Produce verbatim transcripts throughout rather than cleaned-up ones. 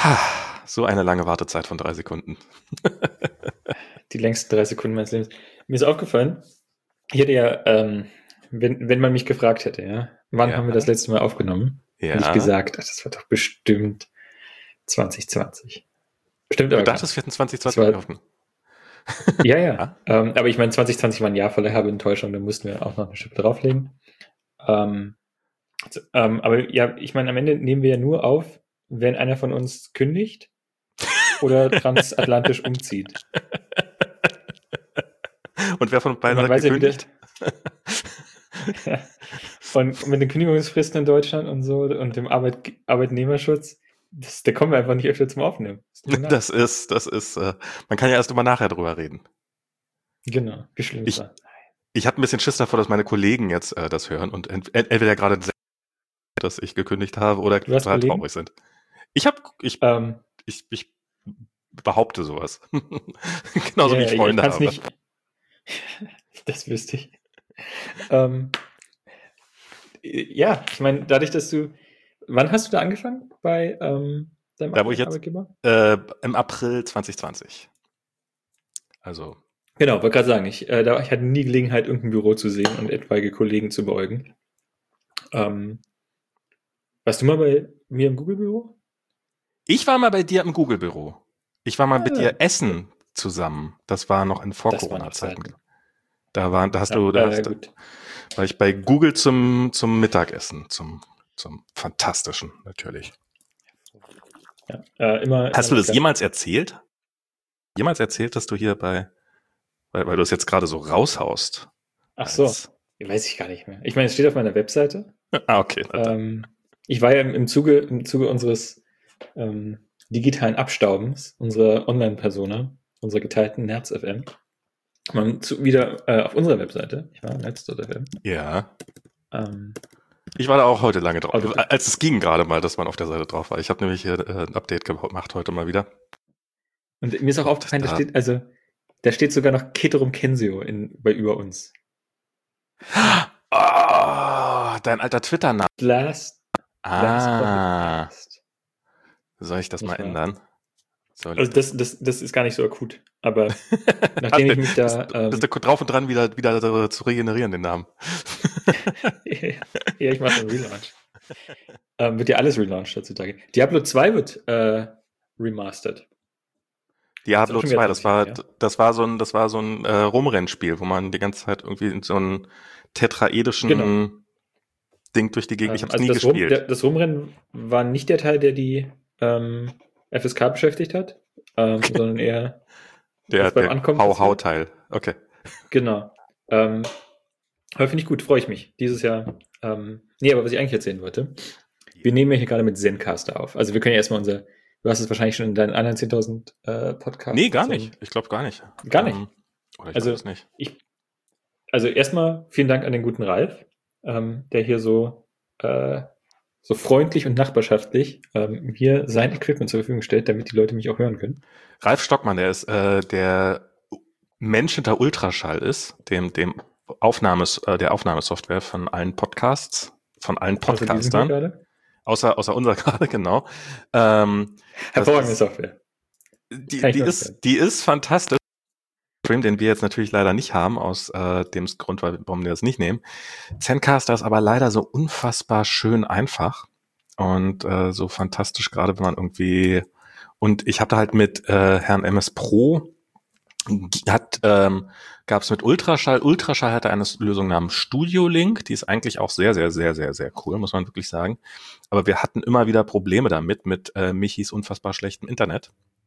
So eine lange Wartezeit von drei Sekunden. Die längsten drei Sekunden meines Lebens. Mir ist aufgefallen, ich hätte ja, ähm, wenn, wenn man mich gefragt hätte, ja, wann Ja. haben wir das letzte Mal aufgenommen, Ja. hätte ich gesagt, ach, das war doch bestimmt zwanzig zwanzig. Bestimmt Du aber dachtest, wir hätten zwanzig Das zwanzig war- aufgenommen. Ja, ja. Ähm, aber ich meine, zwanzig zwanzig war ein Jahr voller Herbe-Enttäuschung, da mussten wir auch noch eine Schippe drauflegen. Ähm, also, ähm, aber ja, ich meine, am Ende nehmen wir ja nur auf, wenn einer von uns kündigt oder transatlantisch umzieht. Und wer von beiden Man hat weiß ja, wie gekündigt? Ja. Und mit den Kündigungsfristen in Deutschland und so und dem Arbeit Arbeitnehmerschutz, das, da kommen wir einfach nicht öfter zum Aufnehmen. Das tut mir leid. Das ist, das ist, äh, man kann ja erst immer nachher drüber reden. Genau, Geschlechter. Ich habe ein bisschen Schiss davor, dass meine Kollegen jetzt äh, das hören und ent entweder gerade, dass ich gekündigt habe oder Du hast total Kollegen? traurig sind. Ich habe, ich, Ähm, ich, ich behaupte sowas. Genauso ja, wie ich ja, Freunde kann's habe. Nicht, das wüsste ich. ähm, ja, ich meine, dadurch, dass du, wann hast du da angefangen bei ähm, deinem Da, wo ich jetzt, Arbeitgeber? äh, im April zwanzig zwanzig. Also, Genau, wollte gerade sagen, ich, äh, da, ich hatte nie Gelegenheit, irgendein Büro zu sehen und etwaige Kollegen zu beäugen. Ähm, warst du mal bei mir im Google-Büro? ich war mal bei dir im Google-Büro. Ich war mal Ah, mit dir essen zusammen. Das war noch in Das waren noch Vor-Corona-Zeiten. Zeiten. Da war, da hast Ja, du, da äh, hast, gut. war ich bei Google zum, zum Mittagessen, zum, zum fantastischen, natürlich. Ja, äh, immer, Hast immer du das lecker. jemals erzählt? Jemals erzählt, dass du hier bei, weil, weil du es jetzt gerade so raushaust? Ach so, Als, weiß ich gar nicht mehr. Ich meine, es steht auf meiner Webseite. ah, okay. na dann. Ähm, ich war ja im, im, Zuge, im Zuge unseres ähm, digitalen Abstaubens, unserer Online-Persona, unserer geteilten Nerz F M, mal zu, wieder äh, auf unserer Webseite. Ich war nerz Punkt F M. Ja. Ähm, Ich war da auch heute lange drauf. aber- Als es ging gerade mal, dass man auf der Seite drauf war. Ich habe nämlich hier äh, ein Update gemacht heute mal wieder. und mir ist auch Und aufgefallen, da da- steht, also, da steht sogar noch Keterum Kensio in, bei über uns. Oh, dein alter Twitter-Name. Last, last Ah, Podcast. soll ich das Nicht mal wahr? ändern? Soll Also ich das, das, das ist gar nicht so akut. Aber Hast nachdem du- ich mich da... bist, ähm, bist du drauf und dran, wieder, wieder zu regenerieren, den Namen? ja, ich mache einen Relaunch. Ähm, wird ja alles relaunched heutzutage. Diablo zwei wird äh, remastered. Diablo schon wieder zwei, das zwanzig war, Jahre her. das war so ein, das war so ein äh, Rumrennspiel, wo man die ganze Zeit irgendwie in so einem tetraedischen Genau. Ding durch die Gegend. Ich Ähm, habe es also nie das, Rum, gespielt. der, das Rumrennen war nicht der Teil, der die ähm, F S K beschäftigt hat, ähm, sondern eher der das beim der Ankommen passiert. Hau-Hau-Teil. Okay. Genau. Ähm, aber finde ich gut, freue ich mich. Dieses Jahr. Ähm, nee, aber was ich eigentlich erzählen wollte, wir nehmen ja hier gerade mit Zencaster auf. Also wir können ja erstmal unser, du hast es wahrscheinlich schon in deinen anderen zehntausend äh, Podcasts. Nee, gar zum- nicht. Ich glaube gar nicht. Gar nicht. Ähm, oder ich Also weiß es nicht. ich, also erstmal vielen Dank an den guten Ralf, ähm, der hier so, äh, so freundlich und nachbarschaftlich ähm, hier sein Equipment zur Verfügung stellt, damit die Leute mich auch hören können. Ralf Stockmann, der ist äh, der Mensch hinter Ultraschall ist, dem, dem Aufnahmes, äh, der Aufnahmesoftware von allen Podcasts, von allen Außer diesem hier Podcastern. gerade. Außer, außer unser gerade, genau. Ähm, das Hervorragende ist- Software. Die, Kann ich die, nur ist, empfehlen. die ist fantastisch. Stream, den wir jetzt natürlich leider nicht haben, aus äh, dem Grund, warum wir das nicht nehmen. Zencaster ist aber leider so unfassbar schön einfach und äh, so fantastisch, gerade wenn man irgendwie, und ich habe da halt mit äh, Herrn M S Pro hat ähm, gab es mit Ultraschall. Ultraschall hatte eine Lösung namens Studio Link, die ist eigentlich auch sehr, sehr, sehr, sehr, sehr cool, muss man wirklich sagen. Aber wir hatten immer wieder Probleme damit, mit äh, Michis unfassbar schlechtem Internet.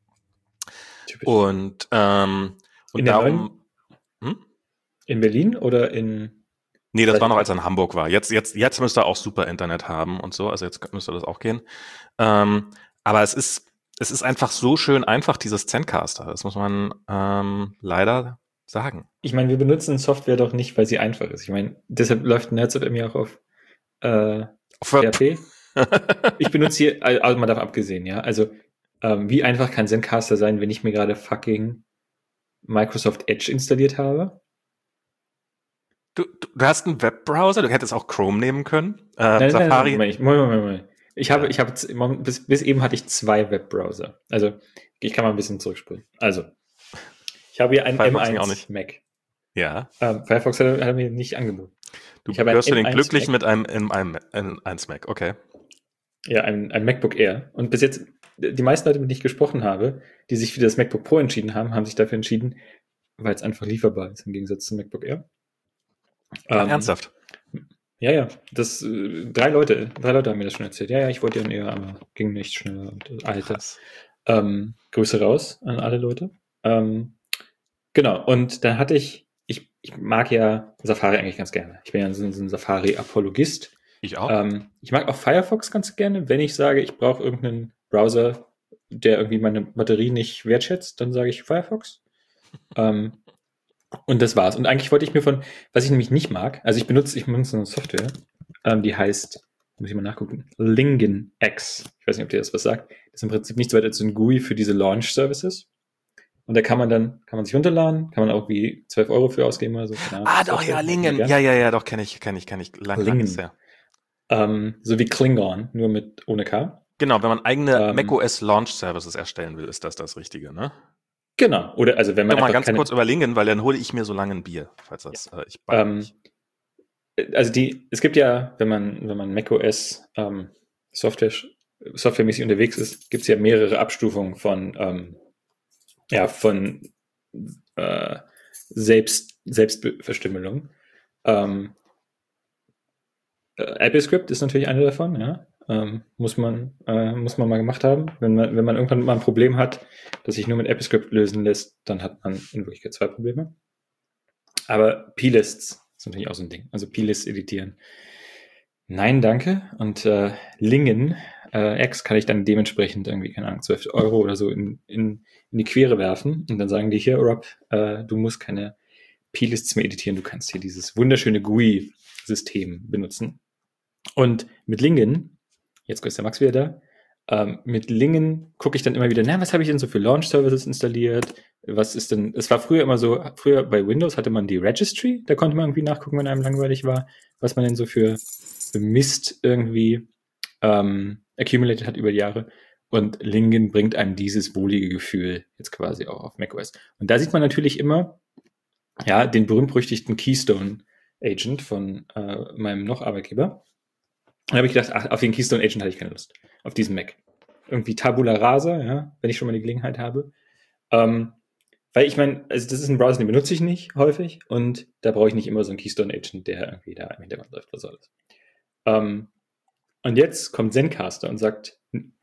Typisch. Und, ähm, und In der darum. neuen- Hm? In Berlin oder in... Nee, das Weiß war ich noch, gar als er in Hamburg war. Jetzt, jetzt, jetzt müsste er auch super Internet haben und so. Also jetzt müsste das auch gehen. Ähm, aber es ist, es ist einfach so schön einfach, dieses Zencaster. Das muss man ähm, leider sagen. Ich meine, wir benutzen Software doch nicht, weil sie einfach ist. Ich meine, deshalb läuft NerdSFM ja auch auf äh, Auf- P H P. Ich benutze hier, also mal davon abgesehen, ja. Also, ähm, wie einfach kann Zencaster sein, wenn ich mir gerade fucking Microsoft Edge installiert habe? Du, du, du hast einen Webbrowser, du hättest auch Chrome nehmen können. Äh, Nein, nein, nein, Safari. Moment, Moment, Moment, Moment. Ich habe, ich habe, bis, bis eben hatte ich zwei Webbrowser. Also, ich kann mal ein bisschen zurückspulen. Also, ich habe hier einen Firefox M auch eins nicht. Mac. Ja. Ähm, Firefox hat, hat er mir nicht angeboten. Du Ich habe gehörst zu einen den M eins Glücklichen Mac. mit einem M eins Mac, okay. Ja, ein, ein MacBook Air. Und bis jetzt, die meisten Leute, mit denen ich gesprochen habe, die sich für das MacBook Pro entschieden haben, haben sich dafür entschieden, weil es einfach lieferbar ist im Gegensatz zum MacBook Air. Ach, Ähm, ernsthaft? Ja, ja. Das, äh, drei Leute, drei Leute haben mir das schon erzählt. Ja, ja, ich wollte ja ein Air, aber ging nicht schneller. Und, äh, Alter. Ähm, Grüße raus an alle Leute. Ähm, genau. Und dann hatte ich, ich, ich mag ja Safari eigentlich ganz gerne. Ich bin ja so, so ein Safari-Apologist. Ich auch. Ähm, ich mag auch Firefox ganz gerne. Wenn ich sage, ich brauche irgendeinen Browser, der irgendwie meine Batterie nicht wertschätzt, dann sage ich Firefox. ähm, und das war's. Und eigentlich wollte ich mir von, was ich nämlich nicht mag, also ich benutze, ich benutze eine Software, ähm, die heißt, muss ich mal nachgucken, Lingen X. Ich weiß nicht, ob dir das was sagt. Das ist im Prinzip nichts weiter als ein G U I für diese Launch Services. Und da kann man dann, kann man sich runterladen, kann man auch wie zwölf Euro für ausgeben oder so. Keine Ah, doch, ja, Lingen. Ja, ja, ja, doch, kenne ich, kenne ich, kenne ich. Lang, Lingen. ja. Ähm, so wie Klingon, nur mit ohne K. Genau, wenn man eigene Ähm, macOS Launch Services erstellen will, ist das das Richtige, ne? Genau. Oder also wenn man Doch mal einfach ganz keine, kurz über Lingen, weil dann hole ich mir so lange ein Bier, falls das äh, ich bald ähm, nicht. also die, es gibt ja, wenn man, wenn man macOS ähm, Software, softwaremäßig unterwegs ist, gibt es ja mehrere Abstufungen von, ähm, ja, von äh, Selbst, Selbstverstümmelung. Ähm, äh, AppleScript ist natürlich eine davon, ja. Ähm, muss man, äh, muss man mal gemacht haben. Wenn man, wenn man irgendwann mal ein Problem hat, das sich nur mit AppleScript lösen lässt, dann hat man in Wirklichkeit zwei Probleme. Aber P-Lists ist natürlich auch so ein Ding. Also P-Lists editieren. Nein, danke. Und äh, Lingen äh, X kann ich dann dementsprechend irgendwie, keine Ahnung, zwölf Euro oder so in, in, in die Quere werfen. Und dann sagen die hier, Rob, äh, du musst keine P-Lists mehr editieren. Du kannst hier dieses wunderschöne G U I-System benutzen. Und mit Lingen, jetzt ist der Max wieder da, ähm, mit Lingen gucke ich dann immer wieder, na, was habe ich denn so für Launch-Services installiert? Was ist denn, es war früher immer so, früher bei Windows hatte man die Registry, da konnte man irgendwie nachgucken, wenn einem langweilig war, was man denn so für Mist irgendwie ähm, accumulated hat über die Jahre. Und Lingen bringt einem dieses wohlige Gefühl jetzt quasi auch auf macOS. Und da sieht man natürlich immer, ja, den berühmt-berüchtigten Keystone Agent von äh, meinem noch Arbeitgeber. Dann habe ich gedacht, ach, auf den Keystone Agent hatte ich keine Lust. Auf diesen Mac. Irgendwie Tabula Rasa, ja, wenn ich schon mal die Gelegenheit habe. Ähm, weil ich meine, also das ist ein Browser, den benutze ich nicht häufig und da brauche ich nicht immer so einen Keystone Agent, der irgendwie da im Hintergrund läuft, was soll das. Ähm, und jetzt kommt Zencaster und sagt,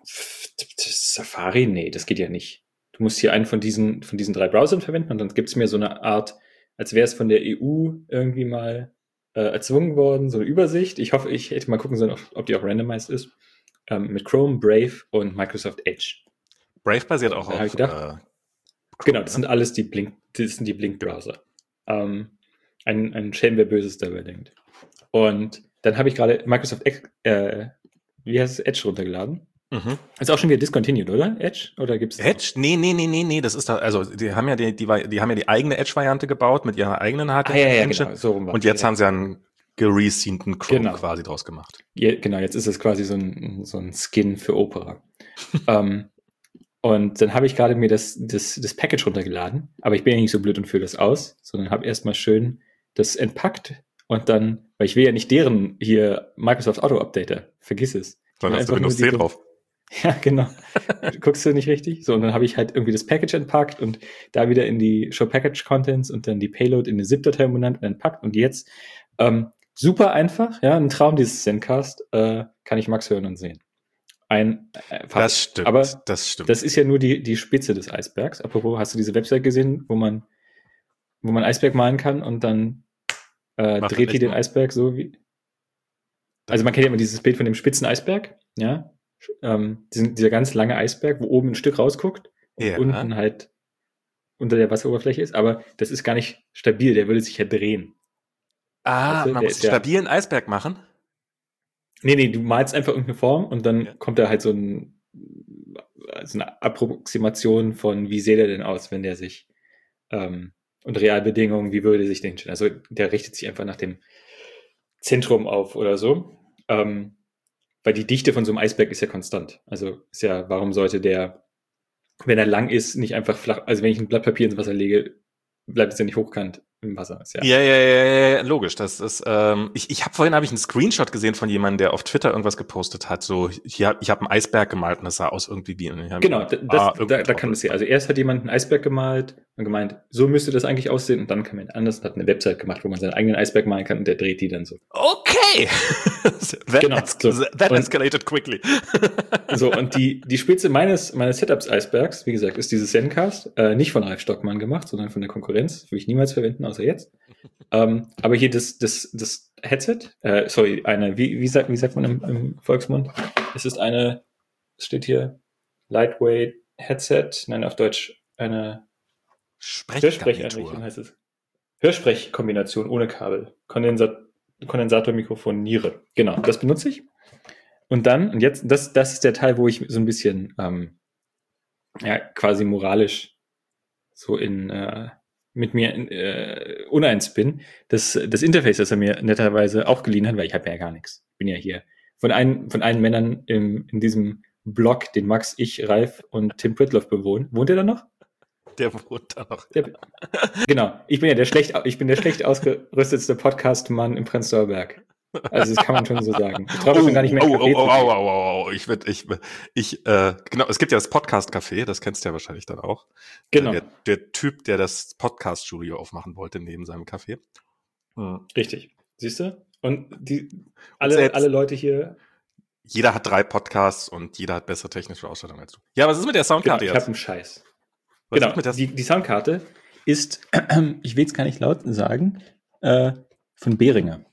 Safari, nee, das geht ja nicht. Du musst hier einen von diesen, von diesen drei Browsern verwenden und dann gibt es mir so eine Art, als wäre es von der E U irgendwie mal äh, erzwungen worden, so eine Übersicht. Ich hoffe, ich hätte mal gucken sollen, ob die auch randomized ist. Ähm, mit Chrome, Brave und Microsoft Edge. Brave basiert Und auch dann auf habe ich gedacht, äh, Chrome, genau, das ne? sind alles die Blink, das sind die Blink-Browser. Ähm, ein, ein Schelm, wer Böses dabei denkt. Und dann habe ich gerade Microsoft äh, wie heißt es, Edge runtergeladen. Mhm. Ist auch schon wieder discontinued, oder? Edge? Oder gibt's Edge? Nee, nee, nee, nee, nee, das ist da, also die haben ja die, die, die haben ja die eigene Edge-Variante gebaut mit ihrer eigenen H T M L. Ah, ja, ja, Engine. genau, so rum war's. Und jetzt Ja. haben sie einen gereseenten Chrome Genau. quasi draus gemacht. Ja, genau, jetzt ist es quasi so ein, so ein Skin für Opera. ähm, und dann habe ich gerade mir das, das, das Package runtergeladen, aber ich bin ja nicht so blöd und fülle das aus, sondern habe erstmal schön das entpackt und dann, weil ich will ja nicht deren hier Microsoft Auto Updater, vergiss es. Dann hast du Windows zehn drauf. Ja, genau. Guckst du nicht richtig? So, und dann habe ich halt irgendwie das Package entpackt und da wieder in die Show Package Contents und dann die Payload in eine ZIP-Datei umbenannt und entpackt. Und jetzt ähm, super einfach, ja, ein Traum dieses Zencast, äh, kann ich Max hören und sehen. Ein, äh, das stimmt, aber das stimmt. Das ist ja nur die, die Spitze des Eisbergs. Apropos, hast du diese Website gesehen, wo man, wo man Eisberg malen kann und dann äh, dreht die den noch? Eisberg so wie. Also man kennt ja immer dieses Bild von dem spitzen Eisberg, ja. Ähm, diesen, dieser ganz lange Eisberg, wo oben ein Stück rausguckt und ja. unten halt unter der Wasseroberfläche ist, aber das ist gar nicht stabil, der würde sich ja drehen. Ah, weißt du? Man muss einen stabilen ja, Eisberg machen? Nee, nee, du malst einfach irgendeine Form und dann ja. kommt da halt so, ein, so eine Approximation von, wie sähe der denn aus, wenn der sich ähm, und Realbedingungen, wie würde sich den stellen. Also der richtet sich einfach nach dem Zentrum auf oder so. Ähm, weil die Dichte von so einem Eisberg ist ja konstant. Also ist ja, warum sollte der, wenn er lang ist, nicht einfach flach, also wenn ich ein Blatt Papier ins Wasser lege, bleibt es ja nicht hochkant im Wasser. Ist ja, Ja, ja, ja, ja, ja, logisch. Das ist, ähm, ich, ich habe vorhin habe ich einen Screenshot gesehen von jemandem, der auf Twitter irgendwas gepostet hat. So, hier, ich habe einen Eisberg gemalt und das sah aus irgendwie wie. Genau, das, ah, da, da kann das ja. Also erst hat jemand einen Eisberg gemalt und gemeint, so müsste das eigentlich aussehen. Und dann kam jemand anders und hat eine Website gemacht, wo man seinen eigenen Eisberg malen kann und der dreht die dann so. Okay. that, genau. So. That escalated quickly. So, und die, die Spitze meines, meines Setups-Eisbergs, wie gesagt, ist dieses Zencast, äh, nicht von Ralf Stockmann gemacht, sondern von der Konkurrenz. Würde ich niemals verwenden, außer jetzt. ähm, aber hier das, das, das Headset, äh, sorry, eine, wie, wie, sagt, wie sagt man im, im Volksmund? Es ist eine, es steht hier, Lightweight Headset, nein, auf Deutsch eine Hörsprecheinrichtung heißt es. Hörsprechkombination ohne Kabel. Kondensat Kondensatormikrofon Niere. Genau, das benutze ich. Und dann, und jetzt, das, das ist der Teil, wo ich so ein bisschen ähm, ja, quasi moralisch so in äh, mit mir äh, uneins bin. Das, das Interface, das er mir netterweise auch geliehen hat, weil ich habe ja gar nichts. Bin ja hier von einem von allen Männern im, in diesem Blog, den Max, ich, Ralf und Tim Pritloff bewohnen. Wohnt er da noch? Der wohnt da noch. Der, genau. Ich bin ja der schlecht, ich bin der schlecht ausgerüstetste Podcast-Mann im Prenzlauer Berg. Also das kann man schon so sagen. Ich traue mich oh, schon gar nicht mehr. Oh, oh, oh, oh, oh, oh, ich würde, ich, ich, äh, genau, es gibt ja das Podcast-Café, das kennst du ja wahrscheinlich dann auch. Genau. Der, der Typ, der das Podcast-Studio aufmachen wollte neben seinem Café. Hm. Richtig. Siehst du? Und die, alle, selbst, alle Leute hier. Jeder hat drei Podcasts und jeder hat bessere technische Ausstattung als du. Ja, was ist mit der Soundkarte genau, jetzt? Ich habe einen Scheiß. Was genau, mit der die, die Soundkarte ist, ich will es gar nicht laut sagen, äh, von Behringer.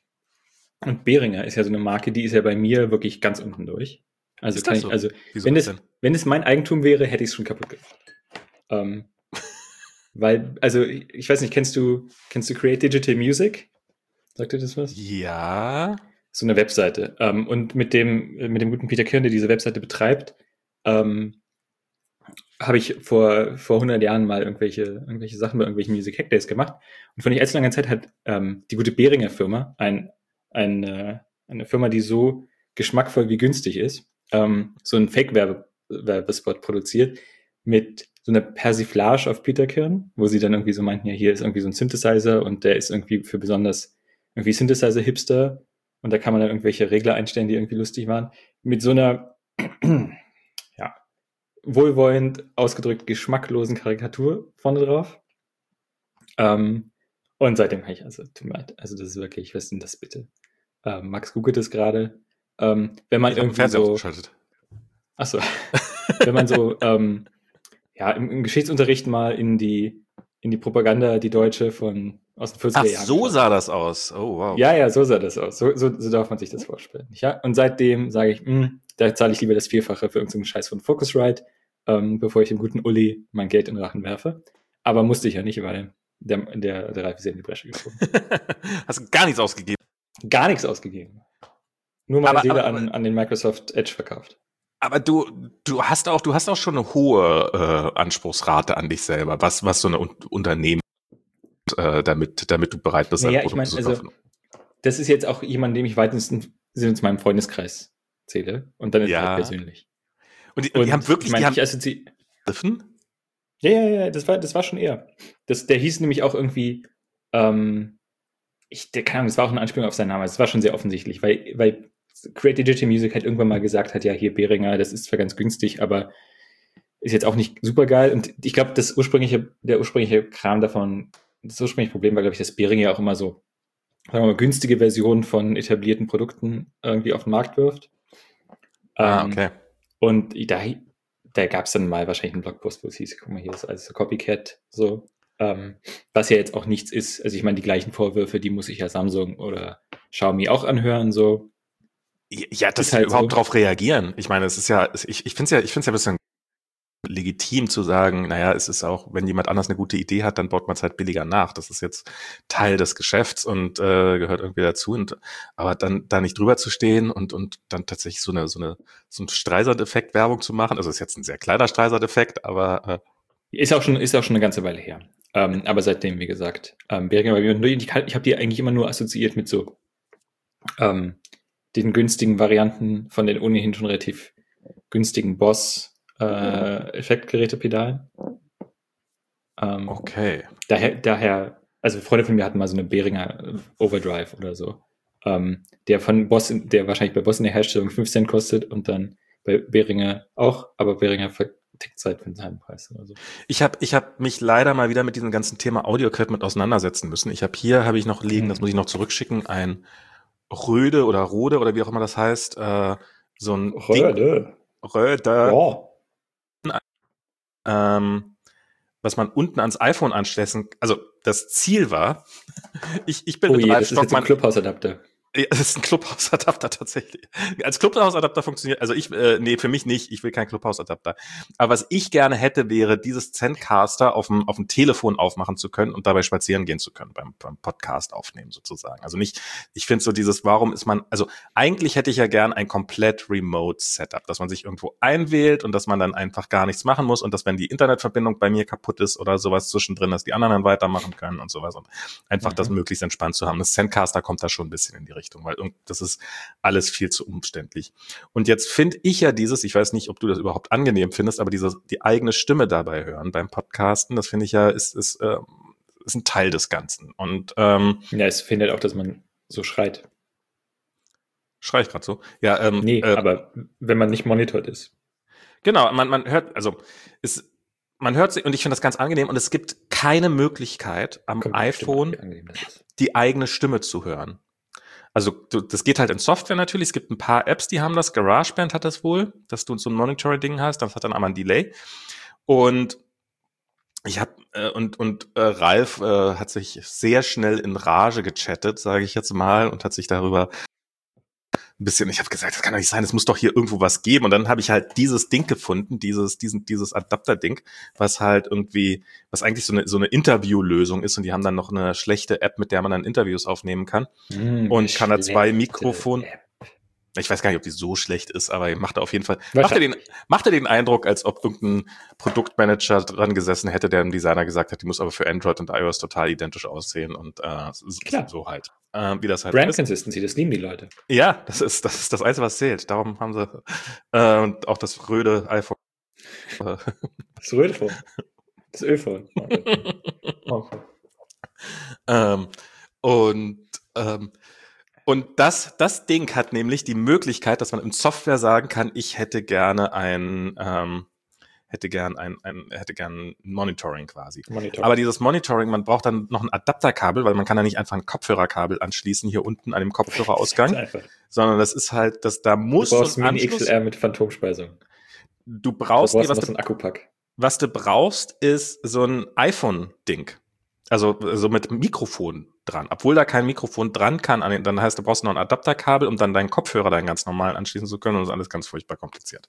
Und Behringer ist ja so eine Marke, die ist ja bei mir wirklich ganz unten durch. Also, kann ich, so? also wenn es, wenn es mein Eigentum wäre, hätte ich es schon kaputt gemacht. Ähm, weil, also, ich weiß nicht, kennst du, kennst du Create Digital Music? Sagt dir das was? Ja. So eine Webseite. Ähm, und mit dem, mit dem guten Peter Kirn, der diese Webseite betreibt, ähm, habe ich vor, vor hundert Jahren mal irgendwelche, irgendwelche Sachen bei irgendwelchen Music Hack Days gemacht. Und vor nicht allzu langer Zeit hat ähm, die gute Behringer Firma, ein, ein, äh, eine Firma, die so geschmackvoll wie günstig ist, ähm, so einen Fake-Werbespot produziert mit so einer Persiflage auf Peter Kirn, wo sie dann irgendwie so meinten, ja, hier ist irgendwie so ein Synthesizer und der ist irgendwie für besonders irgendwie Synthesizer-Hipster und da kann man dann irgendwelche Regler einstellen, die irgendwie lustig waren. Mit so einer ja, wohlwollend ausgedrückt geschmacklosen Karikatur vorne drauf. Ähm, und seitdem kann ich, also, tut mir leid, also das ist wirklich, was ist denn das bitte? Ähm, Max googelt es gerade. Ähm, wenn man ich irgendwie so... Achso. wenn man so, ähm, ja, im, im Geschichtsunterricht mal in die, in die Propaganda, die deutsche von aus den vierziger Jahren. Ach, so sah das aus. Oh, wow. Ja, ja, so sah das aus. So, so, so darf man sich das vorstellen. Ja? Und seitdem sage ich, mh, da zahle ich lieber das Vierfache für irgendeinen Scheiß von Focusrite, ähm, bevor ich dem guten Uli mein Geld in den Rachen werfe. Aber musste ich ja nicht, weil der, der, der Ralf ist ja in die Bresche gesprungen. Hast du gar nichts ausgegeben? Gar nichts ausgegeben. Nur meine aber, Seele aber, an, an den Microsoft Edge verkauft. Aber du, du hast auch, du hast auch schon eine hohe äh, Anspruchsrate an dich selber, was, was so eine Un- Unternehmen, äh, damit, damit du bereit bist, naja, ich mein, also, das ist jetzt auch jemand, dem ich weitesten Sinne zu meinem Freundeskreis zähle. Und dann ist ja. halt persönlich. Und die, und die haben wirklich, ich mein, die haben ich assozi- Ja, ja, ja, das war, das war schon eher. Das, der hieß nämlich auch irgendwie, ähm, ich, der, keine Ahnung, das war auch eine Anspielung auf seinen Namen. Das war schon sehr offensichtlich, weil, weil Create Digital Music halt irgendwann mal gesagt hat, ja, hier Behringer, das ist zwar ganz günstig, aber ist jetzt auch nicht super geil. Und ich glaube, das ursprüngliche, der ursprüngliche Kram davon, das ursprüngliche Problem war, glaube ich, dass Behringer ja auch immer so, sagen wir mal, günstige Versionen von etablierten Produkten irgendwie auf den Markt wirft. Ah, okay. Ähm, und da, da gab es dann mal wahrscheinlich einen Blogpost, wo es hieß, guck mal, hier ist alles so Copycat, so. Ähm, was ja jetzt auch nichts ist. Also ich meine, die gleichen Vorwürfe, die muss ich ja Samsung oder Xiaomi auch anhören, so. Ja, dass halt überhaupt so drauf reagieren. Ich meine, es ist ja, ich, ich finde es ja, ich finde es ja ein bisschen legitim zu sagen, naja, es ist auch, wenn jemand anders eine gute Idee hat, dann baut man es halt billiger nach. Das ist jetzt Teil des Geschäfts und äh, gehört irgendwie dazu. Und aber dann da nicht drüber zu stehen und und dann tatsächlich so eine so eine so ein Streisand-Effekt Werbung zu machen. Also ist jetzt ein sehr kleiner Streisand-Effekt, aber äh, ist auch schon ist auch schon eine ganze Weile her. Ähm, aber seitdem, wie gesagt, ähm, Behringer bei mir, ich, ich habe die eigentlich immer nur assoziiert mit so ähm, den günstigen Varianten von den ohnehin schon relativ günstigen Boss äh, Effektgerätepedalen. Ähm, okay. Daher, daher, also Freunde von mir hatten mal so eine Behringer Overdrive oder so, ähm, der von Boss, in, der wahrscheinlich bei Boss in der Herstellung fünf Cent kostet und dann bei Behringer auch, aber Behringer vertickt es halt für den halben Preis oder so. Ich habe ich hab mich leider mal wieder mit diesem ganzen Thema Audio-Equipment auseinandersetzen müssen. Ich habe hier, habe ich noch liegen, hm. das muss ich noch zurückschicken, ein Röde oder Rode oder wie auch immer das heißt, äh, so ein Röde. Ding, Röde. Ja. Ähm, was man unten ans iPhone anschließen, also das Ziel war, ich, ich bin oh mit je, Ralf das ist jetzt ein Clubhouse-Adapter. Ja, das ist ein Clubhouse-Adapter tatsächlich. Als Clubhouse-Adapter funktioniert, also ich, äh, nee, für mich nicht, ich will keinen Clubhouse-Adapter. Aber was ich gerne hätte, wäre, dieses Zencaster auf dem, auf dem Telefon aufmachen zu können und dabei spazieren gehen zu können, beim, beim Podcast aufnehmen sozusagen. Also nicht, ich finde so dieses, warum ist man, also eigentlich hätte ich ja gern ein komplett Remote-Setup, dass man sich irgendwo einwählt und dass man dann einfach gar nichts machen muss und dass, wenn die Internetverbindung bei mir kaputt ist oder sowas zwischendrin, dass die anderen dann weitermachen können und sowas und einfach mhm. das möglichst entspannt zu haben. Das Zencaster kommt da schon ein bisschen in die Richtung, weil das ist alles viel zu umständlich. Und jetzt finde ich ja dieses, ich weiß nicht, ob du das überhaupt angenehm findest, aber diese, die eigene Stimme dabei hören beim Podcasten, das finde ich ja, ist, ist, äh, ist ein Teil des Ganzen. Und ähm, ja, es findet auch, dass man so schreit. Schrei ich gerade so? Ja, ähm, nee, äh, aber wenn man nicht monitort ist. Genau, man, man hört, also es, man hört sich, und ich finde das ganz angenehm, und es gibt keine Möglichkeit am Kommt iPhone Stimme, die eigene Stimme zu hören. Also das geht halt in Software natürlich. Es gibt ein paar Apps, die haben das. GarageBand hat das wohl, dass du so ein Monitoring-Ding hast. Das hat dann einmal ein Delay. Und ich habe äh, und und äh, Ralf äh, hat sich sehr schnell in Rage gechattet, sage ich jetzt mal, und hat sich darüber ein bisschen, ich habe gesagt, das kann doch nicht sein, es muss doch hier irgendwo was geben. Und dann habe ich halt dieses Ding gefunden, dieses diesen dieses Adapter-Ding, was halt irgendwie, was eigentlich so eine so eine Interviewlösung ist. Und die haben dann noch eine schlechte App, mit der man dann Interviews aufnehmen kann. Mm, und kann da zwei Mikrofone. Ich weiß gar nicht, ob die so schlecht ist, aber macht auf jeden Fall, macht er den, macht er den Eindruck, als ob irgendein Produktmanager dran gesessen hätte, der dem Designer gesagt hat, die muss aber für Android und iOS total identisch aussehen und äh, so, so halt. Äh, wie das halt Brand ist. Consistency, das lieben die Leute. Ja, das ist das ist das Einzige, was zählt. Darum haben sie äh, und auch das röde iPhone. Das röde Phone. Das Ölphone. Okay. ähm, und ähm, Und das, das Ding hat nämlich die Möglichkeit, dass man in Software sagen kann, ich hätte gerne ein, ähm, hätte gern ein, ein, hätte gern Monitoring quasi. Monitoring. Aber dieses Monitoring, man braucht dann noch ein Adapterkabel, weil man kann ja nicht einfach ein Kopfhörerkabel anschließen hier unten an dem Kopfhörerausgang, sondern das ist halt, dass da muss du brauchst so ein Mini X L R mit Phantomspeisung. Du brauchst, du brauchst nee, was noch du, so ein Akkupack. Was du brauchst, ist so ein iPhone-Ding. Also so mit Mikrofon dran. Obwohl da kein Mikrofon dran kann, dann heißt, du brauchst noch ein Adapterkabel, um dann deinen Kopfhörer dann ganz normal anschließen zu können. Und das ist alles ganz furchtbar kompliziert.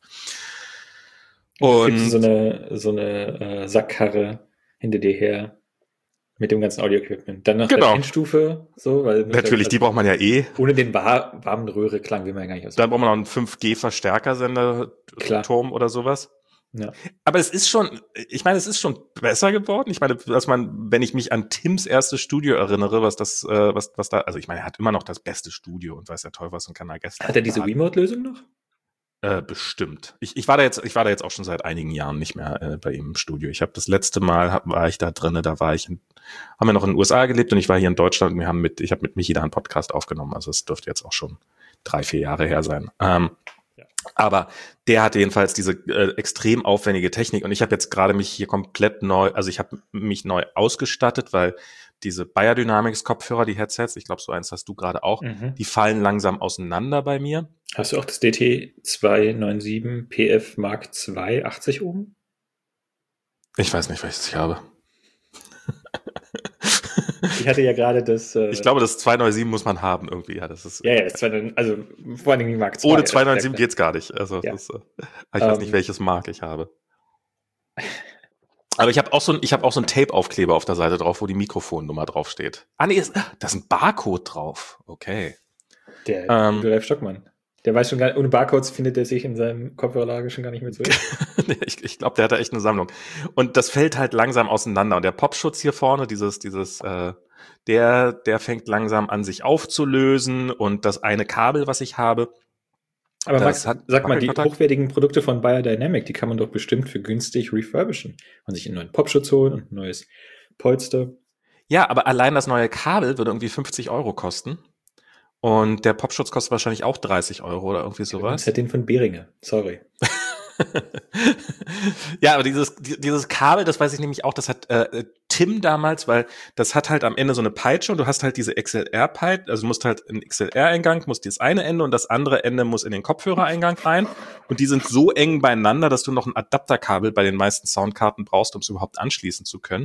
Und gibt so eine, so eine äh, Sackkarre hinter dir her mit dem ganzen Audio-Equipment. Dann noch genau. eine Endstufe. So, weil natürlich, die braucht man ja eh. Ohne den war, warmen Röhre-Klang will man ja gar nicht aus. Dann braucht man noch einen fünf G Verstärkersender-Turm oder sowas. Ja. Aber es ist schon, ich meine, es ist schon besser geworden. Ich meine, dass man, wenn ich mich an Tims erstes Studio erinnere, was das, äh, was, was da, also ich meine, er hat immer noch das beste Studio und weiß ja toll was und kann da Gäste. Hat er diese Remote-Lösung noch? Äh, bestimmt. Ich, ich war da jetzt, ich war da jetzt auch schon seit einigen Jahren nicht mehr äh, bei ihm im Studio. Ich habe das letzte Mal hab, war ich da drinne, da war ich, in, haben wir noch in den U S A gelebt und ich war hier in Deutschland und wir haben mit, ich habe mit Michi da einen Podcast aufgenommen. Also es dürfte jetzt auch schon drei, vier Jahre her sein. Ähm, Aber der hatte jedenfalls diese äh, extrem aufwendige Technik und ich habe jetzt gerade mich hier komplett neu, also ich habe mich neu ausgestattet, weil diese Beyerdynamics-Kopfhörer, die Headsets, ich glaube, so eins hast du gerade auch, mhm. die fallen langsam auseinander bei mir. Hast du auch das D T zwei neun sieben P F Mark zwei achtzig oben? Ich weiß nicht, welches ich habe. Ich hatte ja gerade das... Äh ich glaube, das zwei neun sieben muss man haben irgendwie. Ja, das ist, ja, ja, das zwei neun sieben, also vor allen Dingen Mark zwei. Ohne zwei neun sieben geht's gar nicht. Also ja. das ist, ich weiß um, nicht, welches Mark ich habe. Aber ich habe auch so ein, ich habe auch so ein Tape-Aufkleber auf der Seite drauf, wo die Mikrofonnummer draufsteht. Ah nee, ist, da ist ein Barcode drauf. Okay. Der ähm, Ralf Stockmann. Der weiß schon gar nicht, ohne Barcodes findet er sich in seinem Kopfhörerlager schon gar nicht mehr zurecht. ich ich glaube, der hat da echt eine Sammlung. Und das fällt halt langsam auseinander. Und der Popschutz hier vorne, dieses, dieses, äh, der, der fängt langsam an, sich aufzulösen und das eine Kabel, was ich habe, Aber das Max, hat sag mal, die Wackelkontakt. hochwertigen Produkte von Biodynamic, die kann man doch bestimmt für günstig refurbischen und sich einen neuen Popschutz holen und ein neues Polster. Ja, aber allein das neue Kabel würde irgendwie fünfzig Euro kosten. Und der Popschutz kostet wahrscheinlich auch dreißig Euro oder irgendwie sowas. Das hat den von Behringer, sorry. Ja, aber dieses, dieses Kabel, das weiß ich nämlich auch, das hat äh, Tim damals, weil das hat halt am Ende so eine Peitsche und du hast halt diese X L R-Peitsche, also du musst halt einen X L R-Eingang, musst das eine Ende und das andere Ende muss in den Kopfhörereingang rein und die sind so eng beieinander, dass du noch ein Adapterkabel bei den meisten Soundkarten brauchst, um es überhaupt anschließen zu können.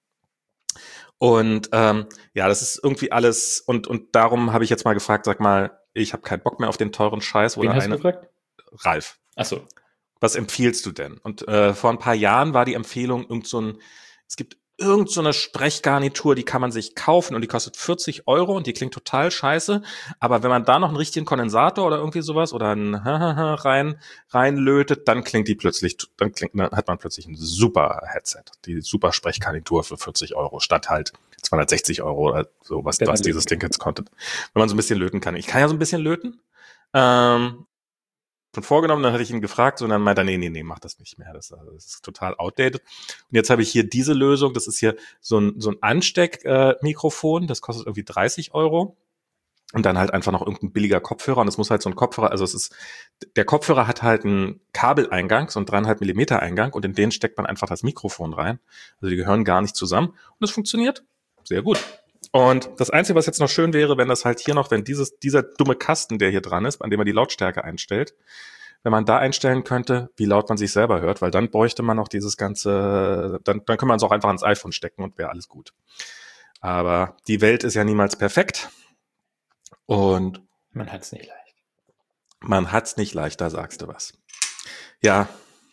Und ähm, ja, das ist irgendwie alles und und darum habe ich jetzt mal gefragt, sag mal, ich habe keinen Bock mehr auf den teuren Scheiß. Wen Oder hast eine, du gefragt? Ralf. Ach so. Was empfiehlst du denn? Und äh, vor ein paar Jahren war die Empfehlung, irgend so ein, es gibt irgend so eine Sprechgarnitur, die kann man sich kaufen und die kostet vierzig Euro und die klingt total scheiße. Aber wenn man da noch einen richtigen Kondensator oder irgendwie sowas oder einen rein reinlötet, dann klingt die plötzlich, dann klingt, dann hat man plötzlich ein super Headset, die super Sprechgarnitur für vierzig Euro statt halt zweihundertsechzig Euro oder so, was, was dieses Ding jetzt konnte. Wenn man so ein bisschen löten kann. Ich kann ja so ein bisschen löten. Ähm, schon vorgenommen, dann hatte ich ihn gefragt und dann meinte er, nee, nee, nee, mach das nicht mehr, das, das ist total outdated. Und jetzt habe ich hier diese Lösung, das ist hier so ein, so ein Ansteck-Mikrofon, äh, das kostet irgendwie dreißig Euro und dann halt einfach noch irgendein billiger Kopfhörer und es muss halt so ein Kopfhörer, also es ist, der Kopfhörer hat halt einen Kabeleingang, so einen dreieinhalb Millimeter Eingang und in den steckt man einfach das Mikrofon rein, also die gehören gar nicht zusammen und es funktioniert sehr gut. Und das Einzige, was jetzt noch schön wäre, wenn das halt hier noch, wenn dieses, dieser dumme Kasten, der hier dran ist, an dem man die Lautstärke einstellt, wenn man da einstellen könnte, wie laut man sich selber hört, weil dann bräuchte man noch dieses ganze, dann, dann kann man es auch einfach ans iPhone stecken und wäre alles gut. Aber die Welt ist ja niemals perfekt und man hat's nicht leicht. Man hat's nicht leicht, da sagst du was. Ja.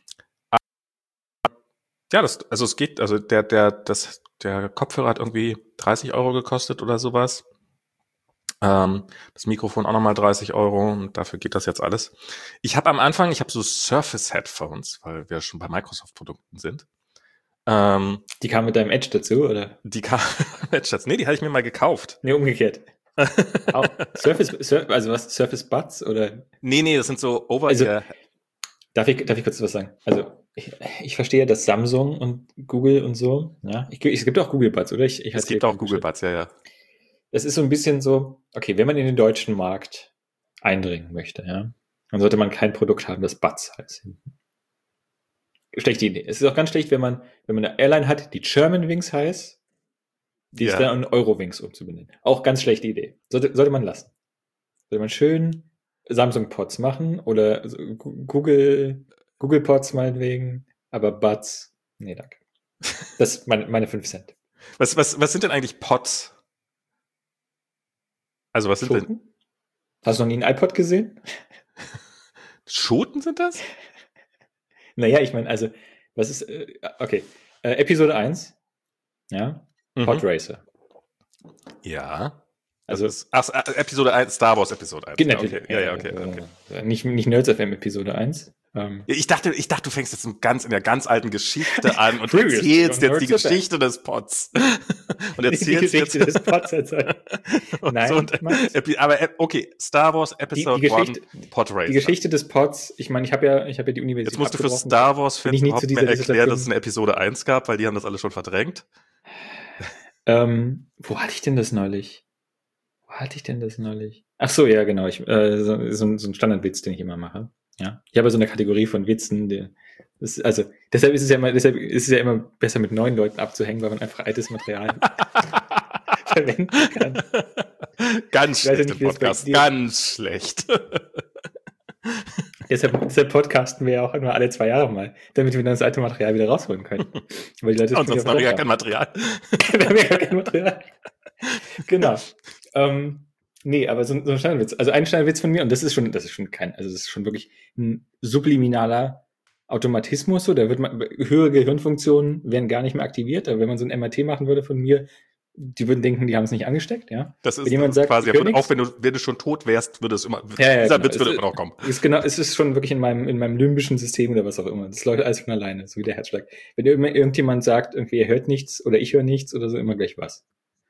Ja, das, also es geht, also der, der, das, der Kopfhörer hat irgendwie dreißig Euro gekostet oder sowas. Ähm, das Mikrofon auch nochmal dreißig Euro und dafür geht das jetzt alles. Ich habe am Anfang, ich habe so Surface Headphones, weil wir schon bei Microsoft-Produkten sind. Ähm, die kamen mit deinem Edge dazu, oder? Die kamen mit Edge dazu. Nee, die hatte ich mir mal gekauft. Nee, umgekehrt. Auch Surface, Sur- also was, Surface Buds oder? Nee, nee, das sind so over also, ear. Darf ich, darf ich kurz was sagen? Also, ich, ich verstehe, dass Samsung und Google und so, ja, ich, es gibt auch Google Buds, oder? Ich, ich es gibt auch Google Buds, ja, ja. Es ist so ein bisschen so, okay, wenn man in den deutschen Markt eindringen möchte, ja, dann sollte man kein Produkt haben, das Buds heißt. Schlechte Idee. Es ist auch ganz schlecht, wenn man, wenn man eine Airline hat, die Germanwings heißt, die Ja. ist dann in Eurowings umzubenennen. Auch ganz schlechte Idee. Sollte, sollte man lassen. Sollte man schön Samsung Pods machen oder Google, Google Pods meinetwegen, aber Buds, nee, danke. Das ist meine, meine fünf Cent. Was, was, was sind denn eigentlich Pods? Also was sind Schoten? denn? Hast du noch nie ein iPod gesehen? Schoten sind das? Naja, ich meine, also, was ist, äh, okay, äh, Episode eins, ja, Mhm. Podracer. Ja. Also, ist, ach, Episode eins, Star Wars Episode eins. Geht Ja, natürlich. okay. Ja, ja, okay. okay. Äh, nicht, nicht Nerds F M Episode eins. Ähm, Ja, ich dachte, ich dachte, du fängst jetzt in, ganz, in der ganz alten Geschichte an und Previous erzählst on jetzt die Nerds F M. Geschichte des Pods. Und die erzählst Geschichte jetzt des Pods erzählen. und Nein, so und, Max. Epi- aber äh, okay, Star Wars Die, die, Episode Geschichte, eins, Podracer. die Geschichte des Pods, ich meine, ich habe ja, ich habe ja die Universität Jetzt musst du für abgebrochen. Star Wars Bin Fans ich nie überhaupt zu mehr dieser erklären, dass es Dissertation- eine Episode eins gab, weil die haben das alle schon verdrängt. Ähm, wo hatte ich denn das neulich? Wo hatte ich denn das neulich? Ach so, ja, genau. Ich, äh, so, so, ein- so ein Standardwitz, den ich immer mache. Ja, ich habe so eine Kategorie von Witzen. Die, das, also deshalb ist es ja immer, deshalb ist es ja immer besser, mit neuen Leuten abzuhängen, weil man einfach altes Material verwenden kann. Ganz Ich weiß ja schlecht nicht, im wie es bei Podcast. dir- Ganz schlecht. Deshalb, deshalb podcasten wir ja auch immer alle zwei Jahre mal, damit wir dann das alte Material wieder rausholen können. Weil die Leute es Und sonst schon haben wir wieder gar kein Material. wir haben ja gar kein Material. Genau. Ähm, nee, aber so, so ein Standardwitz. Also ein Standardwitz von mir, und das ist schon, das ist schon kein, also das ist schon wirklich ein subliminaler Automatismus, so, da wird man, höhere Gehirnfunktionen werden gar nicht mehr aktiviert, aber wenn man so ein M R T machen würde von mir, die würden denken, die haben es nicht angesteckt, ja. Das ist, Wenn jemand das ist sagt, quasi, ich hör nix. auch wenn du, wenn du schon tot wärst, würde es immer, Ja, ja, dieser genau. Witz würde Es immer noch kommen. Ist genau, es ist schon wirklich in meinem, in meinem limbischen System oder was auch immer. Das läuft alles von alleine, so wie der Herzschlag. Wenn immer irgendjemand sagt, irgendwie, er hört nichts oder ich höre nichts oder so, immer gleich was.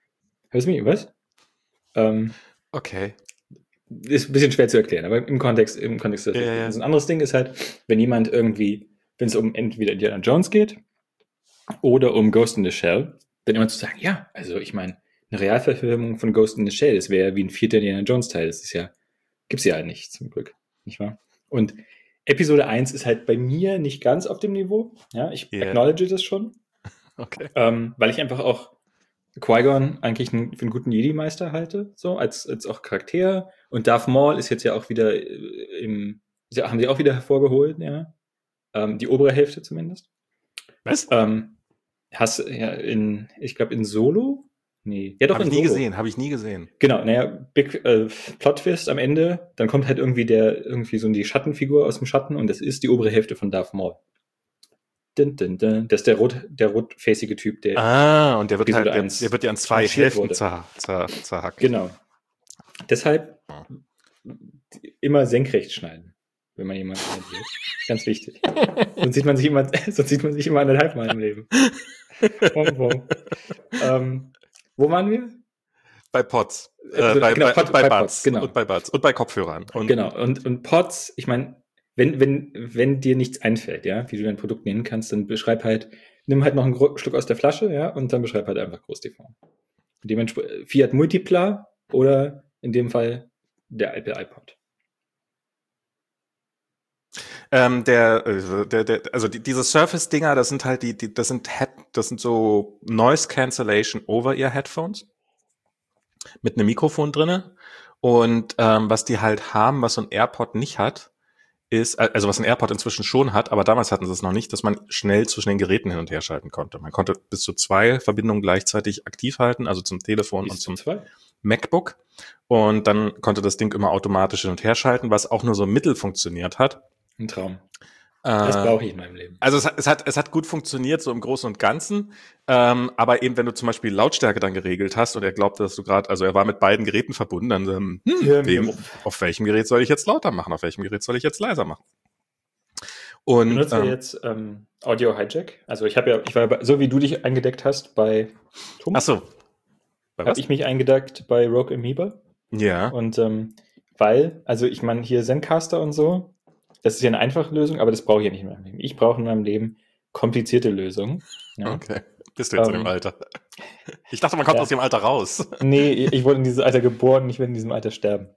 Hörst du mich? Was? Ähm, okay. Ist ein bisschen schwer zu erklären, aber im Kontext, im Kontext ist das Ja, richtig. ja. Also ein anderes Ding ist halt, wenn jemand irgendwie, wenn es um entweder Indiana Jones geht oder um Ghost in the Shell, dann immer zu sagen, ja, also ich meine, eine Realverfilmung von Ghost in the Shell, das wäre ja wie ein vierter Indiana Jones Teil. Das ist ja, gibt's ja halt nicht, zum Glück. Nicht wahr? Und Episode eins ist halt bei mir nicht ganz auf dem Niveau. Ja, ich Yeah. acknowledge das schon. Okay. Ähm, weil ich einfach auch Qui-Gon eigentlich einen, für einen guten Jedi-Meister halte, so, als, als auch Charakter. Und Darth Maul ist jetzt ja auch wieder im, haben sie auch wieder hervorgeholt, ja. Ähm, die obere Hälfte zumindest. Was? Ähm, hast ja in, ich glaube in Solo? Nee, ja doch hab in ich nie Solo. gesehen, habe ich nie gesehen. Genau, naja, Big äh, Plot Twist am Ende, dann kommt halt irgendwie der, irgendwie so die Schattenfigur aus dem Schatten und das ist die obere Hälfte von Darth Maul. Dun, dun, dun. Das ist der rot, der rotfacige Typ, der Ah, und der wird halt, der, eins der wird ja an zwei Hälften zer, zer, zerhackt. Genau. Deshalb immer senkrecht schneiden, wenn man jemanden schneidet. Ganz wichtig. sonst sieht man sich immer, sonst sieht man sich immer anderthalb Mal im Leben. wow, wow. Ähm, wo waren wir? Bei Pods. Äh, äh, bei, genau, bei, Pod, bei, bei Buds. Pods, genau. Und bei Buds. Und bei Kopfhörern. Und, genau. Und, und Pods, ich meine, wenn, wenn, wenn dir nichts einfällt, ja, wie du dein Produkt nennen kannst, dann beschreib halt, nimm halt noch einen Gro- Schluck aus der Flasche, ja, und dann beschreib halt einfach Groß-T V. Dementsprechend Fiat Multipla oder in dem Fall der Apple iPod. Ähm, der, der, der, also die, diese Surface-Dinger, das sind halt die, die das sind Head, das sind so Noise Cancellation Over-Ear-Headphones mit einem Mikrofon drinne. Und ähm, was die halt haben, was so ein AirPod nicht hat, ist, also was ein AirPod inzwischen schon hat, aber damals hatten sie es noch nicht, dass man schnell zwischen den Geräten hin und her schalten konnte. Man konnte bis zu zwei Verbindungen gleichzeitig aktiv halten, also zum Telefon Bis und zum zwei? MacBook. Und dann konnte das Ding immer automatisch hin und her schalten, was auch nur so mittel funktioniert hat. Ein Traum. Das brauche ich in meinem Leben. Also es hat, es hat, es hat gut funktioniert, so im Großen und Ganzen. Ähm, aber eben, wenn du zum Beispiel Lautstärke dann geregelt hast und er glaubte, dass du gerade, also er war mit beiden Geräten verbunden, dann, ähm, hm, Ja, wem, ja. auf welchem Gerät soll ich jetzt lauter machen? Auf welchem Gerät soll ich jetzt leiser machen? Und Benutzt ihr ähm, jetzt ähm, Audio Hijack? Also ich habe ja, ich war ja bei, so wie du dich eingedeckt hast bei ach Thomas, so. Bei habe was? ich mich eingedeckt bei Rogue Amoeba. Ja. Und ähm, weil, also ich meine hier Zencaster und so, das ist ja eine einfache Lösung, aber das brauche ich ja nicht in meinem Leben. Ich brauche in meinem Leben komplizierte Lösungen. Ja. Okay. Bist du jetzt in Ähm, dem Alter? Ich dachte, man kommt ja. aus dem Alter raus. Nee, ich wurde in dieses Alter geboren, ich werde in diesem Alter sterben.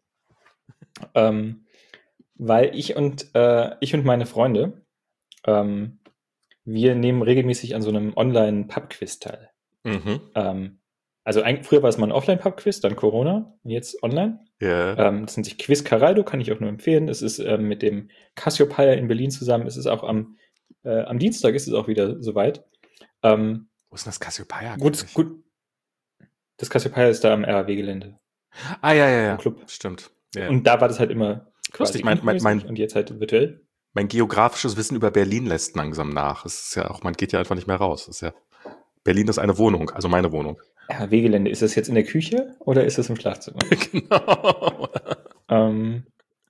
Ähm, weil ich und äh, ich und meine Freunde, ähm, wir nehmen regelmäßig an so einem Online-Pub-Quiz teil. Mhm. Ähm, also ein, früher war es mal ein Offline-Pub-Quiz, dann Corona, und jetzt online. Ja. Ähm, das nennt sich Quiz Caraldo, kann ich auch nur empfehlen. Es ist ähm, mit dem Cassiopeia in Berlin zusammen. Es ist auch am, äh, am Dienstag ist es auch wieder soweit. Ähm, Wo ist denn das Cassiopeia? gut, gut. Das Cassiopeia ist da am R A W-Gelände. Ah, ja, ja, ja. Im Club. Stimmt. Ja. Und da war das halt immer quasi Lustig, mein, mein, mein, und jetzt halt virtuell. Mein geografisches Wissen über Berlin lässt langsam nach. Es ist ja auch, man geht ja einfach nicht mehr raus. Es ist ja, Berlin ist eine Wohnung, also meine Wohnung. R A W-Gelände, ist das jetzt in der Küche oder ist das im Schlafzimmer? Genau. ähm,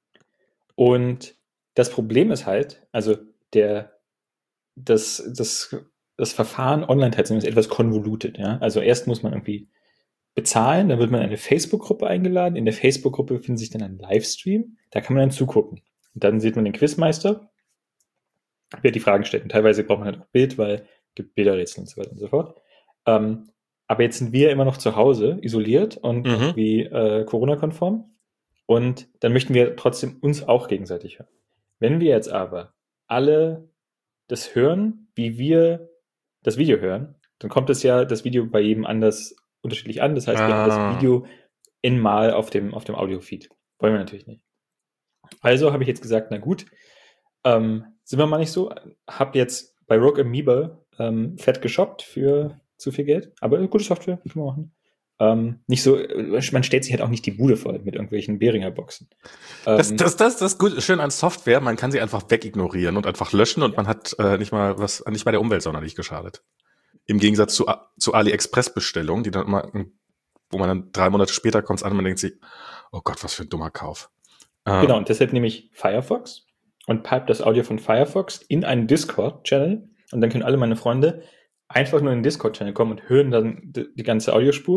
und das Problem ist halt, also der, das, das, das Verfahren online teilzunehmen ist etwas convoluted, ja. Also erst muss man irgendwie bezahlen, dann wird man in eine Facebook-Gruppe eingeladen. In der Facebook-Gruppe befindet sich dann ein Livestream, da kann man dann zugucken. Und dann sieht man den Quizmeister, wer die Fragen stellt. Und teilweise braucht man halt auch Bild, weil es gibt Bilderrätsel und so weiter und so fort. Ähm, aber jetzt sind wir immer noch zu Hause, isoliert und Mhm. irgendwie äh, Corona-konform. Und dann möchten wir trotzdem uns auch gegenseitig hören. Wenn wir jetzt aber alle das hören, wie wir das Video hören, dann kommt es ja das Video bei jedem anders unterschiedlich an. Das heißt, wir Ah. haben das Video in mal auf dem, auf dem Audio-Feed. Wollen wir natürlich nicht. Also habe ich jetzt gesagt, na gut, ähm, sind wir mal nicht so. Hab jetzt bei Rogue Amoeba ähm, fett geshoppt für zu viel Geld. Aber gute Software, kann man machen. Ähm, nicht so, man stellt sich halt auch nicht die Bude voll mit irgendwelchen Behringer-Boxen. Ähm, Das, das, das, das ist gut, schön an Software. Man kann sie einfach wegignorieren und einfach löschen und man hat äh, nicht mal was, nicht mal der Umwelt sonderlich geschadet. Im Gegensatz zu, zu AliExpress-Bestellungen, die dann immer, wo man dann drei Monate später kommt an und man denkt sich, oh Gott, was für ein dummer Kauf. Ähm, Genau, und deshalb nehme ich Firefox und pipe das Audio von Firefox in einen Discord-Channel und dann können alle meine Freunde einfach nur in den Discord-Channel kommen und hören dann die, die ganze Audiospur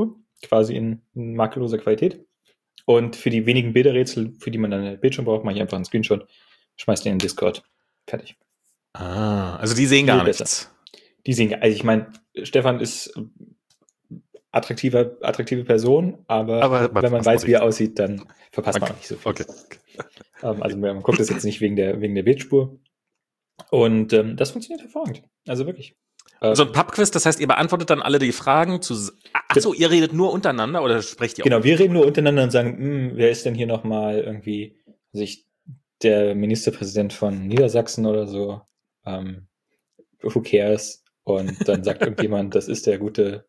quasi in, in makelloser Qualität. Und für die wenigen Bilderrätsel, für die man dann einen Bildschirm braucht, mache ich einfach einen Screenshot, schmeiß den in den Discord. Fertig. Ah, also die sehen Viel gar besser. nichts. Die sehen, also ich meine, Stefan ist attraktive, attraktive Person, aber, aber wenn man weiß, wie er aussieht, dann verpasst okay. man auch nicht so viel. Okay. Also man guckt das jetzt nicht wegen der, wegen der Bildspur. Und ähm, das funktioniert hervorragend. Also wirklich. So ein Pubquiz, das heißt, ihr beantwortet dann alle die Fragen zu. Achso, ihr redet nur untereinander oder sprecht ihr auch? Genau, wir reden nur untereinander und sagen, wer ist denn hier nochmal irgendwie, also ich, der Ministerpräsident von Niedersachsen oder so, ähm, who cares? Und dann sagt irgendjemand, das ist der gute.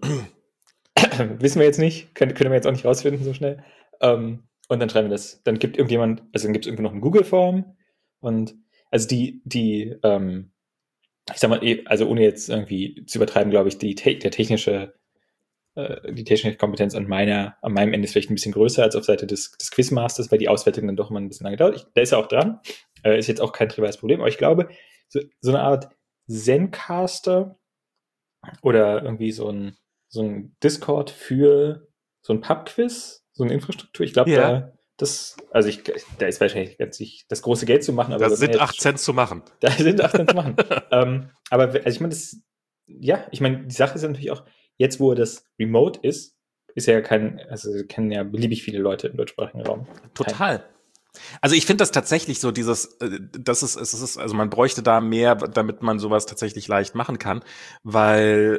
Wissen wir jetzt nicht, können, können wir jetzt auch nicht rausfinden so schnell. Ähm, und dann schreiben wir das. Dann gibt irgendjemand, also dann gibt es irgendwie noch eine Google-Form und also die, die, ähm, ich sag mal, also ohne jetzt irgendwie zu übertreiben, glaube ich, die der technische, äh, die technische Kompetenz an meiner, an meinem Ende ist vielleicht ein bisschen größer als auf Seite des, des Quizmasters, weil die Auswertung dann doch immer ein bisschen lange dauert. Ich, da ist er auch dran. Äh, ist jetzt auch kein triviales Problem, aber ich glaube, so, so eine Art Zencaster oder irgendwie so ein so ein Discord für so ein Pub-Quiz, so eine Infrastruktur. Ich glaube, yeah. da, das, also ich, da ist wahrscheinlich ganz nicht das große Geld zu machen. Aber da sind acht Cent zu machen. Da sind acht Cent zu machen. ähm, aber also ich meine, das, ja, ich meine, die Sache ist natürlich auch, jetzt wo das remote ist, ist ja kein, also kennen ja beliebig viele Leute im deutschsprachigen Raum. Total. Kein. Also ich finde das tatsächlich so, dieses, das ist, es ist, also man bräuchte da mehr, damit man sowas tatsächlich leicht machen kann, weil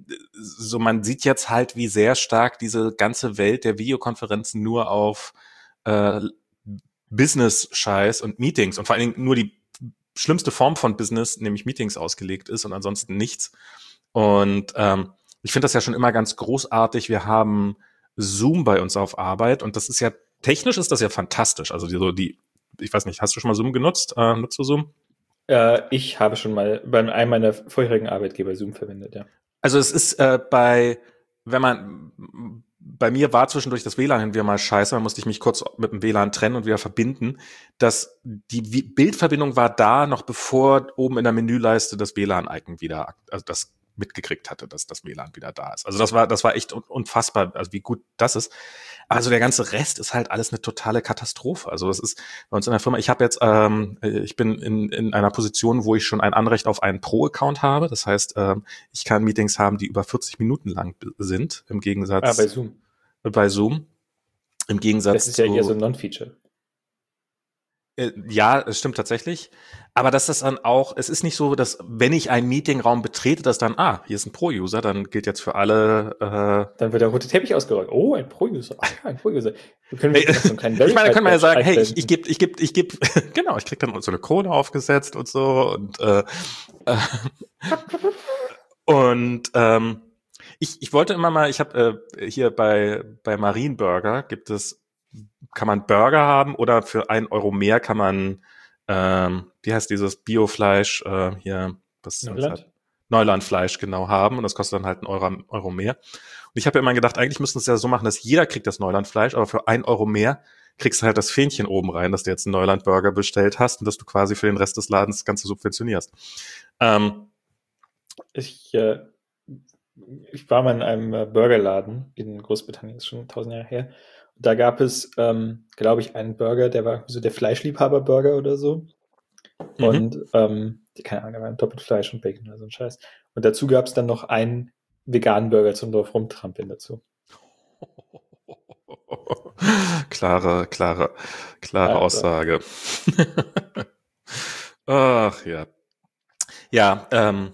so man sieht jetzt halt, wie sehr stark diese ganze Welt der Videokonferenzen nur auf äh, Business-Scheiß und Meetings und vor allen Dingen nur die schlimmste Form von Business, nämlich Meetings, ausgelegt ist und ansonsten nichts. Und ähm, ich finde das ja schon immer ganz großartig. Wir haben Zoom bei uns auf Arbeit und das ist ja technisch ist das ja fantastisch. Also die, so die, ich weiß nicht, hast du schon mal Zoom genutzt? Äh, nutzt du Zoom? Äh, ich habe schon mal bei einem meiner vorherigen Arbeitgeber Zoom verwendet, ja. Also es ist äh, bei, wenn man, bei mir war zwischendurch das W L A N hin wieder mal scheiße, dann musste ich mich kurz mit dem W L A N trennen und wieder verbinden. Das, die Bildverbindung war da, noch bevor oben in der Menüleiste das W L A N-Icon wieder, also das mitgekriegt hatte, dass das W L A N wieder da ist. Also das war, das war echt unfassbar, also wie gut das ist. Also der ganze Rest ist halt alles eine totale Katastrophe. Also das ist bei uns in der Firma, ich habe jetzt, ähm, ich bin in, in einer Position, wo ich schon ein Anrecht auf einen Pro-Account habe. Das heißt, ähm, ich kann Meetings haben, die über vierzig Minuten lang sind, im Gegensatz. Ah, bei Zoom. Bei Zoom. Im Gegensatz Das ist ja zu, eher so ein Non-Feature. Ja, es stimmt tatsächlich. Aber dass das dann auch, es ist nicht so, dass wenn ich einen Meetingraum betrete, dass dann, ah, hier ist ein Pro-User, dann gilt jetzt für alle. Äh, dann wird der rote Teppich ausgerollt. Oh, ein Pro-User. Ah, ja, ein Pro-User. Wir können hey, so einen ich meine, da kann man ja sagen, hey, ich, ich gebe, ich gebe, ich gebe, genau, ich krieg dann so eine Krone aufgesetzt und so und äh, äh, und ähm, ich, ich wollte immer mal, ich habe äh, hier bei bei Marienburger gibt es kann man Burger haben oder für einen Euro mehr kann man, ähm, wie heißt dieses Biofleisch äh, hier, was Neuland? Halt, Neulandfleisch genau haben und das kostet dann halt einen Euro, Euro mehr. Und ich habe ja immer gedacht, eigentlich müssten es ja so machen, dass jeder kriegt das Neulandfleisch, aber für einen Euro mehr kriegst du halt das Fähnchen oben rein, dass du jetzt einen Neuland-Burger bestellt hast und dass du quasi für den Rest des Ladens das Ganze subventionierst. Ähm, ich, äh, ich war mal in einem Burgerladen in Großbritannien, das ist schon tausend Jahre her. Da gab es, ähm, glaube ich, einen Burger, der war so der Fleischliebhaber-Burger oder so. Mhm. Und, ähm, keine Ahnung, da war ein doppelt Fleisch und Bacon oder so ein Scheiß. Und dazu gab es dann noch einen veganen Burger zum Dorf rumtrampeln dazu. klare, klare, klare also. Aussage. Ach ja. Ja, ähm,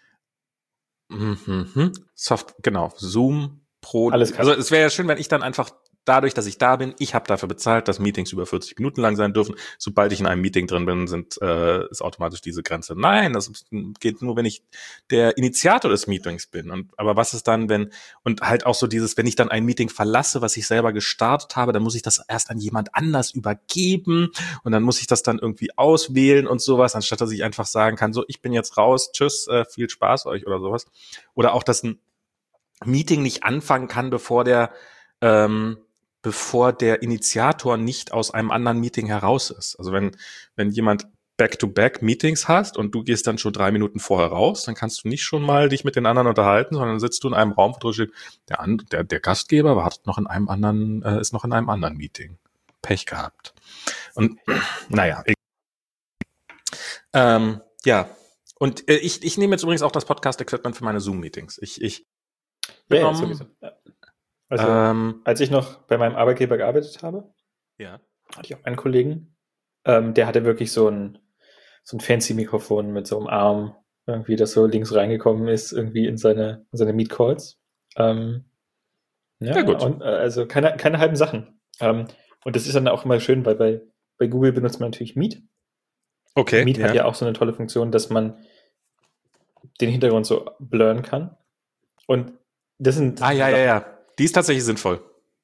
mhm. Soft, genau, Zoom Pro. Alles also es wäre ja schön, wenn ich dann einfach dadurch, dass ich da bin, ich habe dafür bezahlt, dass Meetings über vierzig Minuten lang sein dürfen. Sobald ich in einem Meeting drin bin, sind äh, ist automatisch diese Grenze. Nein, das geht nur, wenn ich der Initiator des Meetings bin. Und aber was ist dann, wenn und halt auch so dieses, wenn ich dann ein Meeting verlasse, was ich selber gestartet habe, dann muss ich das erst an jemand anders übergeben und dann muss ich das dann irgendwie auswählen und sowas, anstatt dass ich einfach sagen kann, so ich bin jetzt raus, tschüss, äh, viel Spaß euch oder sowas. Oder auch, dass ein Meeting nicht anfangen kann, bevor der ähm, bevor der Initiator nicht aus einem anderen Meeting heraus ist. Also wenn wenn jemand Back-to-Back-Meetings hast und du gehst dann schon drei Minuten vorher raus, dann kannst du nicht schon mal dich mit den anderen unterhalten, sondern sitzt du in einem Raum, wo drin steht, der, And- der, der Gastgeber wartet noch in einem anderen, äh, ist noch in einem anderen Meeting. Pech gehabt. Und naja, ich, ähm, ja. Und äh, ich, ich nehme jetzt übrigens auch das Podcast-Equipment für meine Zoom-Meetings. Ich, ich ja, ja, sowieso. Ja. Also, ähm, als ich noch bei meinem Arbeitgeber gearbeitet habe, ja. hatte ich auch einen Kollegen, ähm, der hatte wirklich so ein, so ein fancy Mikrofon mit so einem Arm, irgendwie, das so links reingekommen ist, irgendwie in seine, in seine Meet-Calls. Ähm, ja, ja, gut. Und, äh, also keine, keine halben Sachen. Ähm, und das ist dann auch immer schön, weil bei, bei Google benutzt man natürlich Meet. Okay. Meet ja. hat ja auch so eine tolle Funktion, dass man den Hintergrund so blurren kann. Und das sind. Das ah, sind ja, ja, ja. Die ist tatsächlich sinnvoll.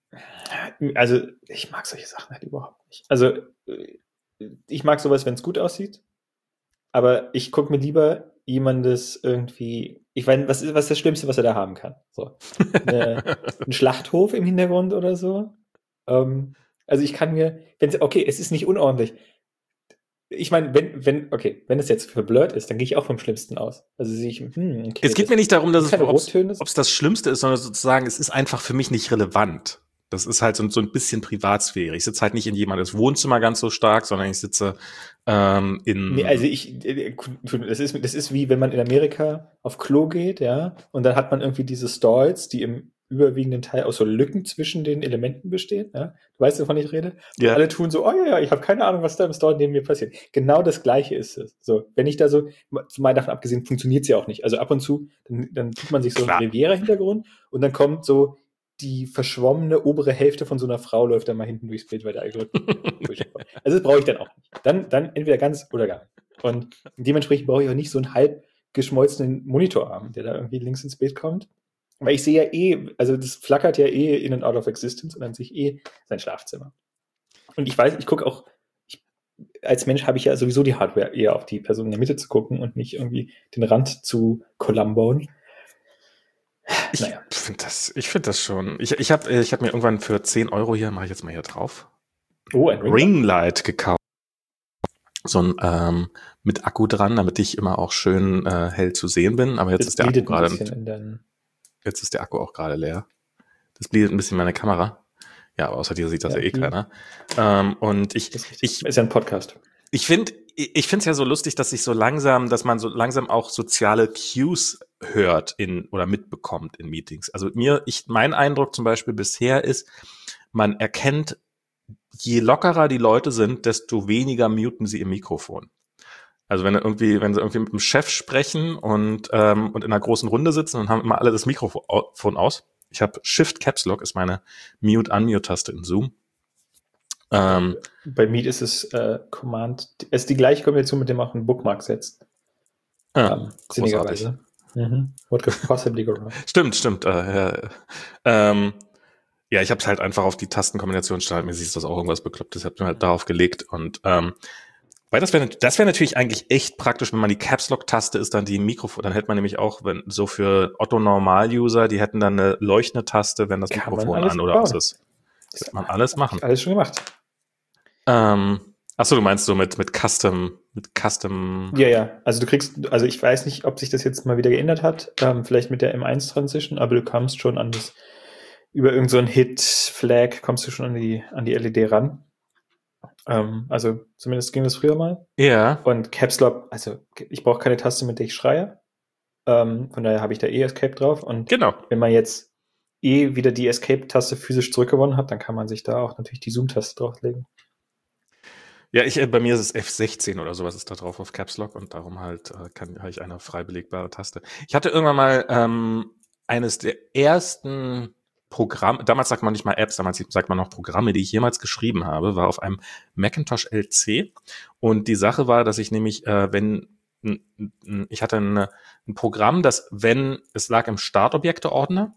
Also, ich mag solche Sachen halt überhaupt nicht. Also, ich mag sowas, wenn es gut aussieht. Aber ich gucke mir lieber jemandes irgendwie. Ich meine, was ist, was ist das Schlimmste, was er da haben kann? So. Eine, ein Schlachthof im Hintergrund oder so. Ähm, also, ich kann mir. Wenn's, okay, es ist nicht unordentlich. Ich meine, wenn, wenn, okay, wenn es jetzt für blurred ist, dann gehe ich auch vom Schlimmsten aus. Also sehe ich, hm, okay. Es geht das, mir nicht darum, dass es, Rottöne ob es das Schlimmste ist, sondern sozusagen, es ist einfach für mich nicht relevant. Das ist halt so, so ein bisschen Privatsphäre. Ich sitze halt nicht in jemandes Wohnzimmer ganz so stark, sondern ich sitze ähm, in. Nee, also ich, das ist, das ist wie wenn man in Amerika auf Klo geht, ja, und dann hat man irgendwie diese Stalls, die im überwiegenden Teil aus so Lücken zwischen den Elementen bestehen. Ja? Du weißt, wovon ich rede? Ja. Und alle tun so, oh ja, ja, ich habe keine Ahnung, was da im Stall neben mir passiert. Genau das Gleiche ist es. So, wenn ich da so, mal davon abgesehen, funktioniert es ja auch nicht. Also ab und zu, dann, dann tut man sich so einen Riviera-Hintergrund und dann kommt so die verschwommene obere Hälfte von so einer Frau läuft dann mal hinten durchs Bild, weil der Algorithmus. Also das brauche ich dann auch nicht. Dann, dann entweder ganz oder gar nicht. Und dementsprechend brauche ich auch nicht so einen halb geschmolzenen Monitorarm, der da irgendwie links ins Bild kommt. Weil ich sehe ja eh, also das flackert ja eh in and out of existence und dann sehe ich eh sein Schlafzimmer. Und ich weiß, ich gucke auch, ich, als Mensch habe ich ja sowieso die Hardware, eher auf die Person in der Mitte zu gucken und nicht irgendwie den Rand zu columboen. Ich naja. finde das, ich finde das schon. Ich, ich habe ich hab mir irgendwann für zehn Euro hier, mache ich jetzt mal hier drauf, oh, ein Ringlight, Ringlight gekauft. So ein ähm, mit Akku dran, damit ich immer auch schön äh, hell zu sehen bin. Aber jetzt das ist der Akku gerade. Jetzt ist der Akku auch gerade leer. Das blendet ein bisschen meine Kamera. Ja, aber außer dir sieht das ja, ja eh keiner. Ähm, und ich, ich ist ja ein Podcast. Ich finde, ich finde es ja so lustig, dass sich so langsam, dass man so langsam auch soziale Cues hört in oder mitbekommt in Meetings. Also mir, ich, mein Eindruck zum Beispiel bisher ist, man erkennt, je lockerer die Leute sind, desto weniger muten sie im Mikrofon. Also wenn irgendwie, wenn sie irgendwie mit dem Chef sprechen und ähm, und in einer großen Runde sitzen, dann haben immer alle das Mikrofon aus. Ich habe Shift Caps Lock ist meine Mute-Unmute-Taste in Zoom. Ähm, Bei Meet ist es äh, Command, es ist die gleiche Kombination, mit dem man auch einen Bookmark setzt. Ah, ähm, sinnigerweise. Mhm. What could possibly go wrong? Stimmt, stimmt. Äh, ja, ähm, ja, ich habe es halt einfach auf die Tastenkombination standardmäßig ist das auch irgendwas Beklopptes. Ich habe mir halt darauf gelegt und ähm, weil das wäre das wäre natürlich eigentlich echt praktisch, wenn man die Caps Lock Taste ist, dann die Mikrofon, dann hätte man nämlich auch, wenn so für Otto Normal User, die hätten dann eine leuchtende Taste, wenn das Kann Mikrofon an oder aus ist. Das kann man alles machen. Alles schon gemacht. Ähm, achso, du meinst so mit mit Custom mit Custom. Ja, ja. Also du kriegst, also ich weiß nicht, ob sich das jetzt mal wieder geändert hat, ähm, vielleicht mit der M eins Transition, aber du kommst schon an das über irgend so ein Hit-Flag kommst du schon an die an die L E D ran. Ähm, also zumindest ging das früher mal. Ja. Und Caps Lock, also ich brauche keine Taste, mit der ich schreie. Ähm, von daher habe ich da eh Escape drauf. Und genau. wenn man jetzt eh wieder die Escape-Taste physisch zurückgewonnen hat, dann kann man sich da auch natürlich die Zoom-Taste drauflegen. Ja, ich, bei mir ist es F sechzehn oder sowas ist da drauf auf Caps Lock und darum halt äh, kann habe ich eine frei belegbare Taste. Ich hatte irgendwann mal ähm, eines der ersten Programme, damals sagt man nicht mal Apps, damals sagt man noch Programme, die ich jemals geschrieben habe, war auf einem Macintosh L C und die Sache war, dass ich nämlich, äh, wenn ich hatte eine, ein Programm, das, wenn es lag im Startobjekte-Ordner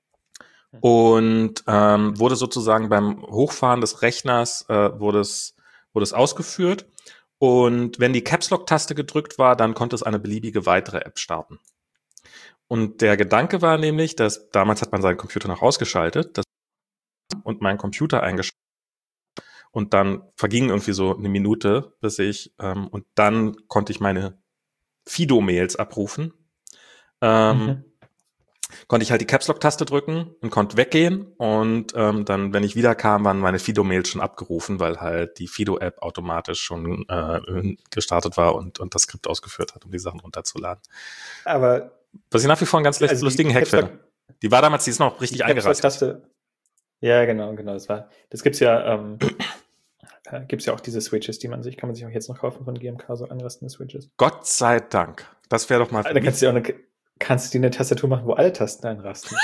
und ähm, wurde sozusagen beim Hochfahren des Rechners äh, wurde es wurde es ausgeführt und wenn die Caps Lock Taste gedrückt war, dann konnte es eine beliebige weitere App starten. Und der Gedanke war nämlich, dass damals hat man seinen Computer noch ausgeschaltet das, und meinen Computer eingeschaltet Und dann verging irgendwie so eine Minute, bis ich, ähm, und dann konnte ich meine Fido-Mails abrufen. Ähm, mhm. Konnte ich halt die Caps-Lock-Taste drücken und konnte weggehen. Und ähm, dann, wenn ich wiederkam, waren meine Fido-Mails schon abgerufen, weil halt die Fido-App automatisch schon äh, gestartet war und, und das Skript ausgeführt hat, um die Sachen runterzuladen. Aber was ich nach wie vor einen ganz also lustigen Hack finde. Die war damals, die ist noch richtig eingerastet. Ja, genau, genau. Das war, das gibt's ja, ähm, äh, gibt's ja auch diese Switches, die man sich, kann man sich auch jetzt noch kaufen von G M K, so anrastende Switches. Gott sei Dank. Das wäre doch mal. Ah, dann kannst du dir auch eine, kannst du dir eine Tastatur machen, wo alle Tasten einrasten.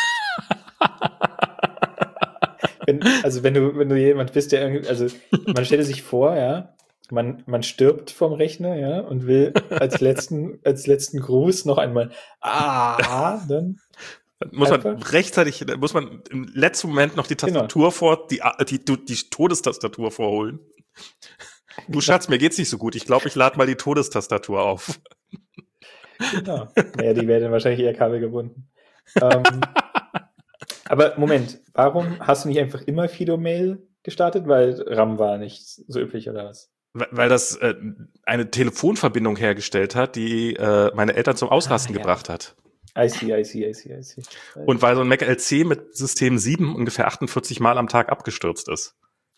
wenn, also wenn du, wenn du jemand bist, der irgendwie, also man stelle sich vor, ja, man, man stirbt vom Rechner, ja, und will als letzten, als letzten Gruß noch einmal, ah, dann. Muss man einfach rechtzeitig, muss man im letzten Moment noch die Tastatur genau. vor, die, die, die, die Todestastatur vorholen. Du Schatz, mir geht's nicht so gut. Ich glaube, ich lade mal die Todestastatur auf. Genau. Naja, die wäre dann wahrscheinlich eher kabelgebunden. ähm, aber Moment, warum hast du nicht einfach immer Fido-Mail gestartet? Weil RAM war nicht so üblich oder was? Weil das äh, eine Telefonverbindung hergestellt hat, die äh, meine Eltern zum Ausrasten ah, ja. gebracht hat. I see, I see, I see, I see. Und weil so ein Mac L C mit System sieben ungefähr achtundvierzig Mal am Tag abgestürzt ist.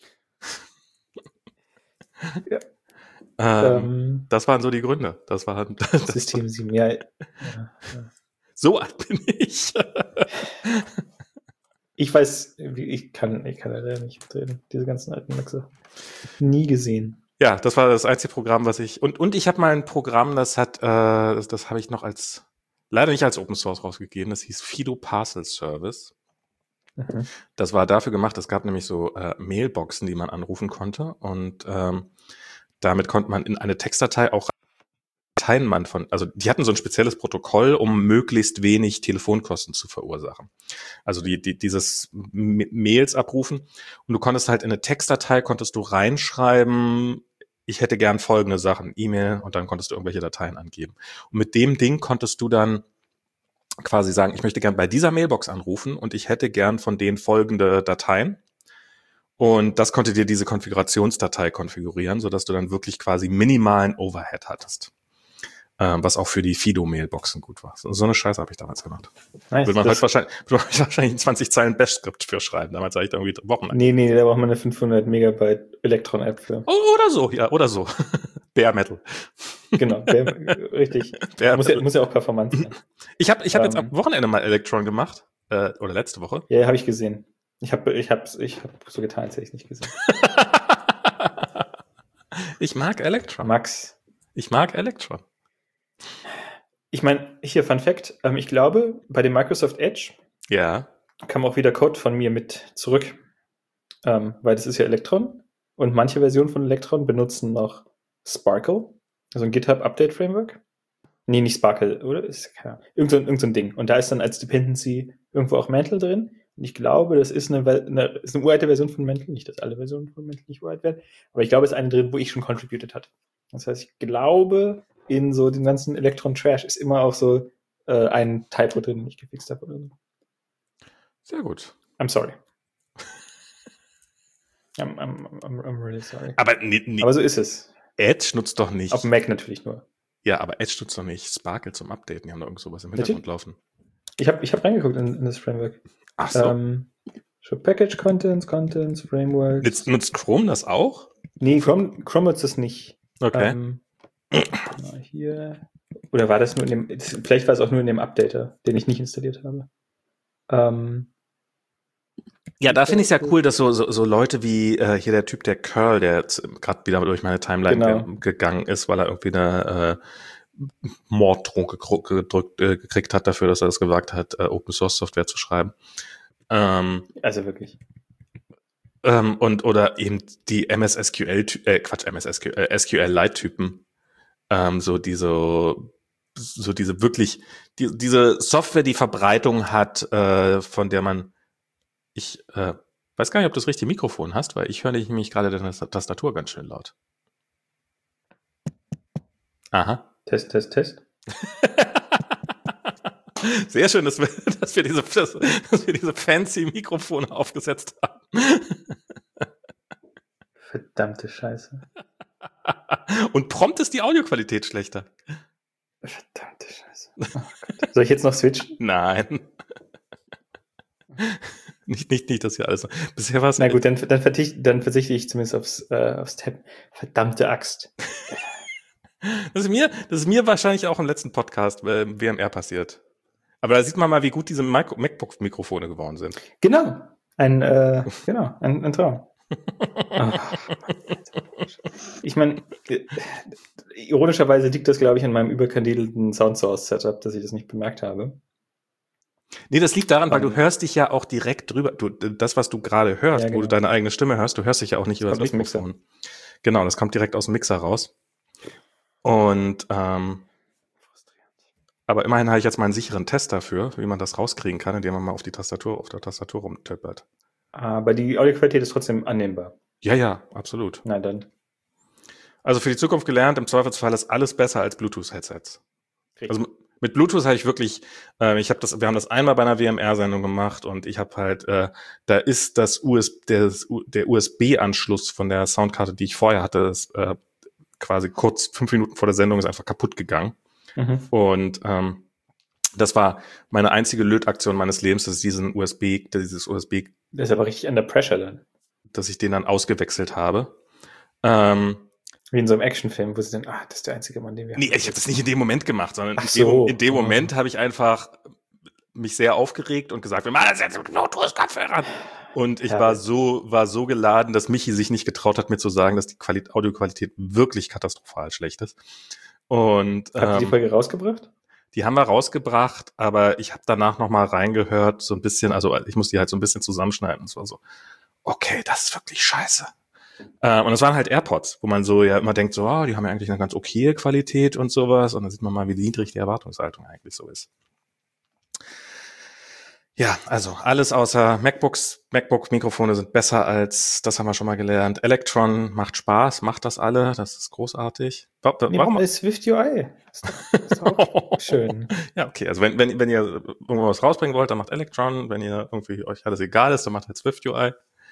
Ja. Ähm, ähm, das waren so die Gründe. Das war das System sieben, ja. ja, ja. So alt bin ich. Ich weiß, ich kann, ich kann leider nicht reden. Diese ganzen alten Maxe. Nie gesehen. Ja, das war das einzige Programm, was ich. Und, und ich habe mal ein Programm, das hat, äh, das, das habe ich noch als leider nicht als Open Source rausgegeben. Das hieß Fido Parcel Service. Mhm. Das war dafür gemacht. Es gab nämlich so äh, Mailboxen, die man anrufen konnte. Und ähm, damit konnte man in eine Textdatei auch Dateien man von, also die hatten so ein spezielles Protokoll, um möglichst wenig Telefonkosten zu verursachen. Also die, die dieses Mails abrufen. Und du konntest halt in eine Textdatei, konntest du reinschreiben, ich hätte gern folgende Sachen, E-Mail, und dann konntest du irgendwelche Dateien angeben. Und mit dem Ding konntest du dann quasi sagen, ich möchte gern bei dieser Mailbox anrufen und ich hätte gern von denen folgende Dateien. Und das konnte dir diese Konfigurationsdatei konfigurieren, sodass du dann wirklich quasi minimalen Overhead hattest. Ähm, was auch für die Fido-Mailboxen gut war. So, so eine Scheiße habe ich damals gemacht. Nice, würde man heute wahrscheinlich, würde man wahrscheinlich zwanzig Zeilen Bash-Skript für schreiben. Damals habe ich da irgendwie Wochen. Nee, nee, da braucht man eine fünfhundert Megabyte Electron-App für. Oh, oder so, ja, oder so. Bare Metal. Genau, bare, richtig. Bare muss, ja, muss ja auch performant sein. Ich habe ich hab um, jetzt am Wochenende mal Electron gemacht. Äh, oder letzte Woche. Ja, habe ich gesehen. Ich habe ich hab, ich hab so getan, als hätte ich es nicht gesehen. Ich mag Electron. Max. Ich mag Electron. Ich meine, hier Fun Fact, ähm, ich glaube, bei dem Microsoft Edge ja. kam auch wieder Code von mir mit zurück, ähm, weil das ist ja Electron und manche Versionen von Electron benutzen noch Sparkle, also ein GitHub-Update-Framework. Nee, nicht Sparkle, oder? Ist, keine Ahnung. Irgend so, irgend so ein Ding. Und da ist dann als Dependency irgendwo auch Mantle drin. Und ich glaube, das ist eine, eine, ist eine uralte Version von Mantle. Nicht, dass alle Versionen von Mantle nicht uralt werden. Aber ich glaube, es ist eine drin, wo ich schon contributed hatte. Das heißt, ich glaube, in so dem ganzen Electron-Trash ist immer auch so äh, ein Typo drin, den ich gefixt habe oder so. Sehr gut. I'm sorry. I'm, I'm, I'm, I'm really sorry. Aber, nee, nee. aber so ist es. Edge nutzt doch nicht. Auf Mac natürlich nur. Ja, aber Edge nutzt doch nicht Sparkle zum Updaten. Die haben da irgend sowas im Hintergrund laufen. Ich habe ich hab reingeguckt in, in das Framework. Ach so. Ähm, so Package Contents, Contents, Frameworks. Nutzt, nutzt Chrome das auch? Nee, Chrome, Chrome nutzt das nicht. Okay. Ähm, mal hier. Oder war das nur in dem, vielleicht war es auch nur in dem Updater, den ich nicht installiert habe. Ähm, ja, da finde ich es ja cool, dass so, so, so Leute wie äh, hier der Typ, der Curl, der gerade wieder durch meine Timeline genau. gegangen ist, weil er irgendwie eine äh, Morddrohung gedrückt, äh, gekriegt hat dafür, dass er das gewagt hat, äh, Open Source Software zu schreiben. Ähm, also wirklich. Ähm, und oder eben die M S S Q L, äh, Quatsch, M S S Q L, äh, S Q Lite-Typen, ähm, so diese, so diese wirklich, die, diese Software, die Verbreitung hat, äh, von der man, ich äh, weiß gar nicht, ob du das richtige Mikrofon hast, weil ich höre nämlich gerade deine Tastatur ganz schön laut. Aha. Test, Test, Test. Sehr schön, dass wir, dass wir diese, dass, dass wir diese fancy Mikrofone aufgesetzt haben. Verdammte Scheiße. Und prompt ist die Audioqualität schlechter. Verdammte Scheiße. Oh Gott. Soll ich jetzt noch switchen? Nein. nicht, nicht, nicht, dass hier alles. Bisher war es. Na gut, dann, dann, verzichte, dann verzichte ich zumindest aufs, äh, aufs Tab. Verdammte Axt. Das ist mir, das ist mir wahrscheinlich auch im letzten Podcast äh, W M R passiert. Aber da sieht man mal, wie gut diese MacBook-Mikrofone geworden sind. Genau. Ein, äh, genau, ein, ein Traum. Oh, ich meine, ironischerweise liegt das, glaube ich, an meinem überkandidelten Soundsource-Setup, dass ich das nicht bemerkt habe. Nee, das liegt daran, weil um, du hörst dich ja auch direkt drüber. Du, das, was du gerade hörst, ja, genau. wo du deine eigene Stimme hörst, du hörst dich ja auch nicht über das Mikrofon. Genau, das kommt direkt aus dem Mixer raus. Und ähm, aber immerhin habe ich jetzt mal einen sicheren Test dafür, wie man das rauskriegen kann, indem man mal auf die Tastatur, auf der Tastatur rumtippert. Aber die Audioqualität ist trotzdem annehmbar. Ja, ja, absolut. Na dann. Also für die Zukunft gelernt, im Zweifelsfall ist alles besser als Bluetooth-Headsets. Also mit Bluetooth habe ich wirklich, äh, ich habe das, wir haben das einmal bei einer W M R-Sendung gemacht und ich habe halt, äh, da ist das U S B, der, der U S B-Anschluss von der Soundkarte, die ich vorher hatte, ist, äh, quasi kurz fünf Minuten vor der Sendung ist einfach kaputt gegangen. Mhm. Und ähm, das war meine einzige Lötaktion meines Lebens, dass ich diesen U S B, dieses U S B, das ist aber richtig under pressure dann, dass ich den dann ausgewechselt habe. Ähm, Wie in so einem Actionfilm, wo sie dann, ah, das ist der einzige Mann, den wir haben. Nee, ich habe das nicht in dem Moment gemacht, sondern in, so. dem, in dem Moment habe ich einfach mich sehr aufgeregt und gesagt, wir machen das jetzt mit Bluetooth-Kopfhörern. Und ich ja, war so, war so geladen, dass Michi sich nicht getraut hat, mir zu sagen, dass die Quali- Audioqualität wirklich katastrophal schlecht ist. Und habt ihr ähm, die Folge rausgebracht? Die haben wir rausgebracht, aber ich habe danach noch mal reingehört, so ein bisschen, also ich muss die halt so ein bisschen zusammenschneiden. Es war so, okay, das ist wirklich scheiße. Äh, und es waren halt AirPods, wo man so ja immer denkt, so, oh, die haben ja eigentlich eine ganz okaye Qualität und sowas. Und dann sieht man mal, wie niedrig die Erwartungshaltung eigentlich so ist. Ja, also alles außer MacBooks, MacBook-Mikrofone sind besser als, das haben wir schon mal gelernt. Electron macht Spaß, macht das alle, das ist großartig. Warum, warum? Ist Swift U I. Ist doch, ist doch auch schön. Ja, okay, also wenn, wenn, wenn ihr irgendwas rausbringen wollt, dann macht Electron. Wenn ihr irgendwie euch alles egal ist, dann macht halt Swift U I.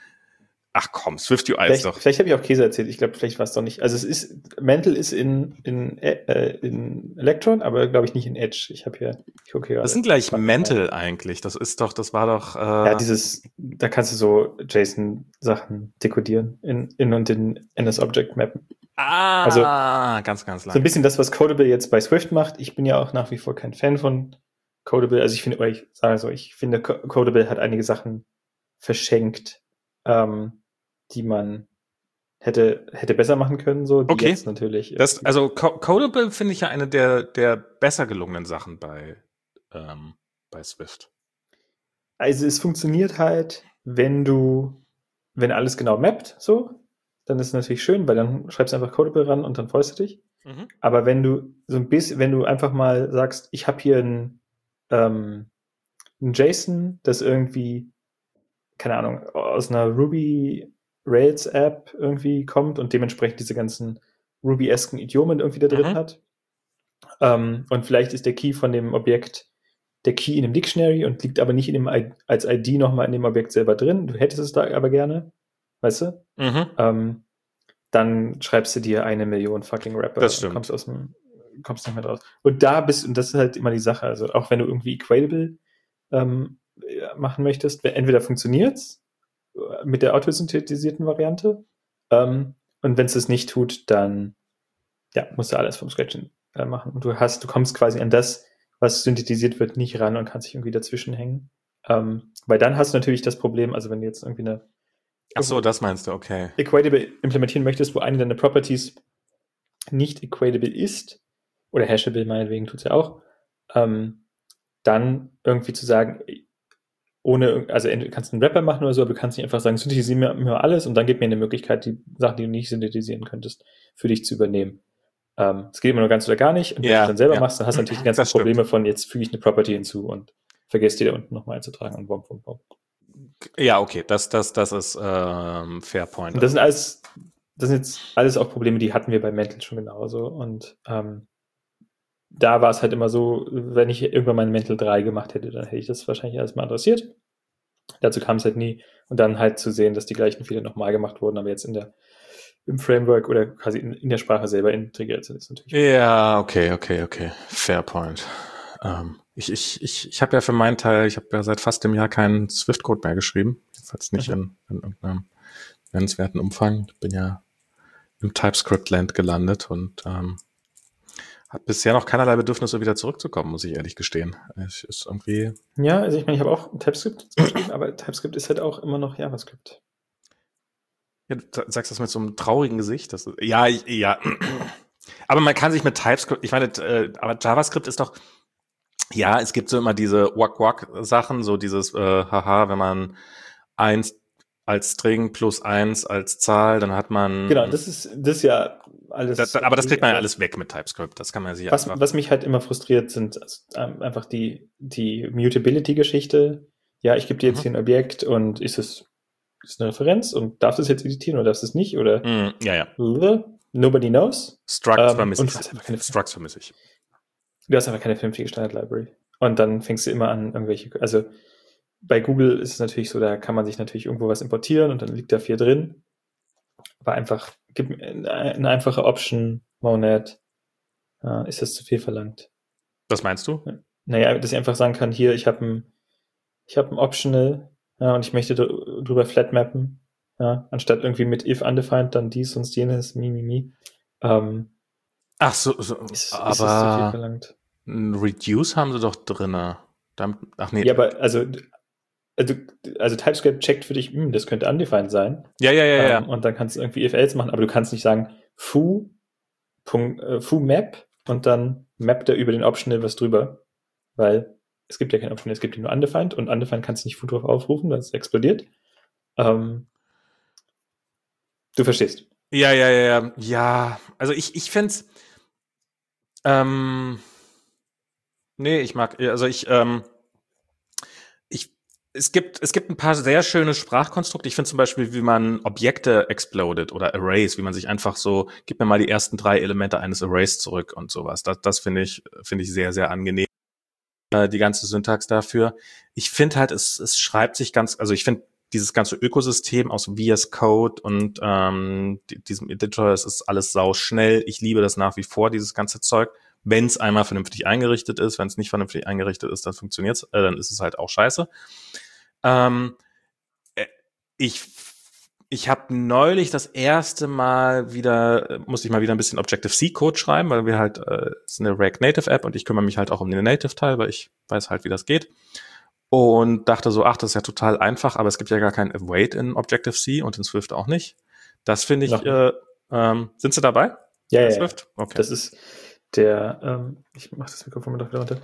Ach komm, Swift U I vielleicht, ist doch... Vielleicht habe ich auch Käse erzählt. Ich glaube, vielleicht war es doch nicht. Also es ist, Mantle ist in, in, äh, in Electron, aber glaube ich nicht in Edge. Ich habe hier, ich gucke hier. Das sind gleich Mantle eigentlich. Das ist doch, das war doch... Äh ja, dieses, da kannst du so JSON-Sachen dekodieren in, in und in N S Object mappen. Ah, also, ganz, ganz lang. So ein bisschen das, was Codable jetzt bei Swift macht. Ich bin ja auch nach wie vor kein Fan von Codable. Also ich finde, oder ich sage so, ich finde, Codable hat einige Sachen verschenkt, ähm, die man hätte hätte besser machen können, so die okay. Jetzt natürlich. Das, also Codable finde ich ja eine der der besser gelungenen Sachen bei ähm, bei Swift. Also es funktioniert halt, wenn du wenn alles genau mappt, so, dann ist es natürlich schön, weil dann schreibst du einfach Codable ran und dann freust du dich. Mhm. Aber wenn du so ein bisschen, wenn du einfach mal sagst, ich habe hier ein, ähm, ein JSON, das irgendwie, keine Ahnung, aus einer Ruby Rails App irgendwie kommt und dementsprechend diese ganzen Ruby-esken Idiomen irgendwie da drin mhm. hat. Ähm, und vielleicht ist der Key von dem Objekt der Key in dem Dictionary und liegt aber nicht in dem I- als I D nochmal in dem Objekt selber drin. Du hättest es da aber gerne, weißt du? Mhm. Ähm, dann schreibst du dir eine Million fucking Rapper das stimmt. und kommst aus dem, kommst nicht mehr draus. Und da bist, und das ist halt immer die Sache, also auch wenn du irgendwie Equatable ähm, machen möchtest, entweder funktioniert's mit der autosynthetisierten Variante. Ähm, und wenn es das nicht tut, dann ja, musst du alles vom Scratch äh, machen. Und du hast, du kommst quasi an das, was synthetisiert wird, nicht ran und kannst dich irgendwie dazwischen hängen. Ähm, weil dann hast du natürlich das Problem, also wenn du jetzt irgendwie eine Ach so, das meinst du, okay. Equatable implementieren möchtest, wo eine deiner Properties nicht equatable ist, oder hashable meinetwegen tut's ja auch, ähm, dann irgendwie zu sagen, ohne, also kannst du einen Wrapper machen oder so, aber du kannst nicht einfach sagen, synthetisiere mir, mir alles und dann gib mir eine Möglichkeit, die Sachen, die du nicht synthetisieren könntest, für dich zu übernehmen. Ähm, es geht immer nur ganz oder gar nicht. Und wenn ja, du es dann selber ja. machst, dann hast du natürlich die ganzen Probleme von, jetzt füge ich eine Property hinzu und vergesst die da unten nochmal einzutragen und bom, bom, bom. Ja, okay, das, das, das ist ähm, fair point. Und das sind alles, das sind jetzt alles auch Probleme, die hatten wir bei Mantle schon genauso. Und ähm, da war es halt immer so, wenn ich irgendwann mal ein Mantle drei gemacht hätte, dann hätte ich das wahrscheinlich erstmal adressiert. Dazu kam es halt nie. Und dann halt zu sehen, dass die gleichen Fehler nochmal gemacht wurden, aber jetzt in der im Framework oder quasi in, in der Sprache selber integriert sind. Ist natürlich ja, okay, okay, okay. Fair point. Ähm, ich ich, ich, ich habe ja für meinen Teil, ich habe ja seit fast einem Jahr keinen Swift-Code mehr geschrieben. Jedenfalls nicht mhm. in, in irgendeinem nennenswerten Umfang. Ich bin ja im TypeScript-Land gelandet und ähm, hat bisher noch keinerlei Bedürfnis, so wieder zurückzukommen, muss ich ehrlich gestehen. Es ist irgendwie. Ja, also ich meine, ich habe auch TypeScript geschrieben, aber TypeScript ist halt auch immer noch JavaScript. Ja, du sagst das mit so einem traurigen Gesicht. Das ist, ja, ich, ja. Aber man kann sich mit TypeScript, ich meine, äh, aber JavaScript ist doch, ja, es gibt so immer diese Wack-Wack-Sachen, so dieses, äh, haha, wenn man eins als String plus eins als Zahl, dann hat Genau, man. das ist, das ist ja alles. Das, aber das Okay, kriegt man ja aber alles weg mit TypeScript. Das kann man sich was, einfach. was mich halt immer frustriert, sind also, ähm, einfach die, die Mutability-Geschichte. Ja, ich gebe dir jetzt Mhm. hier ein Objekt und ist es ist eine Referenz und darfst du es jetzt editieren oder darfst du es nicht? Oder Mm, ja, ja. nobody knows. Structs Ähm, vermisse und ich. du hast einfach keine, Structs vermisse ich. du hast einfach keine vernünftige Standard-Library. Und dann fängst du immer an, irgendwelche, also bei Google ist es natürlich so, da kann man sich natürlich irgendwo was importieren und dann liegt da viel drin. Aber einfach, gib mir eine einfache Option, Monad, äh, ist das zu viel verlangt. Was meinst du? Naja, dass ich einfach sagen kann, hier, ich habe ein, ich habe ein Optional, ja, und ich möchte dr- drüber flat mappen, ja, anstatt irgendwie mit if undefined, dann dies, sonst jenes, mi, mi, mi. Ähm, Ach so, so ist, ist es zu viel aber verlangt? ein Reduce haben sie doch drinne. Damit, ach nee. Ja, aber also, also, also TypeScript checkt für dich, hm, das könnte undefined sein. Ja, ja, ja, Ähm, ja. und dann kannst du irgendwie if-else machen, aber du kannst nicht sagen, foo, Punkt, äh, foo map und dann mappt er über den Optional was drüber, weil es gibt ja kein Optional, es gibt nur undefined und undefined kannst du nicht foo drauf aufrufen, weil es explodiert. Ähm, du verstehst. Ja, ja, ja, ja. Ja, also ich, ich find's, ähm, nee, ich mag, also ich, ähm, ich, es gibt, es gibt ein paar sehr schöne Sprachkonstrukte. Ich finde zum Beispiel, wie man Objekte exploded oder Arrays, wie man sich einfach so, gib mir mal die ersten drei Elemente eines Arrays zurück und sowas. Das, das finde ich, finde ich sehr, sehr angenehm. Äh, die ganze Syntax dafür. Ich finde halt, es, es schreibt sich ganz, also ich finde dieses ganze Ökosystem aus V S Code und ähm, die, diesem Editor, es ist alles sau schnell. Ich liebe das nach wie vor, dieses ganze Zeug. Wenn es einmal vernünftig eingerichtet ist, wenn es nicht vernünftig eingerichtet ist, dann funktioniert's, äh, dann ist es halt auch scheiße. Ähm, äh, ich ich habe neulich das erste Mal wieder, äh, musste ich mal wieder ein bisschen Objective-C-Code schreiben, weil wir halt, äh, es ist eine React-Native-App und ich kümmere mich halt auch um den Native-Teil, weil ich weiß halt, wie das geht. Und dachte so, ach, das ist ja total einfach, aber es gibt ja gar kein Await in Objective-C und in Swift auch nicht. Das finde ich, Noch äh, ähm, sind Sie dabei? Ja, Bei ja, ja. Swift? Okay. Das ist der, ähm, ich mache das Mikrofon mal doch wieder runter,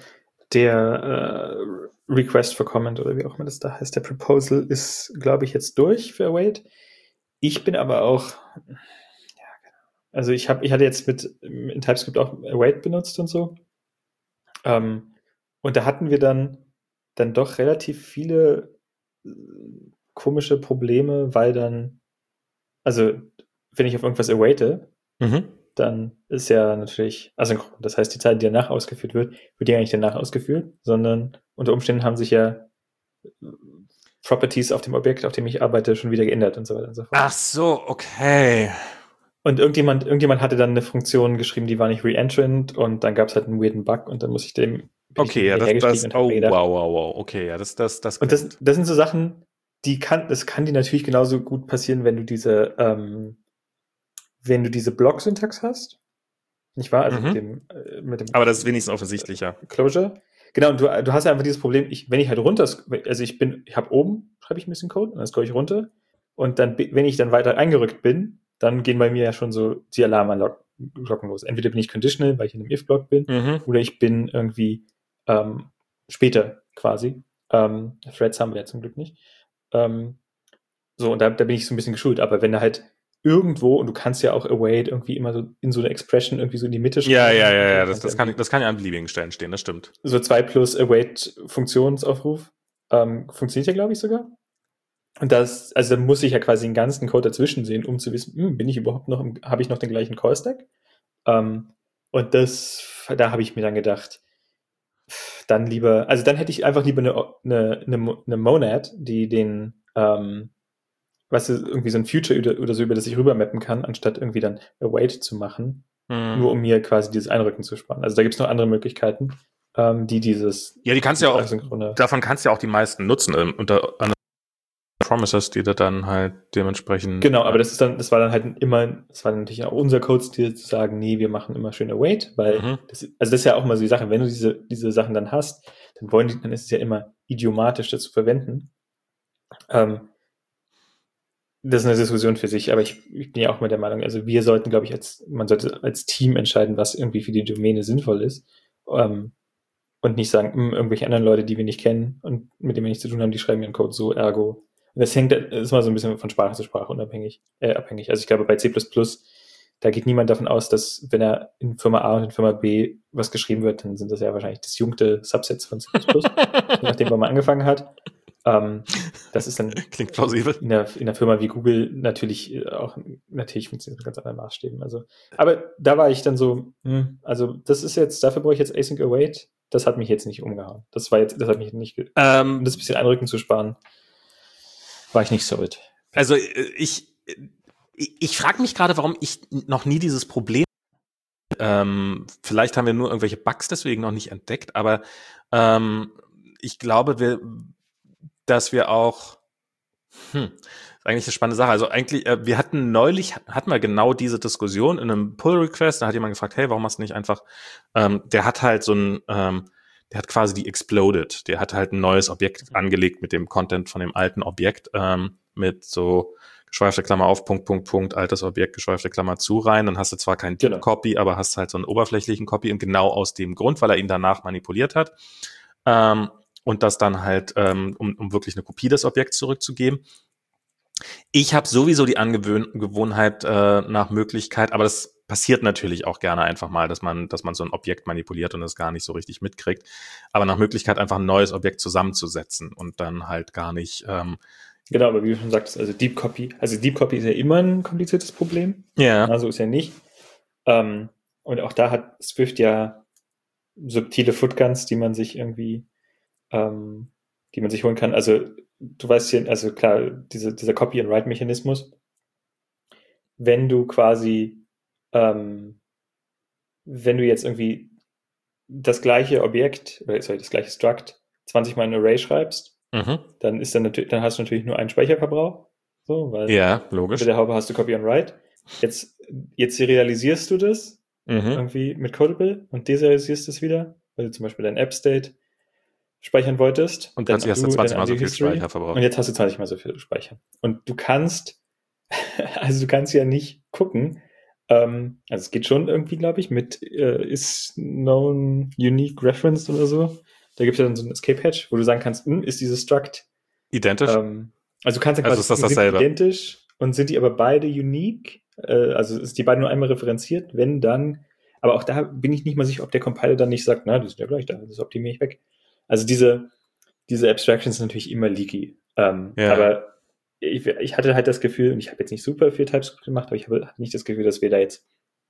der äh, Request for Comment oder wie auch immer das da heißt, der Proposal ist, glaube ich, jetzt durch für Await. Ich bin aber auch, ja, also ich habe, ich hatte jetzt mit in TypeScript auch Await benutzt und so. Ähm, und da hatten wir dann, dann doch relativ viele äh, komische Probleme, weil dann, also wenn ich auf irgendwas awaite, Mhm. dann ist ja natürlich asynchron. Das heißt, die Zeit, die danach ausgeführt wird, wird ja nicht danach ausgeführt, sondern unter Umständen haben sich ja Properties auf dem Objekt, auf dem ich arbeite, schon wieder geändert und so weiter und so fort. Ach so, okay. Und irgendjemand, irgendjemand hatte dann eine Funktion geschrieben, die war nicht reentrant und dann gab es halt einen weirden Bug und dann muss ich dem bin ich Okay, dem ja, das, hinterhergeschrieben das, und habe mir oh, gedacht, wow, wow, wow. Okay, ja, das, das, das und das, klingt. das sind so Sachen, die kann, das kann dir natürlich genauso gut passieren, wenn du diese, ähm, wenn du diese Block-Syntax hast. Nicht wahr? Also mit Mhm. dem, äh, mit dem Aber das ist wenigstens offensichtlicher. Closure. Genau, und du, du hast ja einfach dieses Problem, ich, wenn ich halt runter, also ich bin, ich habe oben, schreibe ich ein bisschen Code und dann scroll ich runter und dann, wenn ich dann weiter eingerückt bin, dann gehen bei mir ja schon so die Alarmglocken los. Entweder bin ich conditional, weil ich in einem if-Block bin, Mhm. oder ich bin irgendwie ähm, später quasi. Ähm, Threads haben wir ja zum Glück nicht. Ähm, so, und da, da bin ich so ein bisschen geschult, aber wenn da halt irgendwo, und du kannst ja auch await irgendwie immer so in so eine Expression irgendwie so in die Mitte Ja, schreiben. ja, ja, ja, Du das, kannst ja das kann, irgendwie das kann ja an beliebigen Stellen stehen, das stimmt. so zwei plus await Funktionsaufruf ähm, funktioniert ja, glaube ich, sogar. Und das, also da muss ich ja quasi den ganzen Code dazwischen sehen, um zu wissen, hm, bin ich überhaupt noch, habe ich noch den gleichen Call-Stack? Ähm, und das, da habe ich mir dann gedacht, dann lieber, also dann hätte ich einfach lieber eine, eine, eine, eine Monad, die den, ähm, was ist irgendwie so ein Future oder, oder so, über das ich rübermappen kann, anstatt irgendwie dann await zu machen, mhm. nur um mir quasi dieses Einrücken zu sparen. Also da gibt es noch andere Möglichkeiten, ähm, die dieses ja, die kannst ja auch, davon kannst du ja auch die meisten nutzen, ähm, unter Promises, die da dann halt dementsprechend. Genau, aber das ist dann, das war dann halt immer, das war dann natürlich auch unser Code-Stil zu sagen, nee, wir machen immer schön await, weil, mhm. das, also das ist ja auch mal so die Sache, wenn du diese, diese Sachen dann hast, dann wollen die, dann ist es ja immer idiomatisch, das zu verwenden. Ähm, das ist eine Diskussion für sich, aber ich, ich bin ja auch mit der Meinung, also wir sollten, glaube ich, als, man sollte als Team entscheiden, was irgendwie für die Domäne sinnvoll ist, ähm, und nicht sagen, mh, irgendwelche anderen Leute, die wir nicht kennen und mit denen wir nichts zu tun haben, die schreiben ihren Code so, ergo. Und das hängt, das ist mal so ein bisschen von Sprache zu Sprache unabhängig, äh, abhängig. Also ich glaube, bei C plus plus, da geht niemand davon aus, dass wenn er in Firma A und in Firma B was geschrieben wird, dann sind das ja wahrscheinlich disjunkte Subsets von C plus plus, je nachdem, wo man angefangen hat. Ähm, das ist dann klingt plausibel. In der, in der Firma wie Google natürlich auch, natürlich funktioniert mit ganz anderen Maßstäben. Also, aber da war ich dann so, hm, also das ist jetzt, dafür brauche ich jetzt Async Await. Das hat mich jetzt nicht umgehauen. Das war jetzt, das hat mich nicht, ähm, um das bisschen Einrücken zu sparen, war ich nicht so weit. Also ich, ich, ich frage mich gerade, warum ich noch nie dieses Problem, ähm, vielleicht haben wir nur irgendwelche Bugs deswegen noch nicht entdeckt, aber ähm, ich glaube, wir, dass wir auch, hm, ist eigentlich eine spannende Sache. Also eigentlich, äh, wir hatten neulich, hatten wir genau diese Diskussion in einem Pull-Request, da hat jemand gefragt, hey, warum hast du nicht einfach, ähm, der hat halt so ein, ähm, der hat quasi die exploded, der hat halt ein neues Objekt angelegt mit dem Content von dem alten Objekt, ähm, mit so geschweifte Klammer auf, Punkt, Punkt, Punkt, altes Objekt, geschweifte Klammer zu rein, dann hast du zwar keinen Genau. Copy, aber hast halt so einen oberflächlichen Copy und genau aus dem Grund, weil er ihn danach manipuliert hat, ähm, und das dann halt, ähm, um, um wirklich eine Kopie des Objekts zurückzugeben. Ich habe sowieso die Angewohnheit äh, nach Möglichkeit, aber das passiert natürlich auch gerne einfach mal, dass man, dass man so ein Objekt manipuliert und es gar nicht so richtig mitkriegt, aber nach Möglichkeit einfach ein neues Objekt zusammenzusetzen und dann halt gar nicht. Ähm, genau, aber wie du schon sagst, also Deep Copy, also Deep Copy ist ja immer ein kompliziertes Problem. Ja. Also ist ja nicht. Ähm, und auch da hat Swift ja subtile Footguns, die man sich irgendwie ähm, die man sich holen kann. Also du weißt hier, also klar, diese, dieser Copy-and-Write-Mechanismus, wenn du quasi, ähm, wenn du jetzt irgendwie das gleiche Objekt, oder sorry, das gleiche Struct zwanzig Mal in ein Array schreibst, mhm. dann ist dann natürlich, dann hast du natürlich nur einen Speicherverbrauch. So, weil ja, logisch. Mit der Haube hast du Copy-and-Write. Jetzt, jetzt serialisierst du das mhm. irgendwie mit Codable und deserialisierst es wieder, weil du zum Beispiel dein App-State speichern wolltest. Und plötzlich hast du zwanzig Mal so viel Speicher verbraucht. Und jetzt hast du zwanzig Mal so viel Speicher. Und du kannst, also du kannst ja nicht gucken, ähm, also es geht schon irgendwie, glaube ich, mit äh, is known unique reference oder so. Da gibt es ja dann so ein Escape-Hatch, wo du sagen kannst, hm, ist dieses Struct identisch? Ähm, also du kannst ja also quasi ist das dasselbe? Sind identisch und sind die aber beide unique? Äh, also ist die beiden nur einmal referenziert? Wenn dann, aber auch da bin ich nicht mal sicher, ob der Compiler dann nicht sagt, na, die sind ja gleich da, das optimiere ich weg. Also diese, diese Abstractions sind natürlich immer leaky. Ähm, ja. Aber ich, ich hatte halt das Gefühl, und ich habe jetzt nicht super viel TypeScript gemacht, aber ich habe hatte nicht das Gefühl, dass wir da jetzt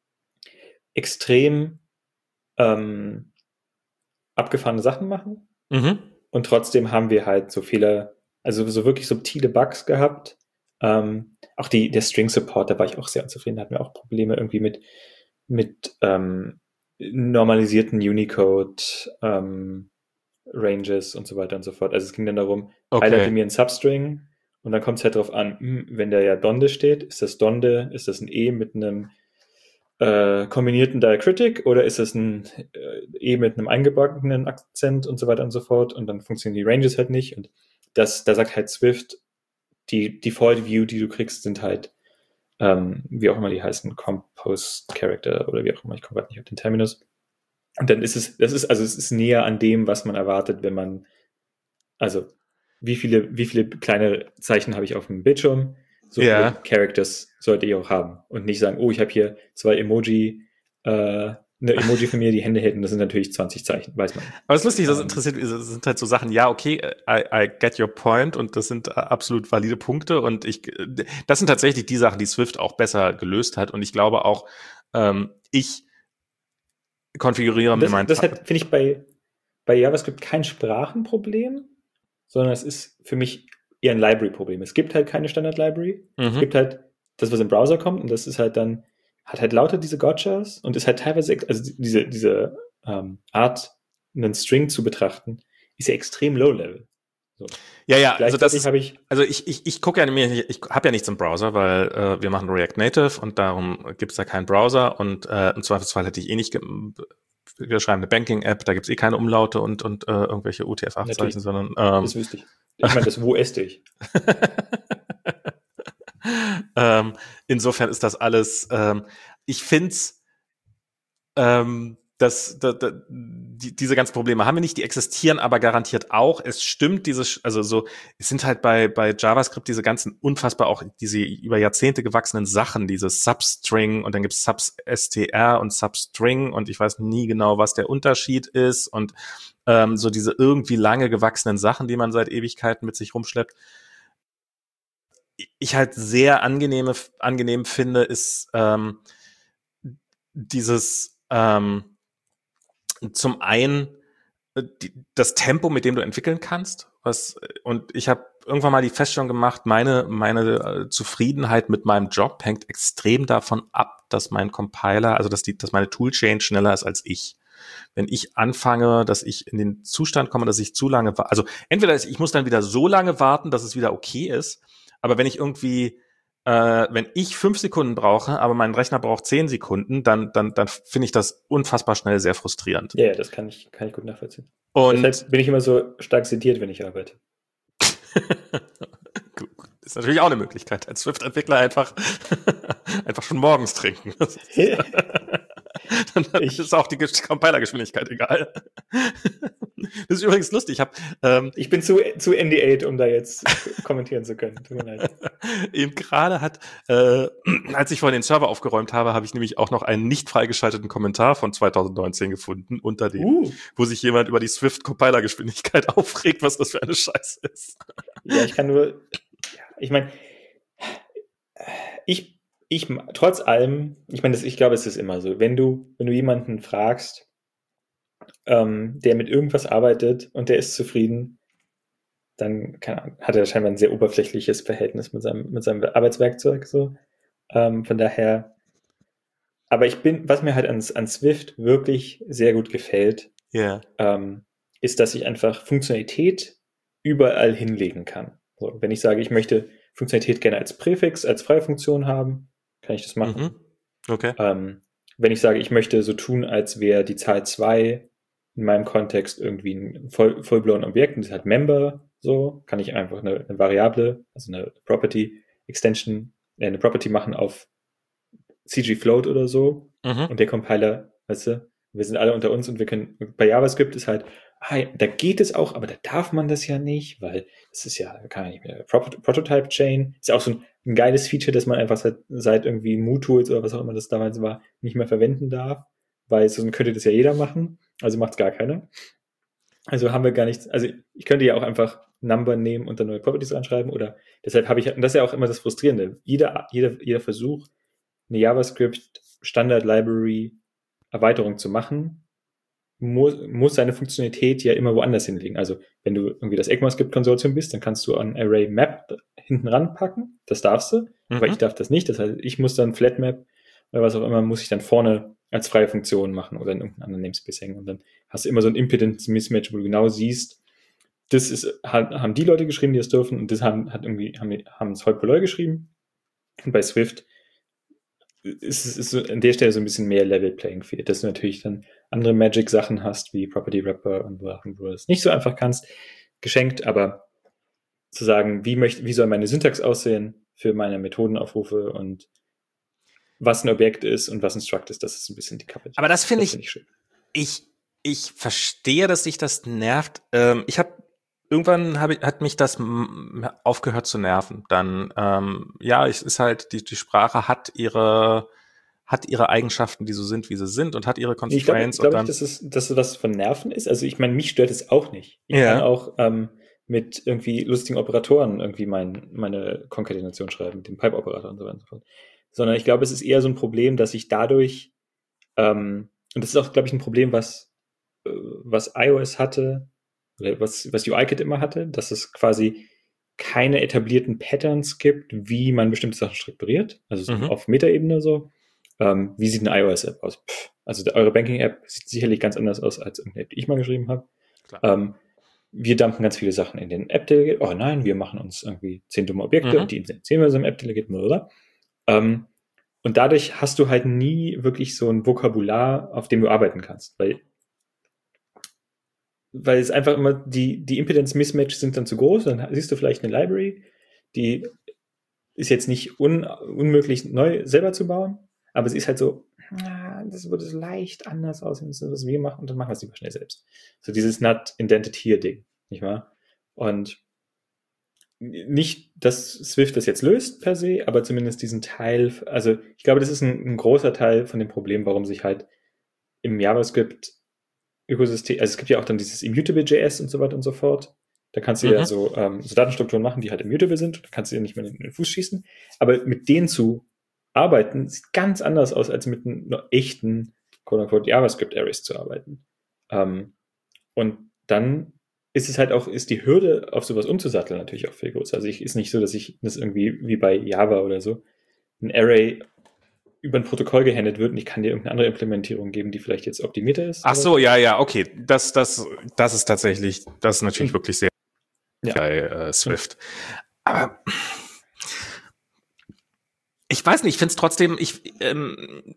extrem ähm, abgefahrene Sachen machen. Mhm. Und trotzdem haben wir halt so Fehler, also so wirklich subtile Bugs gehabt. Ähm, auch die, der String-Support, da war ich auch sehr unzufrieden, da hatten wir auch Probleme irgendwie mit, mit ähm, normalisierten Unicode, ähm, Ranges und so weiter und so fort. Also es ging dann darum, okay. highlighte mir einen Substring und dann kommt es halt drauf an, mh, wenn da ja Donde steht, ist das Donde, ist das ein E mit einem äh, kombinierten Diacritic oder ist das ein äh, E mit einem eingebackenen Akzent und so weiter und so fort und dann funktionieren die Ranges halt nicht und das, da sagt halt Swift, die Default View, die du kriegst, sind halt ähm, wie auch immer die heißen, Composed Character oder wie auch immer, ich komme gerade nicht auf den Terminus. Und dann ist es, das ist, also es ist näher an dem, was man erwartet, wenn man, also wie viele, wie viele kleine Zeichen habe ich auf dem Bildschirm, so ja. viele Characters sollte ich auch haben und nicht sagen, oh, ich habe hier zwei Emoji, äh, eine Emoji von mir, die Hände hält und das sind natürlich zwanzig Zeichen, weiß man. Aber es ist lustig, das interessiert, das sind halt so Sachen, ja, okay, I, I get your point und das sind absolut valide Punkte und ich, das sind tatsächlich die Sachen, die Swift auch besser gelöst hat und ich glaube auch, ähm, ich konfiguriere das, mir mein... Das finde ich bei, bei JavaScript kein Sprachenproblem, sondern es ist für mich eher ein Library-Problem. Es gibt halt keine Standard-Library. Mhm. Es gibt halt das, was im Browser kommt, und das ist halt dann, hat halt lauter diese Gotchas und ist halt teilweise, also diese, diese ähm, Art, einen String zu betrachten, ist ja extrem low-level. So. Ja, ja, also das ist, ich, also ich, ich, ich gucke ja mir, ich habe ja nichts im Browser, weil äh, wir machen React Native und darum gibt es da keinen Browser und äh, im Zweifelsfall hätte ich eh nicht, ge- wir schreiben eine Banking-App, da gibt es eh keine Umlaute und, und äh, irgendwelche U T F acht Zeichen, sondern ähm, das wüsste ich. Ich meine, das wo esste ich. ähm, insofern ist das alles, ähm, ich find's, ähm, das, das, das, die, diese ganzen Probleme haben wir nicht, die existieren aber garantiert auch. Es stimmt, diese, also so, es sind halt bei, bei JavaScript diese ganzen unfassbar auch diese über Jahrzehnte gewachsenen Sachen, dieses Substring und dann gibt's Substr und Substring und ich weiß nie genau, was der Unterschied ist und ähm, so diese irgendwie lange gewachsenen Sachen, die man seit Ewigkeiten mit sich rumschleppt. Ich halt sehr angenehme, angenehm finde, ist ähm, dieses ähm, zum einen äh, die, das Tempo, mit dem du entwickeln kannst. Was, und ich habe irgendwann mal die Feststellung gemacht, meine, meine äh, Zufriedenheit mit meinem Job hängt extrem davon ab, dass mein Compiler, also dass, die, dass meine Toolchain schneller ist als ich. Wenn ich anfange, dass ich in den Zustand komme, dass ich zu lange warte, also entweder ist, ich muss dann wieder so lange warten, dass es wieder okay ist, aber wenn ich irgendwie äh, wenn ich fünf Sekunden brauche, aber mein Rechner braucht zehn Sekunden, dann, dann, dann finde ich das unfassbar schnell sehr frustrierend. Ja, ja, das kann ich, kann ich gut nachvollziehen. Und deshalb bin ich immer so stark sediert, wenn ich arbeite. ist natürlich auch eine Möglichkeit, als Swift-Entwickler einfach, einfach schon morgens trinken. Dann ich, ist auch die Compiler-Geschwindigkeit egal. Das ist übrigens lustig. Ich, hab, ähm, ich bin zu, zu N D A, um da jetzt kommentieren zu können. Tut mir leid. Eben gerade hat, äh, als ich vorhin den Server aufgeräumt habe, habe ich nämlich auch noch einen nicht freigeschalteten Kommentar von zwanzig neunzehn gefunden, unter dem, uh. wo sich jemand über die Swift-Compiler-Geschwindigkeit aufregt, was das für eine Scheiße ist. Ja, ich kann nur, ich meine, ich Ich, trotz allem, ich meine, das, ich glaube, es ist immer so, wenn du, wenn du jemanden fragst, ähm, der mit irgendwas arbeitet und der ist zufrieden, dann kann, hat er scheinbar ein sehr oberflächliches Verhältnis mit seinem, mit seinem Arbeitswerkzeug, so. Ähm, von daher, aber ich bin, was mir halt an, an Swift wirklich sehr gut gefällt, yeah. ähm, ist, dass ich einfach Funktionalität überall hinlegen kann. So, wenn ich sage, ich möchte Funktionalität gerne als Präfix, als freie Funktion haben, kann ich das machen. Mhm. Okay. Ähm, wenn ich sage, ich möchte so tun, als wäre die Zahl zwei in meinem Kontext irgendwie ein voll, vollblauen Objekt und das hat Member, so, kann ich einfach eine, eine Variable, also eine Property Extension, äh, eine Property machen auf C G Float oder so. Mhm. Und der Compiler, weißt du, wir sind alle unter uns und wir können, bei JavaScript ist halt, ah, da geht es auch, aber da darf man das ja nicht, weil das ist ja, kann ja nicht mehr, Prototype Chain, ist ja auch so ein, ein geiles Feature, das man einfach seit, seit irgendwie MooTools oder was auch immer das damals war, nicht mehr verwenden darf, weil sonst könnte das ja jeder machen, also macht es gar keiner. Also haben wir gar nichts, also ich könnte ja auch einfach Number nehmen und dann neue Properties anschreiben oder deshalb habe ich, und das ist ja auch immer das Frustrierende, jeder, jeder, jeder Versuch, eine JavaScript Standard Library Erweiterung zu machen, muss, muss seine Funktionalität ja immer woanders hinlegen. Also wenn du irgendwie das ECMAScript-Konsortium bist, dann kannst du ein Array Map hinten ranpacken. Das darfst du, mhm. aber ich darf das nicht. Das heißt, ich muss dann Flatmap oder was auch immer, muss ich dann vorne als freie Funktion machen oder in irgendeinem anderen Namespace hängen. Und dann hast du immer so ein Impedance-Mismatch, wo du genau siehst, das ist, haben die Leute geschrieben, die das dürfen, und das haben, hat irgendwie, haben, haben es Hoi-Polloi geschrieben. Und bei Swift ist es ist so an der Stelle so ein bisschen mehr Level Playing Field, dass du natürlich dann andere Magic-Sachen hast, wie Property Wrapper und Sachen, wo du das nicht so einfach kannst, geschenkt, aber zu sagen, wie möchte, wie soll meine Syntax aussehen für meine Methodenaufrufe und was ein Objekt ist und was ein Struct ist, das ist ein bisschen die Kappe. Aber das finde ich, find ich schön. Ich, ich verstehe, dass sich das nervt. Ähm, ich habe Irgendwann hab ich, hat mich das aufgehört zu nerven. Dann, ähm, ja, es ist halt, die, die Sprache hat ihre, hat ihre Eigenschaften, die so sind, wie sie sind, und hat ihre Constraints. Ich glaube glaub nicht, dass es, dass es was von Nerven ist. Also ich meine, mich stört es auch nicht. Ich ja. kann auch ähm, mit irgendwie lustigen Operatoren irgendwie mein, meine Konkatenation schreiben, mit dem Pipe-Operator und so weiter und so fort. Sondern ich glaube, es ist eher so ein Problem, dass ich dadurch, ähm, und das ist auch, glaube ich, ein Problem, was, was iOS hatte, oder was, was UIKit immer hatte, dass es quasi keine etablierten Patterns gibt, wie man bestimmte Sachen strukturiert, also Mhm. auf Metaebene so. Ähm, wie sieht eine iOS-App aus? Pff, also die, eure Banking-App sieht sicherlich ganz anders aus als eine App, die ich mal geschrieben habe. Ähm, wir dumpen ganz viele Sachen in den App-Delegate. Oh nein, wir machen uns irgendwie zehn dumme Objekte Mhm. und die initialisieren wir so im App-Delegate, oder? Ähm, und dadurch hast du halt nie wirklich so ein Vokabular, auf dem du arbeiten kannst, weil weil es einfach immer, die, die Impedance-Mismatch sind dann zu groß, dann siehst du vielleicht eine Library, die ist jetzt nicht un, unmöglich neu selber zu bauen, aber sie ist halt so, ah, das würde so leicht anders aussehen, das was wir machen, und dann machen wir es lieber schnell selbst. So dieses Not Indented Here-Ding, nicht wahr? Und nicht, dass Swift das jetzt löst per se, aber zumindest diesen Teil, also ich glaube, das ist ein, ein großer Teil von dem Problem, warum sich halt im JavaScript Ökosystem, also es gibt ja auch dann dieses Immutable.js und so weiter und so fort. Da kannst du Mhm. ja so, ähm, so Datenstrukturen machen, die halt immutable sind. Da kannst du ja nicht mehr in den Fuß schießen. Aber mit denen zu arbeiten, sieht ganz anders aus, als mit einem echten, quote-unquote, JavaScript-Arrays zu arbeiten. Ähm, und dann ist es halt auch, ist die Hürde, auf sowas umzusatteln, natürlich auch viel größer. Also ich ist nicht so, dass ich das irgendwie wie bei Java oder so ein Array über ein Protokoll gehandelt wird und ich kann dir irgendeine andere Implementierung geben, die vielleicht jetzt optimierter ist. Ach so, ja, ja, okay. Das, das, das ist tatsächlich, das ist natürlich und, wirklich sehr ja. bei äh, Swift. Aber ich weiß nicht, ich finde es trotzdem, ich ähm,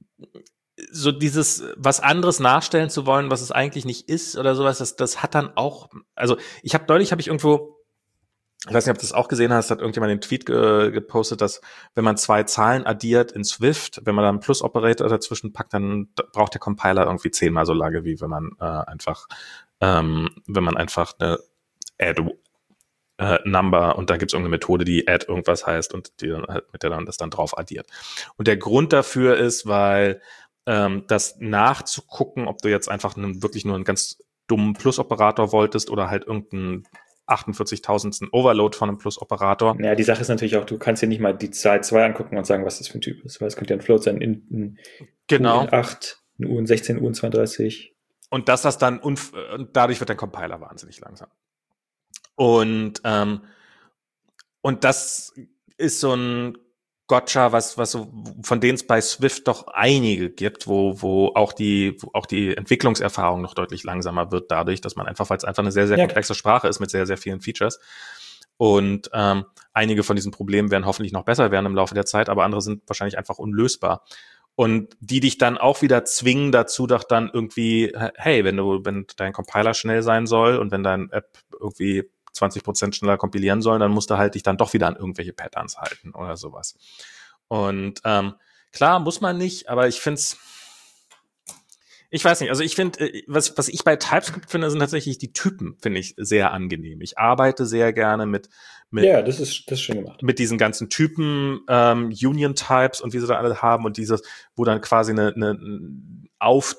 so dieses was anderes nachstellen zu wollen, was es eigentlich nicht ist oder sowas, das, das hat dann auch, also ich habe neulich, habe ich irgendwo, ich weiß nicht, ob du das auch gesehen hast, hat irgendjemand den Tweet ge- gepostet, dass wenn man zwei Zahlen addiert in Swift, wenn man da einen Plus-Operator dazwischen packt, dann braucht der Compiler irgendwie zehnmal so lange, wie wenn man äh, einfach, ähm, wenn man einfach eine Add äh, Number und dann gibt es irgendeine Methode, die Add irgendwas heißt und die dann halt mit der dann das dann drauf addiert. Und der Grund dafür ist, weil ähm, das nachzugucken, ob du jetzt einfach einen, wirklich nur einen ganz dummen Plus-Operator wolltest oder halt irgendeinen achtundvierzigtausendsten Overload von einem Plus-Operator. Ja, die Sache ist natürlich auch, du kannst dir nicht mal die Zahl zwei angucken und sagen, was das für ein Typ ist, weil es könnte ja ein Float sein, in, in Genau. U N acht, ein U N sechzehn, U N zweiunddreißig. Und dass das dann, unf- und dadurch wird der Compiler wahnsinnig langsam. Und, ähm, und das ist so ein Gotcha, was, was so, von denen es bei Swift doch einige gibt, wo, wo auch die, wo auch die Entwicklungserfahrung noch deutlich langsamer wird dadurch, dass man einfach, weil es einfach eine sehr, sehr Ja. komplexe Sprache ist mit sehr, sehr vielen Features. Und ähm, einige von diesen Problemen werden hoffentlich noch besser werden im Laufe der Zeit, aber andere sind wahrscheinlich einfach unlösbar. Und die dich dann auch wieder zwingen dazu, doch dann irgendwie, hey, wenn du, wenn dein Compiler schnell sein soll und wenn dein App irgendwie zwanzig Prozent schneller kompilieren soll, dann musst du halt dich dann doch wieder an irgendwelche Patterns halten oder sowas. Und ähm, klar, muss man nicht, aber ich find's, ich weiß nicht, also ich finde, was, was ich bei TypeScript finde, sind tatsächlich die Typen, finde ich sehr angenehm. Ich arbeite sehr gerne mit, mit, ja, das ist, das ist schön gemacht. mit diesen ganzen Typen, ähm, Union-Types und wie sie da alle haben und dieses, wo dann quasi eine, eine auf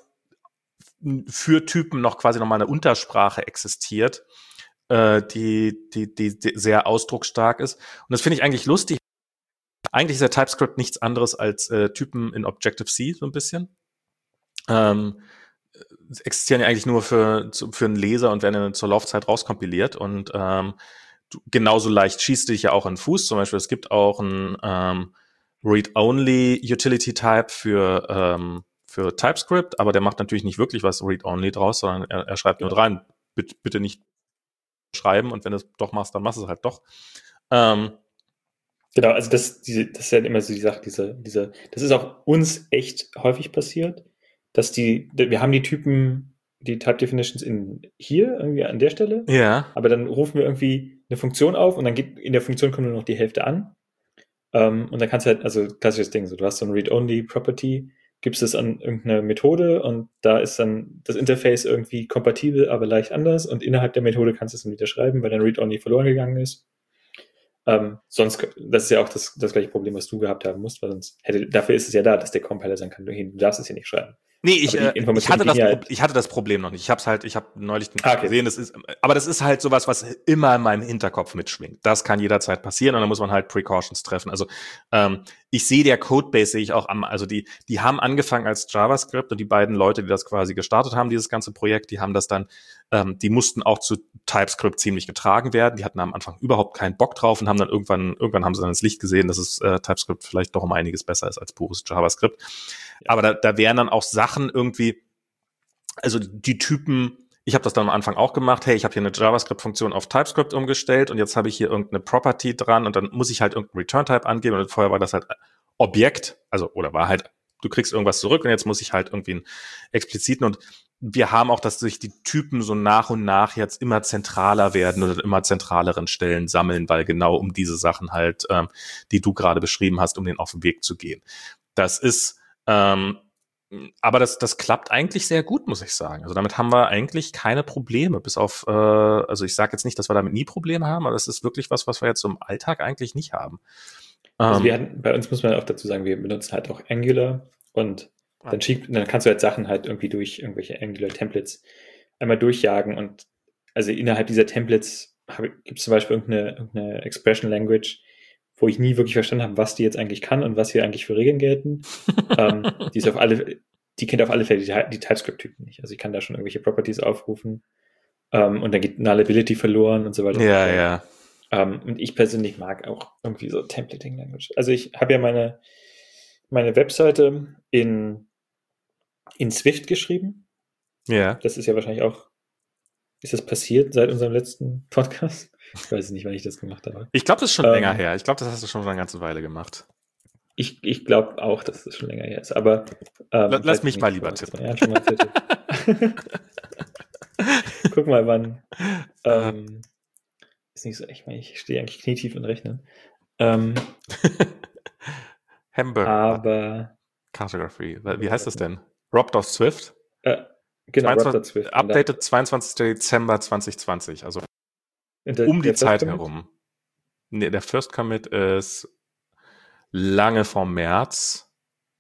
für Typen noch quasi nochmal eine Untersprache existiert, äh, die, die, die, die sehr ausdrucksstark ist. Und das finde ich eigentlich lustig. Eigentlich ist der TypeScript nichts anderes als äh, Typen in Objective-C, so ein bisschen. Ähm, existieren ja eigentlich nur für, für einen Leser und werden dann zur Laufzeit rauskompiliert und ähm, du, genauso leicht schießt du dich ja auch in den Fuß. Zum Beispiel, es gibt auch ein ähm, Read-Only-Utility-Type für, ähm, für TypeScript, aber der macht natürlich nicht wirklich was Read-Only draus, sondern er, er schreibt nur rein, bitte, bitte nicht schreiben und wenn du es doch machst, dann machst du es halt doch. Ähm, genau, also das, diese, das ist ja immer so die Sache, diese, diese, das ist auch uns echt häufig passiert, dass die, wir haben die Typen, die Type Definitions in hier irgendwie an der Stelle, ja. aber dann rufen wir irgendwie eine Funktion auf und dann geht in der Funktion kommt nur noch die Hälfte an. Um, und dann kannst du halt, also klassisches Ding, so du hast so ein Read-Only-Property, gibst es an irgendeine Methode und da ist dann das Interface irgendwie kompatibel, aber leicht anders und innerhalb der Methode kannst du es dann wieder schreiben, weil dein Read-Only verloren gegangen ist. Um, sonst, das ist ja auch das, das gleiche Problem, was du gehabt haben musst, weil sonst hätte, dafür ist es ja da, dass der Compiler sagen kann, du, du darfst es hier nicht schreiben. Nee, ich, äh, ich, hatte das, halt ich hatte das Problem noch nicht. Ich hab's halt, ich habe neulich ah, okay. gesehen, das ist, aber das ist halt sowas, was immer in meinem Hinterkopf mitschwingt. Das kann jederzeit passieren und da muss man halt Precautions treffen. Also ähm, ich sehe der Codebase sehe ich auch am, also die, die haben angefangen als JavaScript und die beiden Leute, die das quasi gestartet haben, dieses ganze Projekt, die haben das dann, ähm, die mussten auch zu TypeScript ziemlich getragen werden. Die hatten am Anfang überhaupt keinen Bock drauf und haben dann irgendwann, irgendwann haben sie dann ins Licht gesehen, dass es äh, TypeScript vielleicht doch um einiges besser ist als pures JavaScript. Ja. Aber da, da wären dann auch Sachen irgendwie, also die Typen, ich habe das dann am Anfang auch gemacht, hey, ich habe hier eine JavaScript-Funktion auf TypeScript umgestellt und jetzt habe ich hier irgendeine Property dran und dann muss ich halt irgendeinen Return-Type angeben und vorher war das halt Objekt, also oder war halt, du kriegst irgendwas zurück und jetzt muss ich halt irgendwie einen expliziten und wir haben auch, dass sich die Typen so nach und nach jetzt immer zentraler werden oder immer zentraleren Stellen sammeln, weil genau um diese Sachen halt, ähm, die du gerade beschrieben hast, um den auf den Weg zu gehen. Das ist ähm, aber das, das klappt eigentlich sehr gut, muss ich sagen. Also damit haben wir eigentlich keine Probleme, bis auf, äh, also ich sage jetzt nicht, dass wir damit nie Probleme haben, aber das ist wirklich was, was wir jetzt so im Alltag eigentlich nicht haben. Also wir hatten, bei uns muss man auch dazu sagen, wir benutzen halt auch Angular und dann, schieb, dann kannst du halt Sachen halt irgendwie durch irgendwelche Angular-Templates einmal durchjagen und also innerhalb dieser Templates gibt es zum Beispiel irgendeine, irgendeine Expression Language, wo ich nie wirklich verstanden habe, was die jetzt eigentlich kann und was hier eigentlich für Regeln gelten. ähm, die ist auf alle, die kennt auf alle Fälle die, die TypeScript-Typen nicht. Also ich kann da schon irgendwelche Properties aufrufen ähm, und dann geht Nullability verloren und so weiter. Ja, und so. ja. Ähm, und ich persönlich mag auch irgendwie so Templating-Language. Also ich habe ja meine, meine Webseite in, in Swift geschrieben. Ja. Das ist ja wahrscheinlich auch, ist das passiert seit unserem letzten Podcast? Ich weiß nicht, wann ich das gemacht habe. Ich glaube, das ist schon ähm, länger her. Ich glaube, das hast du schon eine ganze Weile gemacht. Ich, ich glaube auch, dass das schon länger her ist. Aber ähm, lass mich mal lieber tippen. Ja, schon mal Guck mal, wann. Ähm, ist nicht so echt, ich stehe eigentlich knietief und rechnen. Ähm, Hamburger. Aber. Cartography. Wie heißt das denn? Rob.Swift? Äh, genau, Rob.Swift. Updated zweiundzwanzigster Dezember zwanzig zwanzig. Also der, um die Zeit herum. Nee, der First Commit ist lange vom März.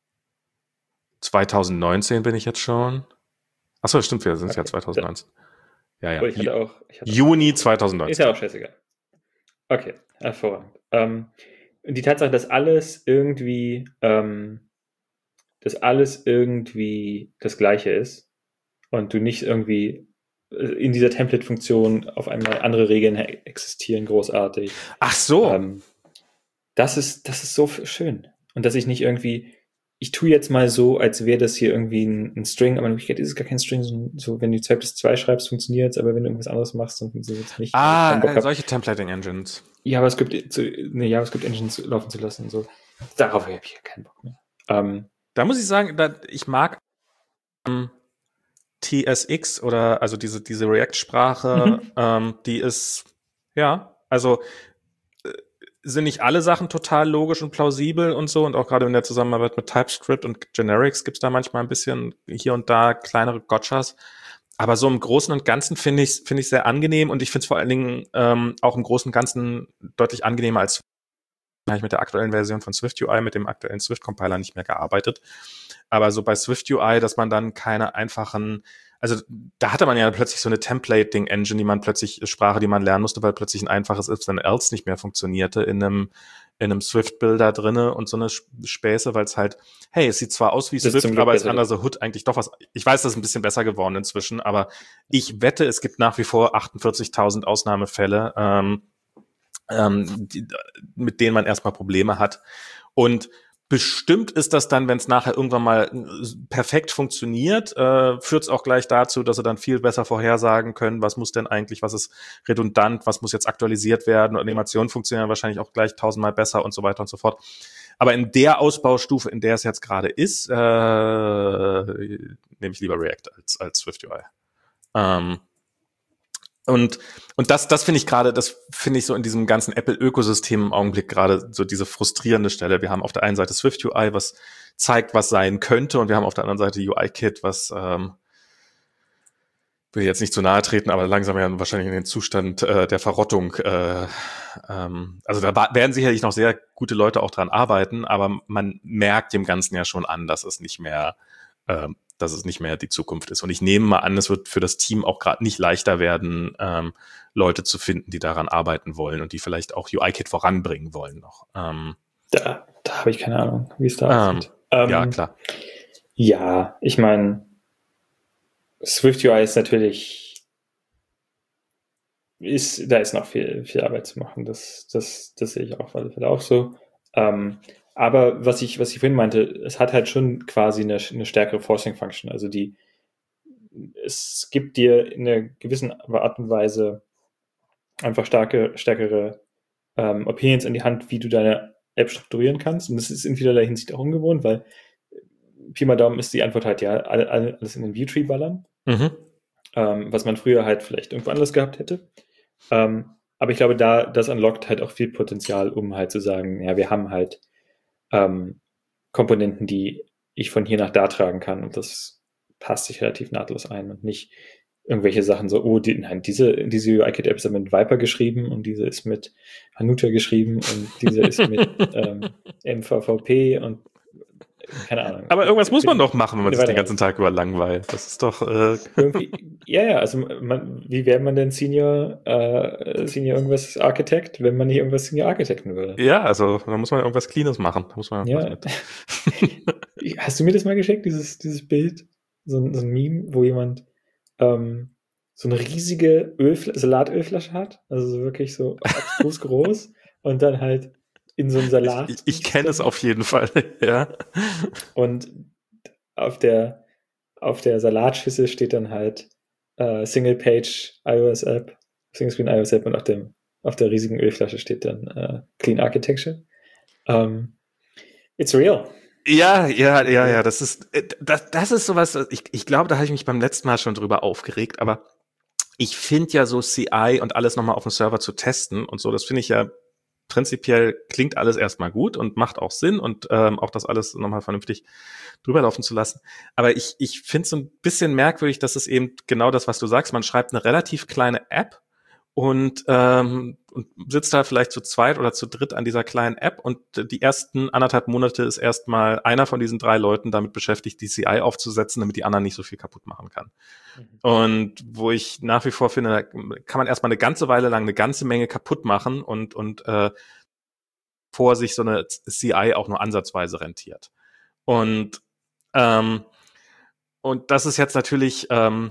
zwanzig neunzehn bin ich jetzt schon. Achso, stimmt, wir sind okay. Ja zwanzig neunzehn. Ja, ja. Oh, ich hatte auch, ich hatte Juni zwanzig neunzehn. Ist ja auch scheißegal. Okay, hervorragend. Ähm, die Tatsache, dass alles irgendwie, ähm, dass alles irgendwie das Gleiche ist und du nicht irgendwie in dieser Template-Funktion auf einmal andere Regeln existieren, großartig. Ach so. Ähm, das ist, das ist so schön. Und dass ich nicht irgendwie, ich tue jetzt mal so, als wäre das hier irgendwie ein, ein String, aber in Wirklichkeit ist es gar kein String, so, so wenn du zwei plus zwei schreibst, funktioniert es, aber wenn du irgendwas anderes machst, dann funktioniert es nicht. Ah, äh, solche Templating-Engines. JavaScript, zu, eine JavaScript-Engine laufen zu lassen und so. Darauf habe ich keinen Bock mehr. Ähm, da muss ich sagen, da, ich mag ähm, T S X oder also diese, diese React-Sprache, mhm. ähm, die ist, ja, also sind nicht alle Sachen total logisch und plausibel und so und auch gerade in der Zusammenarbeit mit TypeScript und Generics gibt's da manchmal ein bisschen hier und da kleinere Gotchas. Aber so im Großen und Ganzen finde ich finde ich sehr angenehm und ich finde es vor allen Dingen ähm, auch im Großen und Ganzen deutlich angenehmer als habe ich mit der aktuellen Version von SwiftUI, mit dem aktuellen Swift-Compiler nicht mehr gearbeitet. Aber so bei SwiftUI, dass man dann keine einfachen, also da hatte man ja plötzlich so eine Templating-Engine, die man plötzlich, Sprache, die man lernen musste, weil plötzlich ein einfaches If-Then-Else nicht mehr funktionierte in einem in einem Swift-Builder drinne und so eine Späße, weil es halt, hey, es sieht zwar aus wie Swift, aber ist under the hood eigentlich doch was. Ich weiß, das ist ein bisschen besser geworden inzwischen, aber ich wette, es gibt nach wie vor achtundvierzigtausend Ausnahmefälle, ähm, ähm, die, mit denen man erstmal Probleme hat. Und bestimmt ist das dann, wenn es nachher irgendwann mal perfekt funktioniert, äh, führt es auch gleich dazu, dass sie dann viel besser vorhersagen können, was muss denn eigentlich, was ist redundant, was muss jetzt aktualisiert werden und Animationen funktionieren wahrscheinlich auch gleich tausendmal besser und so weiter und so fort. Aber in der Ausbaustufe, in der es jetzt gerade ist, äh, nehme ich lieber React als, als SwiftUI. Ähm, Und, und das, das finde ich gerade, das finde ich so in diesem ganzen Apple-Ökosystem im Augenblick gerade so diese frustrierende Stelle. Wir haben auf der einen Seite SwiftUI, was zeigt, was sein könnte, und wir haben auf der anderen Seite UIKit, was, ähm, will jetzt nicht zu nahe treten, aber langsam ja wahrscheinlich in den Zustand äh, der Verrottung. Äh, ähm, also da werden sicherlich noch sehr gute Leute auch dran arbeiten, aber man merkt dem Ganzen ja schon an, dass es nicht mehr, äh, dass es nicht mehr die Zukunft ist. Und ich nehme mal an, es wird für das Team auch gerade nicht leichter werden, ähm, Leute zu finden, die daran arbeiten wollen und die vielleicht auch UIKit voranbringen wollen noch. Ähm, Da, da habe ich keine Ahnung, wie es da Ähm, aussieht. Ähm, ja, klar. Ja, ich meine, SwiftUI ist natürlich, ist, da ist noch viel, viel Arbeit zu machen. Das, das, das sehe ich auf alle Fälle auch so. Ähm, aber was ich, was ich vorhin meinte, es hat halt schon quasi eine, eine stärkere Forcing-Function. Also die, es gibt dir in einer gewissen Art und Weise einfach starke, stärkere ähm, Opinions in die Hand, wie du deine App strukturieren kannst. Und das ist in vielerlei Hinsicht auch ungewohnt, weil Pi mal Daumen ist die Antwort halt, ja, alles in den View-Tree ballern. Mhm. Ähm, was man früher halt vielleicht irgendwo anders gehabt hätte. Ähm, aber ich glaube, da, das unlockt halt auch viel Potenzial, um halt zu sagen, ja, wir haben halt ähm, Komponenten, die ich von hier nach da tragen kann und das passt sich relativ nahtlos ein und nicht irgendwelche Sachen so, oh, die, nein, diese, diese U I-Kit-App ist mit Viper geschrieben und diese ist mit Hanuta geschrieben und diese ist mit ähm, M V V P und keine Ahnung. Aber irgendwas muss man doch machen, wenn man sich den ganzen Tag über langweilt. Das ist doch äh irgendwie, ja, ja, also man, wie wäre man denn Senior, äh, Senior irgendwas Architect, wenn man nicht irgendwas Senior Architekten würde? Ja, also da muss man irgendwas Cleanes machen. Da muss man ja. Hast du mir das mal geschickt, dieses, dieses Bild? So ein, so ein Meme, wo jemand ähm, so eine riesige Ölfl- Salatölflasche hat, also so wirklich so abstrus groß und dann halt in so einem Salat. Ich, ich, ich kenne es auf jeden Fall, ja. Und auf der auf der Salatschüssel steht dann halt äh, Single-Page iOS-App, Single-Screen iOS-App und auf, dem, auf der riesigen Ölflasche steht dann äh, Clean Architecture. Um, it's real. Ja, ja, ja, ja, das ist, das, das ist sowas, ich, ich glaube, da habe ich mich beim letzten Mal schon drüber aufgeregt, aber ich finde ja so C I und alles nochmal auf dem Server zu testen und so, das finde ich ja prinzipiell klingt alles erstmal gut und macht auch Sinn und ähm, auch das alles nochmal vernünftig drüber laufen zu lassen. Aber ich, ich finde es so ein bisschen merkwürdig, dass es eben genau das, was du sagst, man schreibt eine relativ kleine App und, ähm, und sitzt da vielleicht zu zweit oder zu dritt an dieser kleinen App und die ersten anderthalb Monate ist erstmal einer von diesen drei Leuten damit beschäftigt, die C I aufzusetzen, damit die anderen nicht so viel kaputt machen kann. Mhm. Und wo ich nach wie vor finde, da kann man erstmal eine ganze Weile lang eine ganze Menge kaputt machen und, und äh, vor sich so eine C I auch nur ansatzweise rentiert. Und ähm, und das ist jetzt natürlich ähm,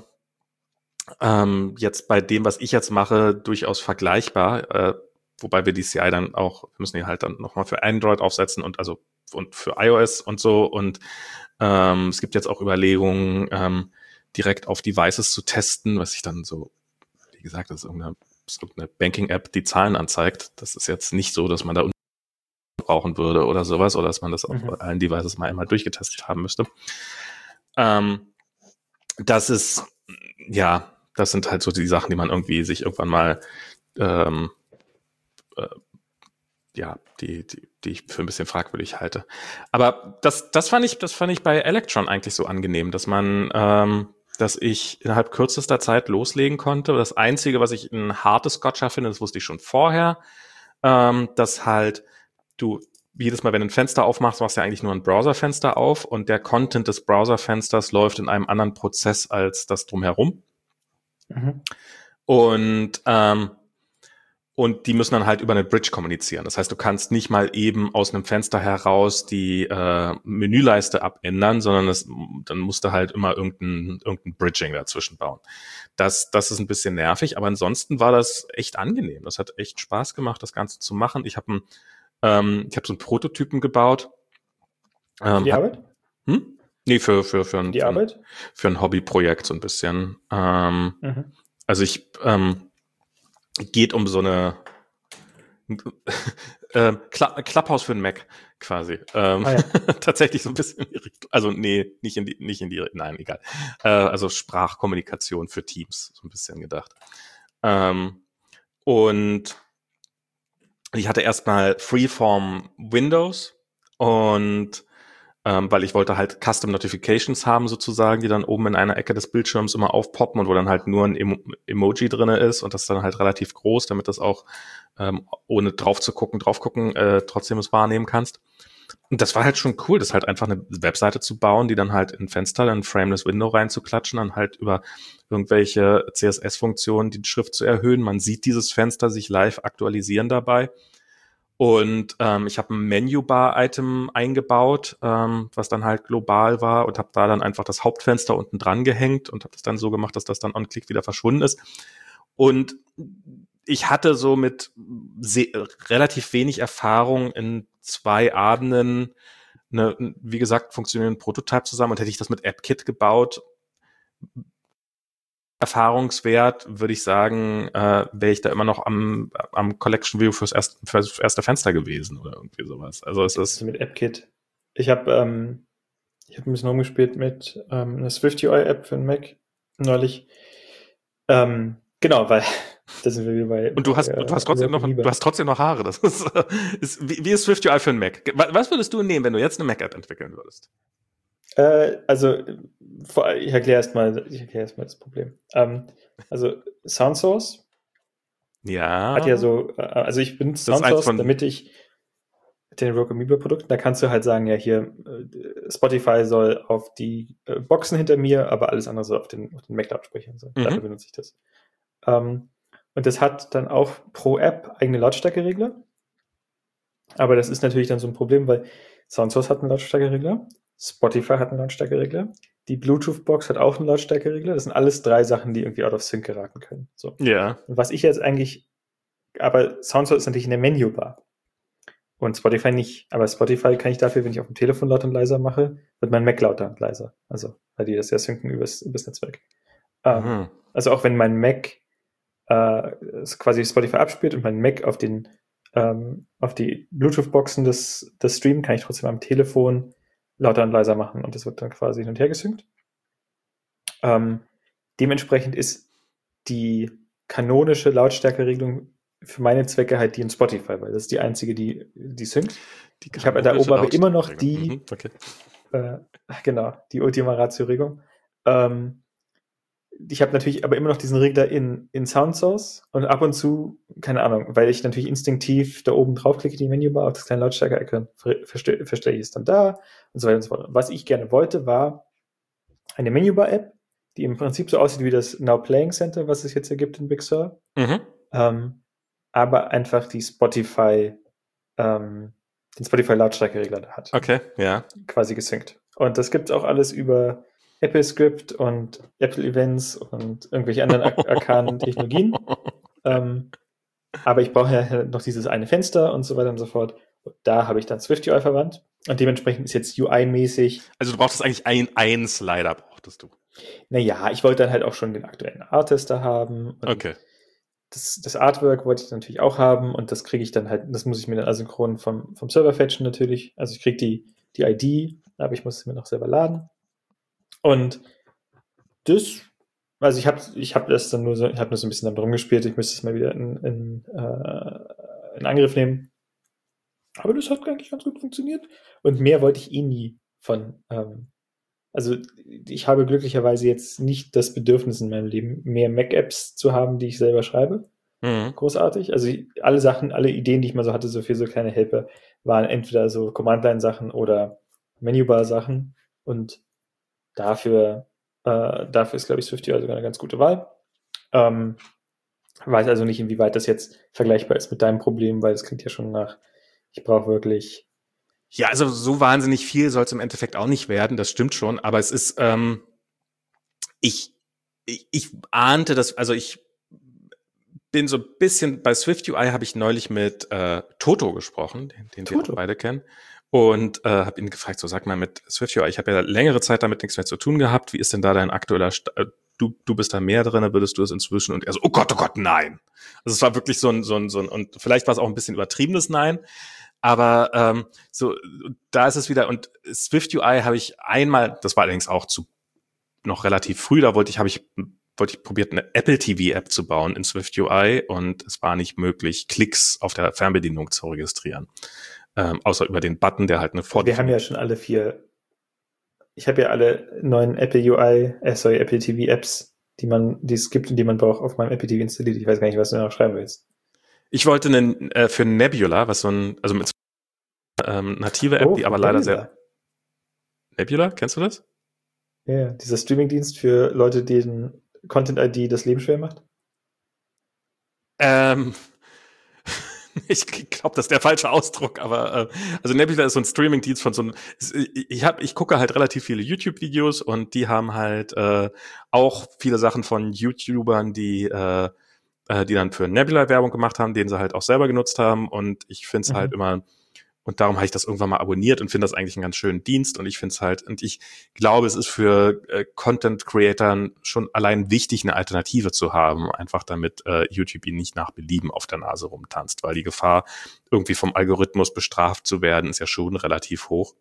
ähm, jetzt bei dem, was ich jetzt mache, durchaus vergleichbar, äh, wobei wir die C I dann auch, wir müssen die halt dann nochmal für Android aufsetzen und also und für iOS und so und ähm, es gibt jetzt auch Überlegungen, ähm, direkt auf Devices zu testen, was ich dann so, wie gesagt, das ist irgendeine, ist irgendeine Banking-App, die Zahlen anzeigt. Das ist jetzt nicht so, dass man da brauchen würde oder sowas oder dass man das auf mhm. allen Devices mal einmal durchgetestet haben müsste. Ähm, das ist, ja, das sind halt so die Sachen, die man irgendwie sich irgendwann mal, ähm, äh, ja, die, die, die ich für ein bisschen fragwürdig halte. Aber das, das fand ich, das fand ich bei Electron eigentlich so angenehm, dass man, ähm, dass ich innerhalb kürzester Zeit loslegen konnte. Das Einzige, was ich ein hartes Gotcha finde, das wusste ich schon vorher, ähm, dass halt du jedes Mal, wenn du ein Fenster aufmachst, machst du ja eigentlich nur ein Browserfenster auf und der Content des Browserfensters läuft in einem anderen Prozess als das drumherum. Mhm. Und ähm, und die müssen dann halt über eine Bridge kommunizieren. Das heißt, du kannst nicht mal eben aus einem Fenster heraus die äh, Menüleiste abändern, sondern das, dann musst du halt immer irgendein, irgendein Bridging dazwischen bauen. Das, das ist ein bisschen nervig, aber ansonsten war das echt angenehm. Das hat echt Spaß gemacht, das Ganze zu machen. Ich habe ein, ähm, ich habe so einen Prototypen gebaut. Ähm, für die hab, Arbeit? Hm? Nee, für, für, für, ein, die für, Arbeit? ein, für ein Hobbyprojekt so ein bisschen. Ähm, mhm. Also ich ähm, geht um so eine äh, Clubhouse für den Mac quasi. Ähm, ah, ja. Tatsächlich so ein bisschen in die Richtung. Also nee, nicht in die, nicht in die, nein, egal. Äh, also Sprachkommunikation für Teams, so ein bisschen gedacht. Ähm, und ich hatte erstmal Freeform Windows und ähm, weil ich wollte halt Custom Notifications haben sozusagen, die dann oben in einer Ecke des Bildschirms immer aufpoppen und wo dann halt nur ein Emo- Emoji drinne ist und das dann halt relativ groß, damit das auch ähm, ohne drauf zu gucken, drauf gucken, äh, trotzdem es wahrnehmen kannst. Und das war halt schon cool, das halt einfach eine Webseite zu bauen, die dann halt in ein Fenster, ein frameless Window reinzuklatschen, dann halt über irgendwelche C S S-Funktionen die Schrift zu erhöhen. Man sieht dieses Fenster sich live aktualisieren dabei. Und ähm, ich habe ein Menübar-Item eingebaut, ähm, was dann halt global war und habe da dann einfach das Hauptfenster unten dran gehängt und habe das dann so gemacht, dass das dann on-click wieder verschwunden ist. Und ich hatte so mit se- relativ wenig Erfahrung in zwei Abenden eine, wie gesagt, funktionierenden Prototype zusammen, und hätte ich das mit AppKit gebaut, Erfahrungswert, würde ich sagen, äh, wäre ich da immer noch am, am Collection View fürs erste, fürs erste Fenster gewesen oder irgendwie sowas. Also es ist also mit AppKit. Ich habe ähm, ich habe ein bisschen rumgespielt mit ähm, einer SwiftUI-App für den Mac neulich. Ähm, genau, weil da sind wir wieder bei. und du hast, bei, du hast äh, trotzdem noch, Amoeba. du hast trotzdem noch Haare. Das ist, ist wie, wie ist SwiftUI für einen Mac? Was würdest du nehmen, wenn du jetzt eine Mac-App entwickeln würdest? Äh, also, vor, ich erkläre erstmal, ich erkläre erstmal das Problem. Ähm, also SoundSource Ja. hat ja so, äh, also ich benutze Das ist eins SoundSource, von, damit ich den Rogue Amoeba Produkten, da kannst du halt sagen, ja hier, äh, Spotify soll auf die äh, Boxen hinter mir, aber alles andere soll auf den, auf den Mac-Lautsprechern sein. Mhm. Dafür benutze ich das. Ähm, und das hat dann auch pro App eigene Lautstärkeregler. Aber das ist natürlich dann so ein Problem, weil SoundSource hat einen Lautstärkeregler, Spotify hat einen Lautstärkeregler, die Bluetooth-Box hat auch einen Lautstärkeregler. Das sind alles drei Sachen, die irgendwie out of sync geraten können. So. ja. Und was ich jetzt eigentlich, aber SoundSource ist natürlich in der Menübar und Spotify nicht. Aber Spotify kann ich dafür, wenn ich auf dem Telefon lauter und leiser mache, wird mein Mac lauter und leiser. Also, weil die das ja synken übers, übers Netzwerk. Ähm, Mhm. also auch wenn mein Mac äh, quasi Spotify abspielt und mein Mac auf den ähm, auf die Bluetooth-Boxen des, des Stream kann ich trotzdem am Telefon lauter und leiser machen und das wird dann quasi hin und her gesynkt. Ähm, dementsprechend ist die kanonische Lautstärkeregelung für meine Zwecke halt die in Spotify, weil das ist die einzige, die, die synkt. Die Ich habe da oben aber immer noch die, mhm, okay. äh, genau, die Ultima Ratio-Regelung. Ähm, ich habe natürlich aber immer noch diesen Regler in, in SoundSource und ab und zu, keine Ahnung, weil ich natürlich instinktiv da oben draufklicke, die Menübar auf das kleine Lautstärke-Icon, verstelle verstell ich es dann da und so weiter und so fort. Was ich gerne wollte, war eine Menübar-App, die im Prinzip so aussieht wie das Now Playing Center, was es jetzt hier gibt in Big Sur, Mhm. ähm, aber einfach die Spotify, ähm, den Spotify-Lautstärkeregler da hat. Okay, ja. Quasi gesynkt. Und das gibt es auch alles über Apple Script und Apple Events und irgendwelche anderen arkanen Technologien. Ähm, aber ich brauche ja noch dieses eine Fenster und so weiter und so fort. Und da habe ich dann SwiftUI verwandt. Und dementsprechend ist jetzt U I-mäßig. Also du brauchtest eigentlich ein, ein Slider, brauchtest du. Naja, ich wollte dann halt auch schon den aktuellen Artester haben. Und okay. Das, das Artwork wollte ich natürlich auch haben. Und das kriege ich dann halt, das muss ich mir dann asynchron vom, vom Server fetchen natürlich. Also ich kriege die, die I D, aber ich muss es mir noch selber laden. Und das, also ich habe ich hab das dann nur so, ich habe nur so ein bisschen damit rumgespielt, ich müsste es mal wieder in, in, äh, in Angriff nehmen. Aber das hat eigentlich ganz gut funktioniert. Und mehr wollte ich eh nie von, ähm, also ich habe glücklicherweise jetzt nicht das Bedürfnis in meinem Leben, mehr Mac-Apps zu haben, die ich selber schreibe. Mhm. Großartig. Also alle Sachen, alle Ideen, die ich mal so hatte, so für so kleine Helper, waren entweder so Command-Line-Sachen oder Menübar-Sachen. Und dafür Äh, dafür ist, glaube ich, SwiftUI sogar eine ganz gute Wahl. Ähm, weiß also nicht, inwieweit das jetzt vergleichbar ist mit deinem Problem, weil es klingt ja schon nach, ich brauche wirklich. Ja, also so wahnsinnig viel soll es im Endeffekt auch nicht werden, das stimmt schon, aber es ist, ähm, ich, ich, ich ahnte das, also ich bin so ein bisschen, bei SwiftUI habe ich neulich mit äh, Toto gesprochen, den, den wir auch beide kennen. Und äh, habe ihn gefragt, so sag mal mit SwiftUI, ich habe ja längere Zeit damit nichts mehr zu tun gehabt. Wie ist denn da dein aktueller, St du du bist da mehr drin, würdest du es inzwischen? Und er so, oh Gott, oh Gott, nein. Also es war wirklich so ein, so ein, so ein, und vielleicht war es auch ein bisschen übertriebenes Nein. Aber ähm, so, da ist es wieder, und SwiftUI habe ich einmal, das war allerdings auch zu noch relativ früh, da wollte ich, habe ich wollte ich probiert, eine Apple T V-App zu bauen in SwiftUI und es war nicht möglich, Klicks auf der Fernbedienung zu registrieren. Ähm, außer über den Button, der halt eine Vor. Wir haben ja schon alle vier. Ich habe ja alle neuen Apple U I, äh, sorry, Apple T V-Apps, die man, die es gibt und die man braucht, auf meinem Apple T V installiert. Ich weiß gar nicht, was du noch schreiben willst. Ich wollte einen, äh, für Nebula, was so ein, also mit ähm, native App, oh, die aber leider Nebula. sehr. Nebula, kennst du das? Ja, dieser Streamingdienst für Leute, denen Content-I D das Leben schwer macht. Ähm, Ich glaube, das ist der falsche Ausdruck, aber äh, also Nebula ist so ein Streaming-Dienst von so einem. Ich hab, ich gucke halt relativ viele YouTube-Videos und die haben halt äh, auch viele Sachen von YouTubern, die äh, äh, die dann für Nebula Werbung gemacht haben, den sie halt auch selber genutzt haben. Und ich finde es Mhm. halt immer. Und darum habe ich das irgendwann mal abonniert und finde das eigentlich einen ganz schönen Dienst. Und ich finde es halt, und ich glaube, es ist für äh, Content-Creatern schon allein wichtig, eine Alternative zu haben, einfach damit äh, YouTube ihn nicht nach Belieben auf der Nase rumtanzt, weil die Gefahr, irgendwie vom Algorithmus bestraft zu werden, ist ja schon relativ hoch.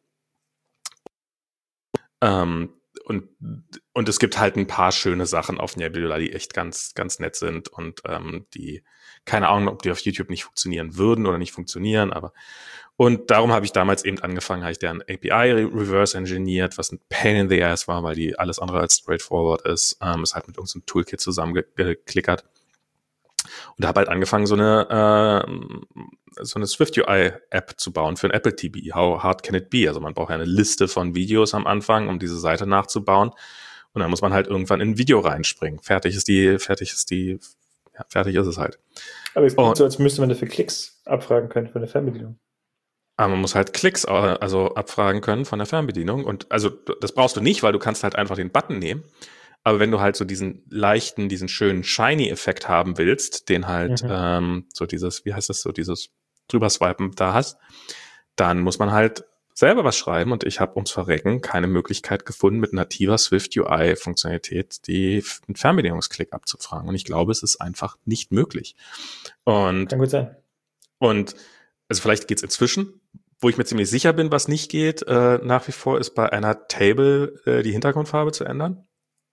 Ähm, und, und es gibt halt ein paar schöne Sachen auf Nebula, die echt ganz, ganz nett sind und ähm, die, keine Ahnung, ob die auf YouTube nicht funktionieren würden oder nicht funktionieren, aber und darum habe ich damals eben angefangen, habe ich deren A P I reverse engineert, was ein Pain in the Ass war, weil die alles andere als straightforward ist. Ähm, ist halt mit irgendeinem Toolkit zusammengeklickert. Und habe halt angefangen, so eine äh, so eine Swift U I-App zu bauen für ein Apple T V. How hard can it be? Also man braucht ja eine Liste von Videos am Anfang, um diese Seite nachzubauen. Und dann muss man halt irgendwann in ein Video reinspringen. Fertig ist die, fertig ist die, ja, fertig ist es halt. Aber es klingt so, als müsste man dafür Klicks abfragen können von der Fernbedienung. Aber man muss halt Klicks also abfragen können von der Fernbedienung. Und also das brauchst du nicht, weil du kannst halt einfach den Button nehmen. Aber wenn du halt so diesen leichten, diesen schönen Shiny-Effekt haben willst, den halt mhm. ähm, so dieses, wie heißt das, so dieses drüberswipen da hast, dann muss man halt selber was schreiben. Und ich habe ums Verrecken keine Möglichkeit gefunden, mit nativer Swift U I-Funktionalität die einen Fernbedienungsklick abzufragen. Und ich glaube, es ist einfach nicht möglich. Und, Kann gut sein. Und also vielleicht geht's inzwischen. Wo ich mir ziemlich sicher bin, was nicht geht, äh, nach wie vor, ist bei einer Table äh, die Hintergrundfarbe zu ändern.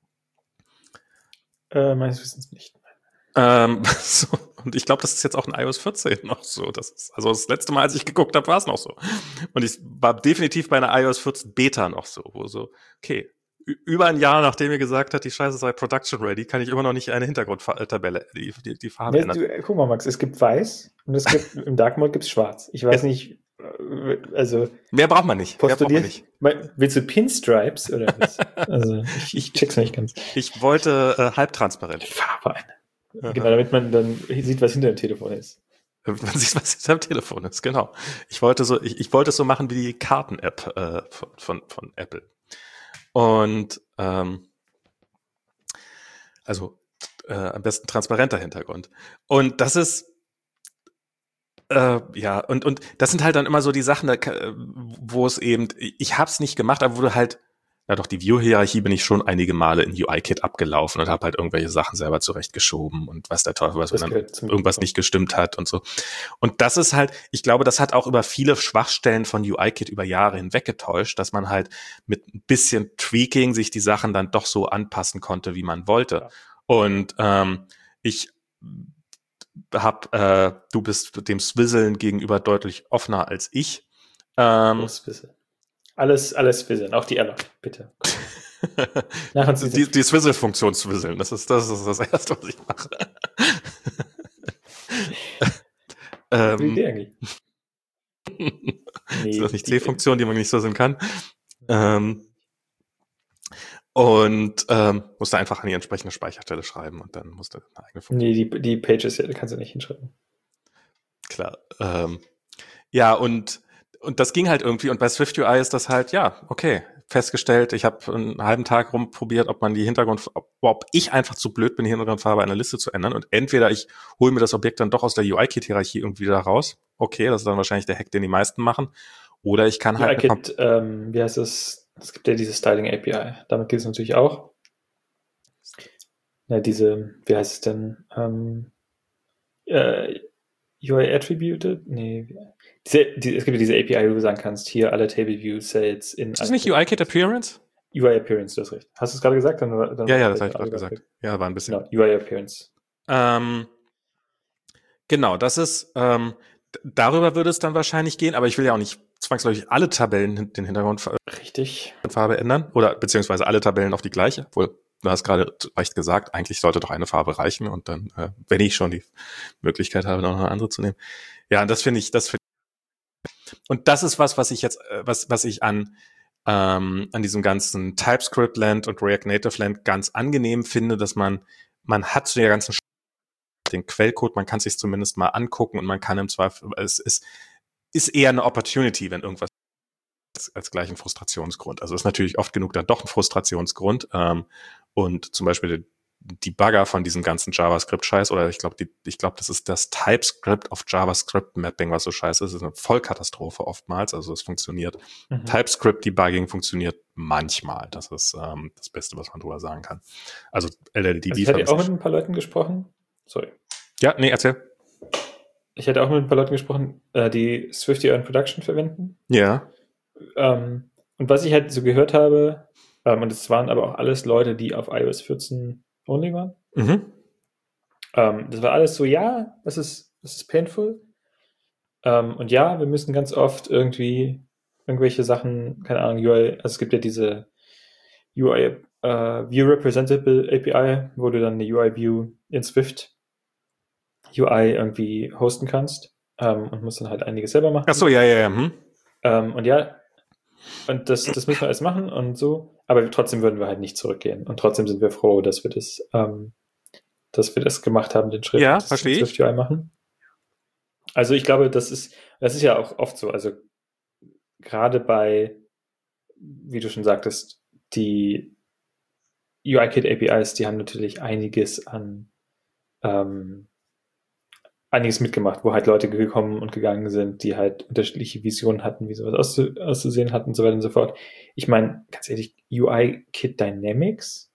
Äh, meines Wissens nicht. Ähm, so, und ich glaube, das ist jetzt auch in i O S vierzehn noch so. Das ist, also das letzte Mal, als ich geguckt habe, war es noch so. Und ich war definitiv bei einer i O S vierzehn Beta noch so, wo so, okay, über ein Jahr, nachdem ihr gesagt habt, die Scheiße sei Production ready, kann ich immer noch nicht eine Hintergrundtabelle, die, die, die Farbe ja, ändern. Du, guck mal, Max, es gibt weiß und es gibt im Dark Mode gibt's schwarz. Ich weiß ja. nicht, also mehr braucht man nicht. Mehr braucht man nicht. Willst du Pinstripes oder was? Also ich, ich check's nicht ganz. Ich wollte äh, halbtransparent. Farbe eine. Aha. Genau, damit man dann sieht, was hinter dem Telefon ist. Man sieht, was hinter dem Telefon ist, genau. Ich wollte so, ich, ich wollte es so machen wie die Karten-App äh, von, von, von Apple. Und ähm, also äh, am besten transparenter Hintergrund. Und das ist äh, ja, und, und das sind halt dann immer so die Sachen, da, wo es eben, ich hab's nicht gemacht, aber wo du halt, ja doch, die View-Hierarchie bin ich schon einige Male in U I-Kit abgelaufen und habe halt irgendwelche Sachen selber zurechtgeschoben und was der Teufel, was wenn dann irgendwas nicht gestimmt hat und so. Und das ist halt, ich glaube, das hat auch über viele Schwachstellen von U I-Kit über Jahre hinweg getäuscht, dass man halt mit ein bisschen Tweaking sich die Sachen dann doch so anpassen konnte, wie man wollte. Ja. Und ähm, ich hab, äh, du bist dem Swizzlen gegenüber deutlich offener als ich. Ähm, Alles, alles Swizzlen, auch die Ella, bitte. die die Swizzle-Funktion Swizzlen, das ist, das ist das Erste, was ich mache. ähm, Wie Idee eigentlich? Nee, ist das nicht C-Funktion, die man nicht swizzlen kann? Ähm, und ähm, musst du einfach an die entsprechende Speicherstelle schreiben und dann musst du eine eigene Funktion. Nee, die, die Pages kannst du nicht hinschreiben. Klar. Ähm, ja, und und das ging halt irgendwie. Und bei Swift U I ist das halt, ja, okay, festgestellt. Ich habe einen halben Tag rumprobiert, ob man die Hintergrund, ob, ob ich einfach zu blöd bin, die Hintergrundfarbe einer Liste zu ändern. Und entweder ich hole mir das Objekt dann doch aus der U I-Kit-Hierarchie irgendwie da raus. Okay, das ist dann wahrscheinlich der Hack, den die meisten machen. Oder ich kann halt... U I-Kit, ähm, wie heißt das? Es gibt ja diese Styling-A P I. Damit geht es natürlich auch. Ja, diese, wie heißt es denn? Ähm, äh, U I-Attributed? Nee, diese, die, es gibt ja diese A P I, wo du sagen kannst, hier alle Table View Sets in... Ist das nicht U I-Kit Appearance? U I Appearance, du hast recht. Hast du es gerade gesagt? Dann, dann ja, ja, das habe ich gerade gesagt. gesagt. Ja, war ein bisschen... Genau, U I Appearance. Ähm, genau, das ist... Ähm, darüber würde es dann wahrscheinlich gehen, aber ich will ja auch nicht zwangsläufig alle Tabellen den Hintergrund Richtig. Farbe ändern oder beziehungsweise alle Tabellen auf die gleiche. Obwohl, du hast gerade recht gesagt, eigentlich sollte doch eine Farbe reichen und dann, äh, wenn ich schon die Möglichkeit habe, noch eine andere zu nehmen. Ja, das finde ich, das finde ich. Und das ist was, was ich jetzt, was, was ich an ähm, an diesem ganzen TypeScript-Land und React Native Land ganz angenehm finde, dass man, man hat so die ganzen den Quellcode, man kann es sich zumindest mal angucken und man kann im Zweifel, es ist, ist eher eine Opportunity, wenn irgendwas als, als gleich ein Frustrationsgrund. Also ist natürlich oft genug dann doch ein Frustrationsgrund. Ähm, und zum Beispiel die Bugger von diesem ganzen JavaScript-Scheiß, oder ich glaube, ich glaube, das ist das TypeScript auf JavaScript-Mapping, was so scheiße ist. Das ist eine Vollkatastrophe oftmals. Also es funktioniert. Mhm. TypeScript-Debugging funktioniert manchmal. Das ist ähm, das Beste, was man drüber sagen kann. Also L L D B. Also ich hatte auch mit ein paar Leuten gesprochen. Sorry. Ja, nee, erzähl. Ich hatte auch mit ein paar Leuten gesprochen, die Swift in Production verwenden. Ja. Ähm, und was ich halt so gehört habe, ähm, und es waren aber auch alles Leute, die auf i O S vierzehn only waren. Mhm. Ähm, das war alles so, ja, das ist, das ist painful. Ähm, und ja, wir müssen ganz oft irgendwie irgendwelche Sachen, keine Ahnung, U I, also es gibt ja diese U I uh, View Representable A P I, wo du dann eine U I View in Swift U I irgendwie hosten kannst ähm, und musst dann halt einiges selber machen. Ach so, ja, ja, ja. Hm. Ähm, und ja, und das, das müssen wir alles machen und so, aber trotzdem würden wir halt nicht zurückgehen. Und trotzdem sind wir froh, dass wir das, ähm, dass wir das gemacht haben, den Schritt, ja, das verstehe Swift U I machen. Also ich glaube, das ist, das ist ja auch oft so. Also gerade bei, wie du schon sagtest, die U I-Kit A P Is, die haben natürlich einiges an ähm, einiges mitgemacht, wo halt Leute gekommen und gegangen sind, die halt unterschiedliche Visionen hatten, wie sowas auszu- auszusehen hatten und so weiter und so fort. Ich meine, ganz ehrlich, U I-Kit Dynamics?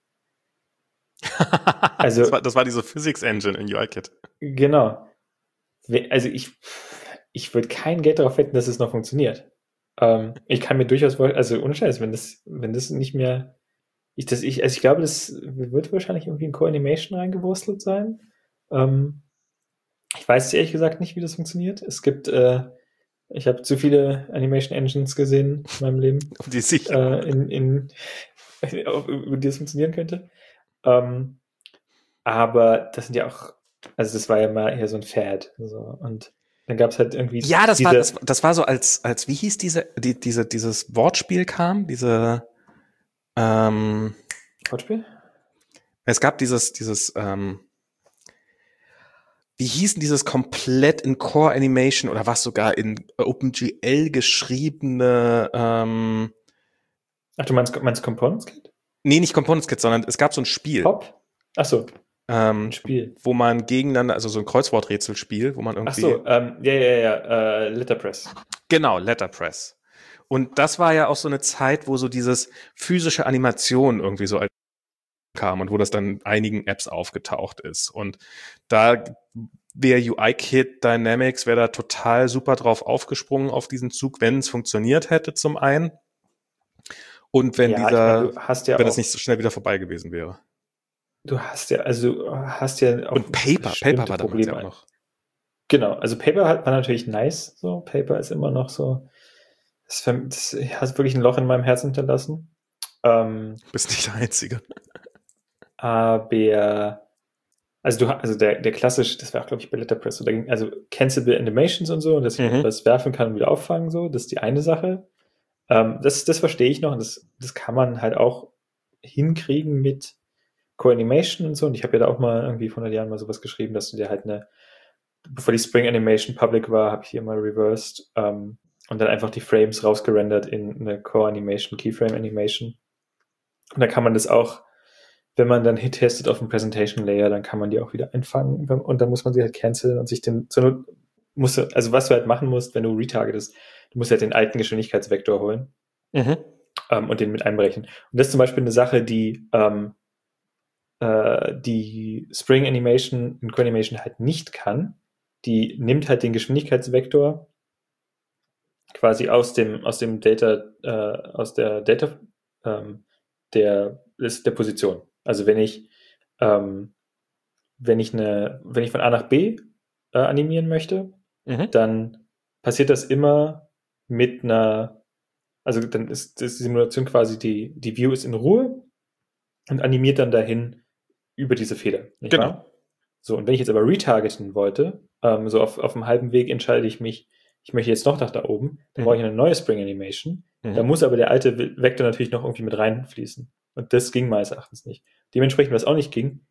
also das war, das war diese Physics Engine in U I-Kit. Genau. Also ich, ich würde kein Geld darauf wetten, dass es noch funktioniert. Ähm, ich kann mir durchaus vorstellen, also ohne Scheiß, wenn das, wenn das nicht mehr, ich, das, ich, also ich glaube, das wird wahrscheinlich irgendwie in Co-Animation reingewurstelt sein. Ähm, ich weiß ehrlich gesagt nicht, wie das funktioniert. Es gibt, äh, ich habe zu viele Animation Engines gesehen in meinem Leben, um die sich äh, in, in, über die das funktionieren könnte. Ähm, aber das sind ja auch, also das war ja mal eher so ein Fad. So. Und dann gab es halt irgendwie. Ja, das diese, war das, das war so als als wie hieß diese die, diese dieses Wortspiel kam diese ähm, Wortspiel? Es gab dieses dieses ähm, wie hieß denn dieses komplett in Core Animation oder was sogar in OpenGL geschriebene ähm, Ach, du meinst, meinst Components Kit? Nee, nicht Components Kit, sondern es gab so ein Spiel. Pop? Ach so. Ähm, ein Spiel. Wo man gegeneinander, also so ein Kreuzworträtselspiel, wo man irgendwie. Ach so, ähm, ja, ja, ja, äh, Letterpress. Genau, Letterpress. Und das war ja auch so eine Zeit, wo so dieses physische Animation irgendwie so kam und wo das dann in einigen Apps aufgetaucht ist. Und da wäre U I-Kit Dynamics, wäre da total super drauf aufgesprungen auf diesen Zug, wenn es funktioniert hätte zum einen. Und wenn ja, dieser, ich mein, du hast ja wenn auch, das nicht so schnell wieder vorbei gewesen wäre. Du hast ja, also hast ja auch und Paper, Paper war damals ja auch noch. Genau, also Paper war natürlich nice, so Paper ist immer noch so, das, das hat wirklich ein Loch in meinem Herzen hinterlassen. Ähm, Bist nicht der Einzige. Aber, also du also der, der klassische, das war auch, glaube ich, bei Letterpress, so, da ging, also Cancelable Animations und so, und dass ich mhm. etwas werfen kann und wieder auffangen, so, das ist die eine Sache. Ähm, das, das verstehe ich noch und das, das kann man halt auch hinkriegen mit Co-Animation und so. Und ich habe ja da auch mal irgendwie vor hundert Jahren mal sowas geschrieben, dass du dir halt eine, bevor die Spring Animation public war, habe ich hier mal reversed ähm, und dann einfach die Frames rausgerendert in eine Co-Animation, Keyframe Animation. Und da kann man das auch, wenn man dann Hit testet auf dem Presentation Layer, dann kann man die auch wieder einfangen und dann muss man sie halt canceln und sich den, so musst du, also was du halt machen musst, wenn du retargetest, du musst halt den alten Geschwindigkeitsvektor holen mhm. ähm, und den mit einberechnen. Und das ist zum Beispiel eine Sache, die ähm, äh, die Spring Animation in Co-Animation halt nicht kann. Die nimmt halt den Geschwindigkeitsvektor quasi aus dem aus dem Data äh, aus der Data ähm, der ist der Position. Also wenn ich ähm, wenn ich eine wenn ich von A nach B äh, animieren möchte, mhm. dann passiert das immer mit einer, also dann ist, ist die Simulation quasi die die View ist in Ruhe und animiert dann dahin über diese Feder. Nicht genau. Wahr? So, und wenn ich jetzt aber retargeten wollte, ähm, so auf, auf dem halben Weg entscheide ich mich, ich möchte jetzt noch nach da oben, dann mhm. brauche ich eine neue Spring Animation. Mhm. Da muss aber der alte Vektor natürlich noch irgendwie mit reinfließen. Und das ging meines Erachtens nicht. Dementsprechend, was auch nicht ging,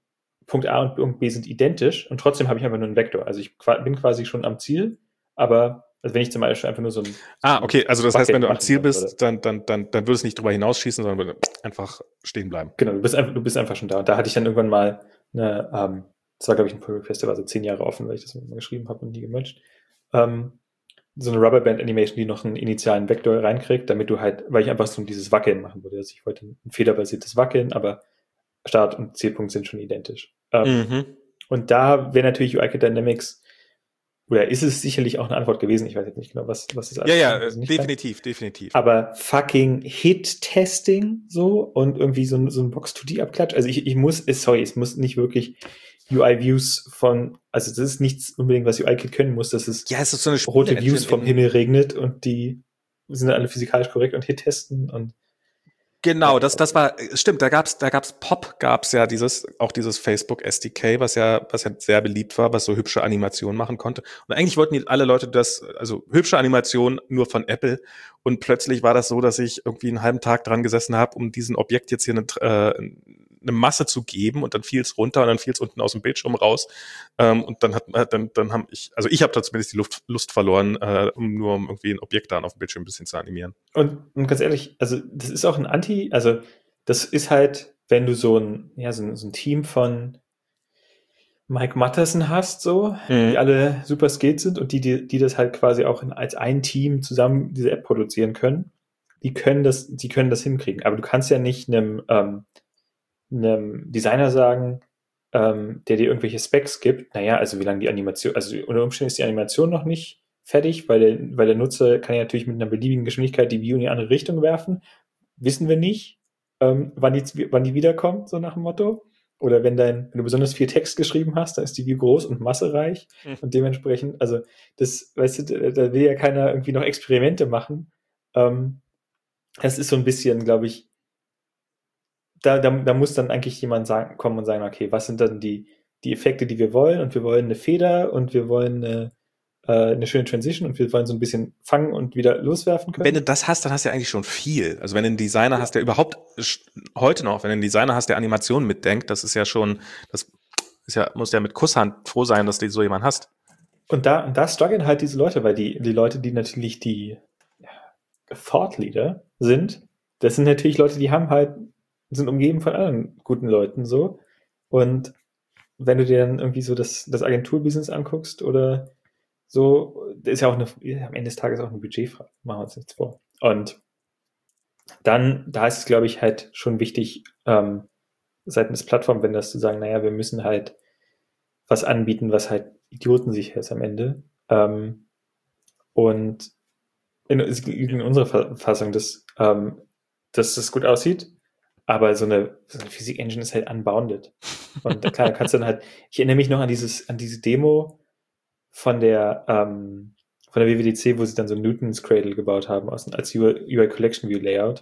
Punkt A und Punkt B sind identisch und trotzdem habe ich einfach nur einen Vektor. Also ich bin quasi schon am Ziel, aber also wenn ich zum Beispiel einfach nur so ein Ah, okay, also das heißt, wenn du am Ziel würde. bist, dann, dann, dann, dann würdest du nicht drüber hinausschießen, sondern würde einfach stehen bleiben. Genau, du bist einfach, du bist einfach schon da. Und da hatte ich dann irgendwann mal eine, ähm, das war, glaube ich, ein Pull Request, der war so zehn Jahre offen, weil ich das mal geschrieben habe und nie gematcht. Ähm, so eine Rubberband-Animation, die noch einen initialen Vektor reinkriegt, damit du halt, weil ich einfach so dieses Wackeln machen wollte. Also ich wollte ein federbasiertes Wackeln, aber Start- und Zielpunkt sind schon identisch. Ähm, Mhm. Und da wäre natürlich U I-Kit Dynamics, oder ist es sicherlich auch eine Antwort gewesen, ich weiß jetzt nicht genau, was, was es Ja, ja, also definitiv, kann. definitiv. Aber fucking Hit-Testing so und irgendwie so ein, so ein Box-to-D-Abklatsch. Also ich, ich muss, sorry, es muss nicht wirklich U I-Views von, also das ist nichts unbedingt, was U I-Kit können muss, dass es, ja, es ist so eine rote Views vom Himmel regnet und die sind alle physikalisch korrekt und Hit-testen und genau, das, das war, stimmt, da gab's, da gab's Pop, gab's ja dieses, auch dieses Facebook S D K, was ja, was ja sehr beliebt war, was so hübsche Animationen machen konnte. Und eigentlich wollten die alle Leute das, also hübsche Animationen nur von Apple. Und plötzlich war das so, dass ich irgendwie einen halben Tag dran gesessen habe, um diesem Objekt jetzt hier eine, äh, eine Masse zu geben und dann fiel es runter und dann fiel es unten aus dem Bildschirm raus. Ähm, und dann hat, dann, dann haben ich, also ich habe da zumindest die Luft, Lust verloren, äh, um nur um irgendwie ein Objekt da auf dem Bildschirm ein bisschen zu animieren. Und, und ganz ehrlich, also das ist auch ein Anti, also das ist halt, wenn du so ein, ja, so ein, so ein Team von Mike Matterson hast, so, Mhm. die alle super skilled sind und die, die, die das halt quasi auch in, als ein Team zusammen diese App produzieren können, die können das, die können das hinkriegen. Aber du kannst ja nicht einem, ähm, einem Designer sagen, ähm, der dir irgendwelche Specs gibt, naja, also wie lange die Animation, also unter Umständen ist die Animation noch nicht fertig, weil der, weil der Nutzer kann ja natürlich mit einer beliebigen Geschwindigkeit die View in die andere Richtung werfen. Wissen wir nicht, ähm, wann, die, wann die wiederkommt, so nach dem Motto. Oder wenn dein, wenn du besonders viel Text geschrieben hast, dann ist die View groß und massereich mhm. und dementsprechend, also das, weißt du, da will ja keiner irgendwie noch Experimente machen. Ähm, das ist so ein bisschen, glaube ich, da, da, da muss dann eigentlich jemand sagen, kommen und sagen, okay, was sind dann die, die Effekte, die wir wollen? Und wir wollen eine Feder und wir wollen eine, äh, eine schöne Transition und wir wollen so ein bisschen fangen und wieder loswerfen können. Wenn du das hast, dann hast du ja eigentlich schon viel. Also wenn du einen Designer ja. hast, der überhaupt heute noch, wenn du einen Designer hast, der Animationen mitdenkt, das ist ja schon, das ist ja, muss ja mit Kusshand froh sein, dass du so jemanden hast. Und da, und da strugglen halt diese Leute, weil die, die Leute, die natürlich die Thought Leader sind, das sind natürlich Leute, die haben halt, sind umgeben von anderen guten Leuten so. Und wenn du dir dann irgendwie so das, das Agenturbusiness anguckst oder so, das ist ja auch eine, am Ende des Tages auch eine Budgetfrage, machen wir uns nichts vor. Und dann, da ist es, glaube ich, halt schon wichtig, ähm, seitens Plattform-Vendors zu sagen, naja, wir müssen halt was anbieten, was halt idiotensicher ist am Ende. Ähm, und in, in unserer Verfassung, dass, ähm, dass das gut aussieht, aber so eine, so eine Physik-Engine ist halt unbounded. Und da klar, kannst du dann halt, ich erinnere mich noch an dieses, an diese Demo von der, ähm, von der W W D C, wo sie dann so Newton's Cradle gebaut haben, aus, als U I Collection View Layout.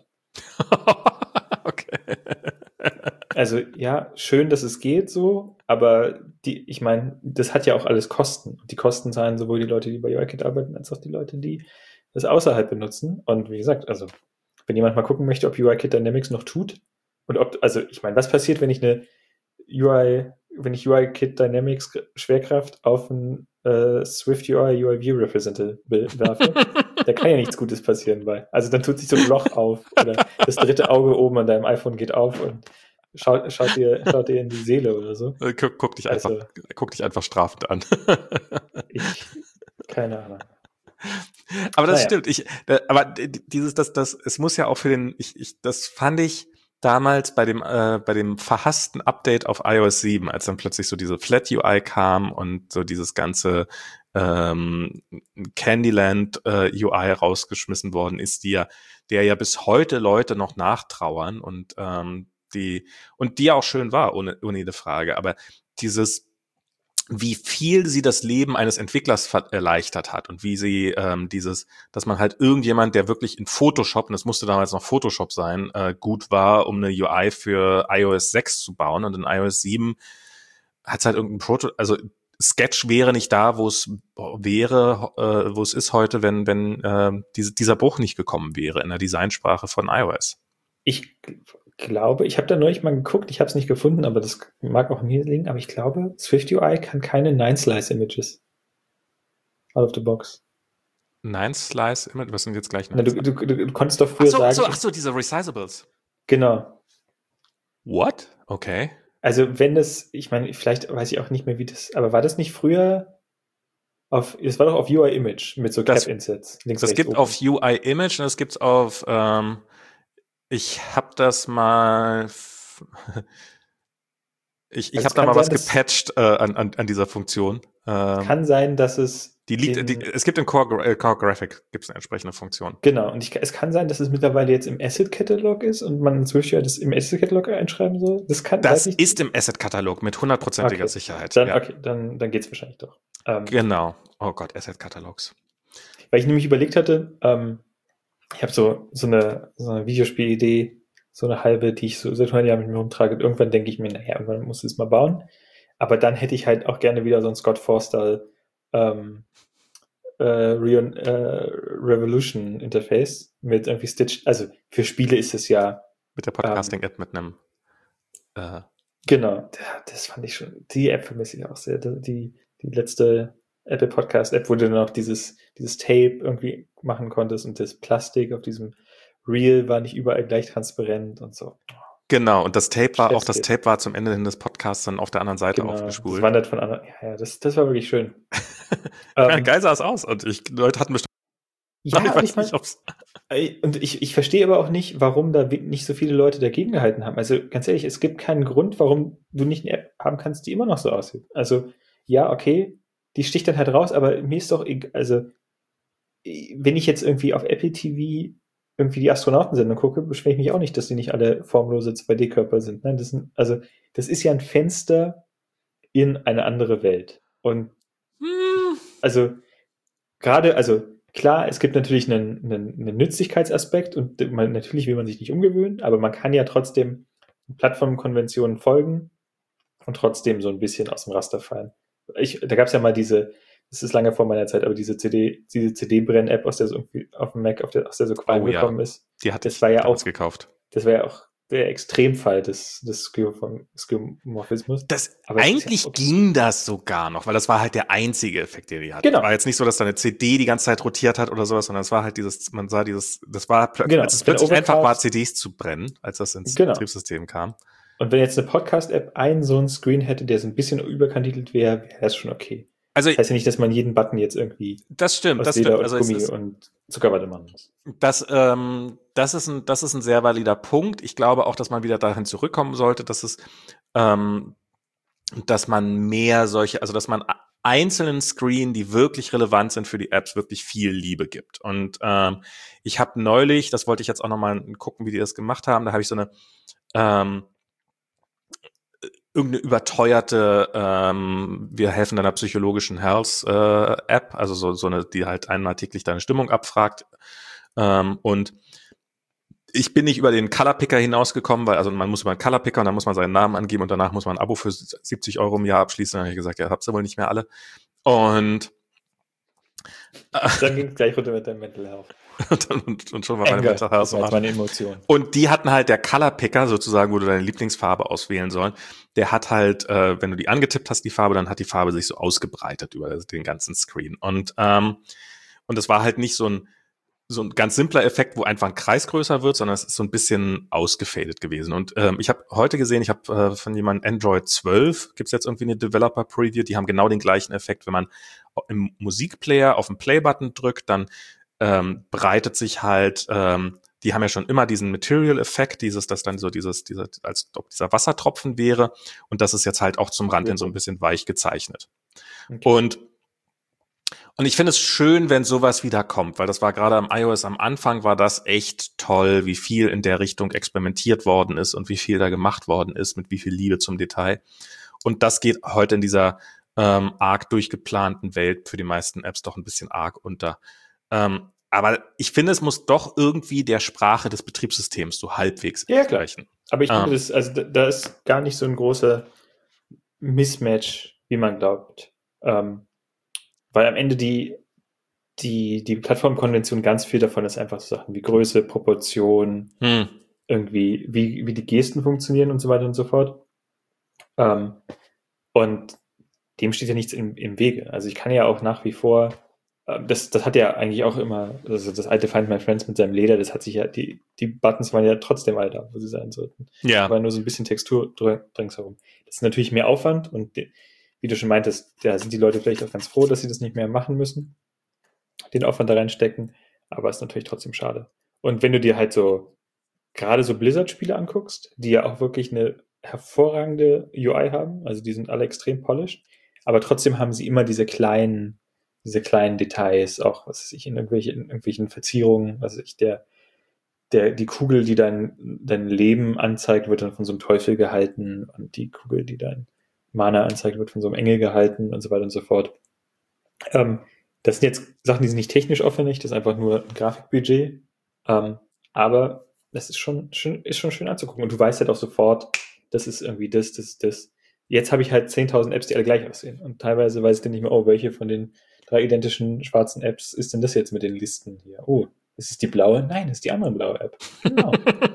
Okay. Also, ja, schön, dass es geht so, aber die, ich meine, das hat ja auch alles Kosten. Und die Kosten zahlen sowohl die Leute, die bei U I-Kit arbeiten, als auch die Leute, die das außerhalb benutzen. Und wie gesagt, also, wenn jemand mal gucken möchte, ob U I-Kit Dynamics noch tut und ob, also, ich meine, was passiert, wenn ich eine U I, wenn ich U I-Kit Dynamics Schwerkraft auf ein äh, Swift U I, U I View Representative werfe? Da kann ja nichts Gutes passieren, weil, also dann tut sich so ein Loch auf oder das dritte Auge oben an deinem iPhone geht auf und schaut, schaut, dir, schaut dir in die Seele oder so. Guck, guck, dich, also, einfach, guck dich einfach strafend an. ich, keine Ahnung. Aber das naja. stimmt. Ich, aber dieses, das, das, es muss ja auch für den, ich, ich, das fand ich damals bei dem, äh, bei dem verhassten Update auf i O S sieben, als dann plötzlich so diese Flat U I kam und so dieses ganze ähm, Candyland äh, U I rausgeschmissen worden ist, die ja, der ja bis heute Leute noch nachtrauern und ähm, die und die auch schön war, ohne, ohne jede Frage. Aber dieses, wie viel sie das Leben eines Entwicklers erleichtert hat und wie sie ähm, dieses, dass man halt irgendjemand, der wirklich in Photoshop, und das musste damals noch Photoshop sein, äh, gut war, um eine U I für i O S sechs zu bauen, und in i O S sieben hat es halt irgendein Proto, also Sketch wäre nicht da, wo es wäre, äh, wo es ist heute, wenn wenn äh, diese, dieser Bruch nicht gekommen wäre in der Designsprache von iOS. Ich glaube, ich habe da neulich mal geguckt, ich habe es nicht gefunden, aber das mag auch mir liegen, aber ich glaube, SwiftUI kann keine nine-Slice-Images out of the box. Nine-Slice-Image? Was sind jetzt gleich Na, du, Nine? du, du, du konntest doch früher Ach so, sagen... ach so, ach so, diese Resizables. Genau. What? Okay. Also wenn das, ich meine, vielleicht weiß ich auch nicht mehr, wie das, aber war das nicht früher auf, es war doch auf U I Image mit so Cap-Insets. Das, das gibt oben. Auf U I Image und es gibt auf, ähm, ich habe das mal, ich, ich also habe da mal sein, was gepatcht äh, an, an, an dieser Funktion. Ähm, kann sein, dass es Die liegt, in, die, es gibt in Core, äh, Core Graphic gibt's eine entsprechende Funktion. Genau, und ich, es kann sein, dass es mittlerweile jetzt im Asset-Katalog ist und man inzwischen das im Asset-Katalog einschreiben soll. Das kann Das ist im Asset-Katalog mit hundertprozentiger okay. Sicherheit. Dann, ja. Okay, dann, dann geht's wahrscheinlich doch. Ähm, genau. Oh Gott, Asset-Katalogs. Weil ich nämlich überlegt hatte, ähm, ich habe so, so eine, so eine Videospielidee, so eine halbe, die ich so seit hundert Jahren mit mir rumtrage. Und irgendwann denke ich mir, naja, irgendwann muss ich es mal bauen. Aber dann hätte ich halt auch gerne wieder so ein Scott Forstall ähm, äh, Re- äh, Revolution Interface mit irgendwie Stitch. Also für Spiele ist es ja. Mit der Podcasting-App ähm, mit einem. Äh, genau, das fand ich schon. Die App vermisse ich auch sehr. Die, die letzte Apple Podcast App, wo du dann auch dieses, dieses Tape irgendwie machen konntest und das Plastik auf diesem Reel war nicht überall gleich transparent und so. Genau, und das Tape war, auch das Tape war zum Ende hin des Podcasts dann auf der anderen Seite genau, aufgespult. Das wandert von anderen. Ja, ja, das, das war wirklich schön. ähm, geil sah es aus und ich, Leute hatten bestimmt. Ja, ich weiß ich mein, nicht, ob's. Und ich, ich verstehe aber auch nicht, warum da nicht so viele Leute dagegen gehalten haben. Also ganz ehrlich, es gibt keinen Grund, warum du nicht eine App haben kannst, die immer noch so aussieht. Also ja, okay, die sticht dann halt raus, aber mir ist doch, also wenn ich jetzt irgendwie auf Apple T V irgendwie die Astronautensendung gucke, beschwere ich mich auch nicht, dass die nicht alle formlose zwei D-Körper sind. Nein, das sind, also das ist ja ein Fenster in eine andere Welt. Und hm. also gerade, also klar, es gibt natürlich einen, einen, einen Nützlichkeitsaspekt und man, natürlich will man sich nicht umgewöhnen, aber man kann ja trotzdem Plattformkonventionen folgen und trotzdem so ein bisschen aus dem Raster fallen. Ich, da gab es ja mal diese, das ist lange vor meiner Zeit, aber diese C D, diese C D-Brenn-App, aus der so irgendwie auf dem Mac, auf der, aus der so Qualm oh, gekommen ja. ist. Die hatte das war ja auch gekauft. Das war ja auch der Extremfall des, des Skeuomorphismus. Das aber eigentlich ja, okay. ging das sogar noch, weil das war halt der einzige Effekt, den die hatten. Genau. Es war jetzt nicht so, dass da eine C D die ganze Zeit rotiert hat oder sowas, sondern es war halt dieses, man sah dieses, das war plötzlich, genau. als es plötzlich einfach war, C Ds zu brennen, als das ins genau. Betriebssystem kam. Und wenn jetzt eine Podcast-App einen so einen Screen hätte, der so ein bisschen überkantitelt wäre, wäre das schon okay. Also, das heißt ja nicht, dass man jeden Button jetzt irgendwie das stimmt, aus das Leder stimmt. und Also Gummi ist, und Zuckerwatte machen muss. Das, ähm, das, ist ein, das ist ein sehr valider Punkt. Ich glaube auch, dass man wieder dahin zurückkommen sollte, dass es, ähm, dass man mehr solche, also dass man einzelnen Screen, die wirklich relevant sind für die Apps, wirklich viel Liebe gibt. Und ähm, ich habe neulich, das wollte ich jetzt auch nochmal gucken, wie die das gemacht haben, da habe ich so eine ähm, irgendeine überteuerte, ähm, wir helfen deiner psychologischen Health äh, App, also so, so eine, die halt einmal täglich deine Stimmung abfragt. Ähm, und ich bin nicht über den Colorpicker hinausgekommen, weil also man muss über den Colorpicker und dann muss man seinen Namen angeben und danach muss man ein Abo für siebzig Euro im Jahr abschließen. Dann habe ich gesagt, ja, habt ihr wohl nicht mehr alle. Und dann ging es gleich runter mit deinem Mental Health. und, und, und schon war meine Mental Health. Das war meine Emotion. Und die hatten halt der Colorpicker sozusagen, wo du deine Lieblingsfarbe auswählen sollst. Der hat halt, äh, wenn du die angetippt hast, die Farbe, dann hat die Farbe sich so ausgebreitet über den ganzen Screen. Und ähm, und das war halt nicht so ein so ein ganz simpler Effekt, wo einfach ein Kreis größer wird, sondern es ist so ein bisschen ausgefadet gewesen. Und ähm, ich habe heute gesehen, ich habe äh, von jemandem Android zwölf, gibt's jetzt irgendwie eine Developer-Preview, die haben genau den gleichen Effekt. Wenn man im Musikplayer auf den Play-Button drückt, dann ähm, breitet sich halt, ähm, die haben ja schon immer diesen Material-Effekt, dieses, dass dann so dieses, dieser, als ob dieser Wassertropfen wäre. Und das ist jetzt halt auch zum Rand hin so ein bisschen weich gezeichnet. Okay. Und Und ich finde es schön, wenn sowas wieder kommt, weil das war gerade am iOS am Anfang, war das echt toll, wie viel in der Richtung experimentiert worden ist und wie viel da gemacht worden ist, mit wie viel Liebe zum Detail. Und das geht heute in dieser ähm, arg durchgeplanten Welt für die meisten Apps doch ein bisschen arg unter. Ähm, aber ich finde, es muss doch irgendwie der Sprache des Betriebssystems so halbwegs entsprechen. Ja, aber ich finde, ähm, das, also da ist gar nicht so ein großer Mismatch, wie man glaubt. Ähm, Weil am Ende die, die, die Plattformkonvention ganz viel davon ist einfach so Sachen wie Größe, Proportion, hm. irgendwie, wie, wie die Gesten funktionieren und so weiter und so fort. Ähm, und dem steht ja nichts im, im Wege. Also ich kann ja auch nach wie vor, äh, das, das hat ja eigentlich auch immer, also das alte Find My Friends mit seinem Leder, das hat sich ja, die, die Buttons waren ja trotzdem all da, wo sie sein sollten. Ja. War nur so ein bisschen Textur ringsherum. Das ist natürlich mehr Aufwand und die, wie du schon meintest, da sind die Leute vielleicht auch ganz froh, dass sie das nicht mehr machen müssen, den Aufwand da reinstecken, aber ist natürlich trotzdem schade. Und wenn du dir halt so gerade so Blizzard-Spiele anguckst, die ja auch wirklich eine hervorragende U I haben, also die sind alle extrem polished, aber trotzdem haben sie immer diese kleinen, diese kleinen Details, auch was weiß ich, in, irgendwelche, in irgendwelchen Verzierungen, was weiß ich, der, der, die Kugel, die dein, dein Leben anzeigt, wird dann von so einem Teufel gehalten und die Kugel, die dein Mana anzeigt, wird von so einem Engel gehalten und so weiter und so fort. Ähm, das sind jetzt Sachen, die sind nicht technisch aufwendig, das ist einfach nur ein Grafikbudget, ähm, aber das ist schon, schon, ist schon schön anzugucken und du weißt halt auch sofort, das ist irgendwie das, das, das. Jetzt habe ich halt zehntausend Apps, die alle gleich aussehen und teilweise weiß ich dann nicht mehr, oh, welche von den drei identischen schwarzen Apps ist denn das jetzt mit den Listen hier? Oh, ist es die blaue? Nein, das ist die andere blaue App. Genau.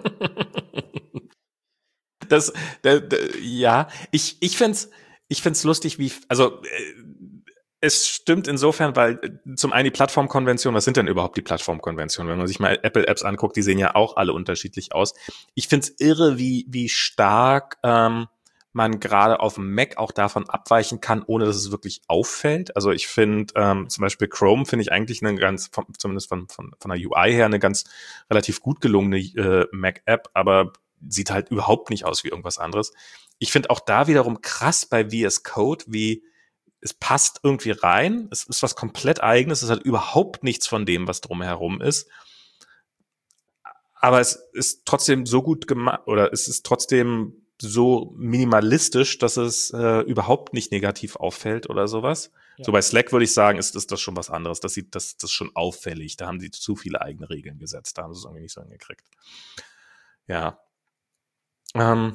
Das, da, da, ja, ich, ich find's, ich find's lustig, wie, also, äh, es stimmt insofern, weil äh, zum einen die Plattformkonvention, was sind denn überhaupt die Plattformkonventionen? Wenn man sich mal Apple-Apps anguckt, die sehen ja auch alle unterschiedlich aus. Ich find's irre, wie, wie stark, ähm, man gerade auf dem Mac auch davon abweichen kann, ohne dass es wirklich auffällt. Also ich finde ähm, zum Beispiel Chrome finde ich eigentlich eine ganz, von, zumindest von, von, von der U I her, eine ganz relativ gut gelungene äh, Mac-App, aber sieht halt überhaupt nicht aus wie irgendwas anderes. Ich finde auch da wiederum krass bei V S Code, wie es passt irgendwie rein, es ist was komplett Eigenes, es hat überhaupt nichts von dem, was drumherum ist. Aber es ist trotzdem so gut gemacht, oder es ist trotzdem so minimalistisch, dass es äh, überhaupt nicht negativ auffällt oder sowas. Ja. So bei Slack würde ich sagen, ist, ist das schon was anderes. Das sieht das, das ist schon auffällig. Da haben sie zu viele eigene Regeln gesetzt. Da haben sie es irgendwie nicht so hingekriegt. Ja. Ähm,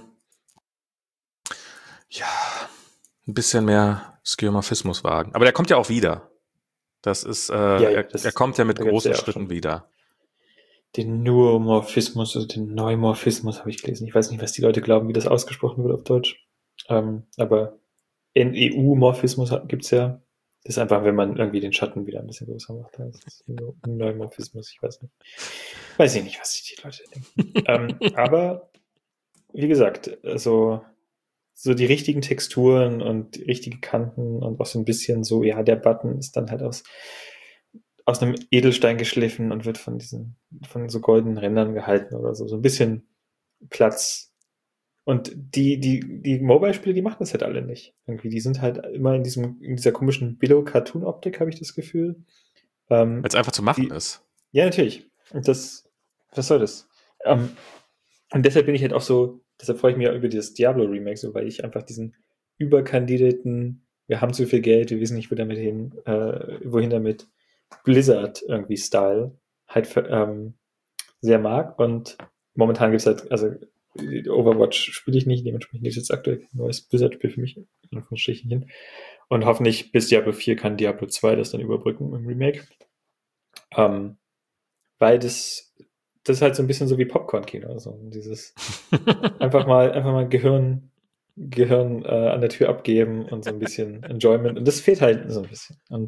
ja, ein bisschen mehr Skeuomorphismus wagen. Aber der kommt ja auch wieder. Das ist, äh, ja, ja, er, das, er kommt ja mit großen ja Schritten wieder. Den Neuromorphismus, also den Neumorphismus habe ich gelesen. Ich weiß nicht, was die Leute glauben, wie das ausgesprochen wird auf Deutsch. Ähm, aber N E U-Morphismus gibt's ja. Das ist einfach, wenn man irgendwie den Schatten wieder ein bisschen größer macht. Das ist Neumorphismus, ich weiß nicht. Weiß ich nicht, was sich die Leute denken. ähm, aber, wie gesagt, also so die richtigen Texturen und die richtigen Kanten und auch so ein bisschen so, ja, der Button ist dann halt aus aus einem Edelstein geschliffen und wird von diesen, von so goldenen Rändern gehalten oder so. So ein bisschen Platz. Und die, die, die Mobile-Spiele, die machen das halt alle nicht. Irgendwie, die sind halt immer in diesem, in dieser komischen Billo-Cartoon-Optik, habe ich das Gefühl. Ähm, Weil es einfach zu machen die, ist. Ja, natürlich. Und das, was soll das? Ähm, und deshalb bin ich halt auch so, deshalb freue ich mich auch über dieses Diablo-Remake, so, weil ich einfach diesen überkandidierten, wir haben zu viel Geld, wir wissen nicht, wo damit hin, äh, wohin damit, Blizzard irgendwie Style halt ähm, sehr mag und momentan gibt es halt, also Overwatch spiele ich nicht, dementsprechend gibt es jetzt aktuell ein neues Blizzard-Spiel für mich, in Anführungsstrichen hin. Und hoffentlich bis Diablo vier kann Diablo zwei das dann überbrücken im Remake. Ähm, weil das, das ist halt so ein bisschen so wie Popcorn-Kino, also dieses einfach mal, einfach mal Gehirn, Gehirn äh, an der Tür abgeben und so ein bisschen Enjoyment. Und das fehlt halt so ein bisschen. Und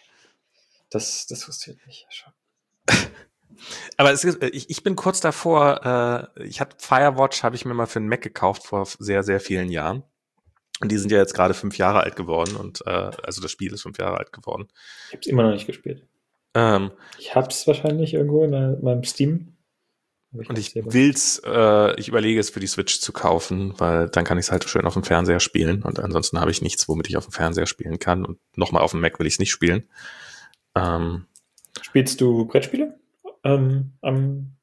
Das, das frustriert mich schon. Aber es ist, ich, ich bin kurz davor, äh, ich hatte Firewatch, habe ich mir mal für einen Mac gekauft vor sehr, sehr vielen Jahren. Und die sind ja jetzt gerade fünf Jahre alt geworden und äh, also das Spiel ist fünf Jahre alt geworden. Ich habe es immer noch nicht gespielt. Ähm, ich habe es wahrscheinlich irgendwo in meinem Steam. Ich und ich will's, äh, ich überlege es für die Switch zu kaufen, weil dann kann ich es halt schön auf dem Fernseher spielen und ansonsten habe ich nichts, womit ich auf dem Fernseher spielen kann und nochmal auf dem Mac will ich es nicht spielen. Ähm, Spielst du Brettspiele? Ähm, am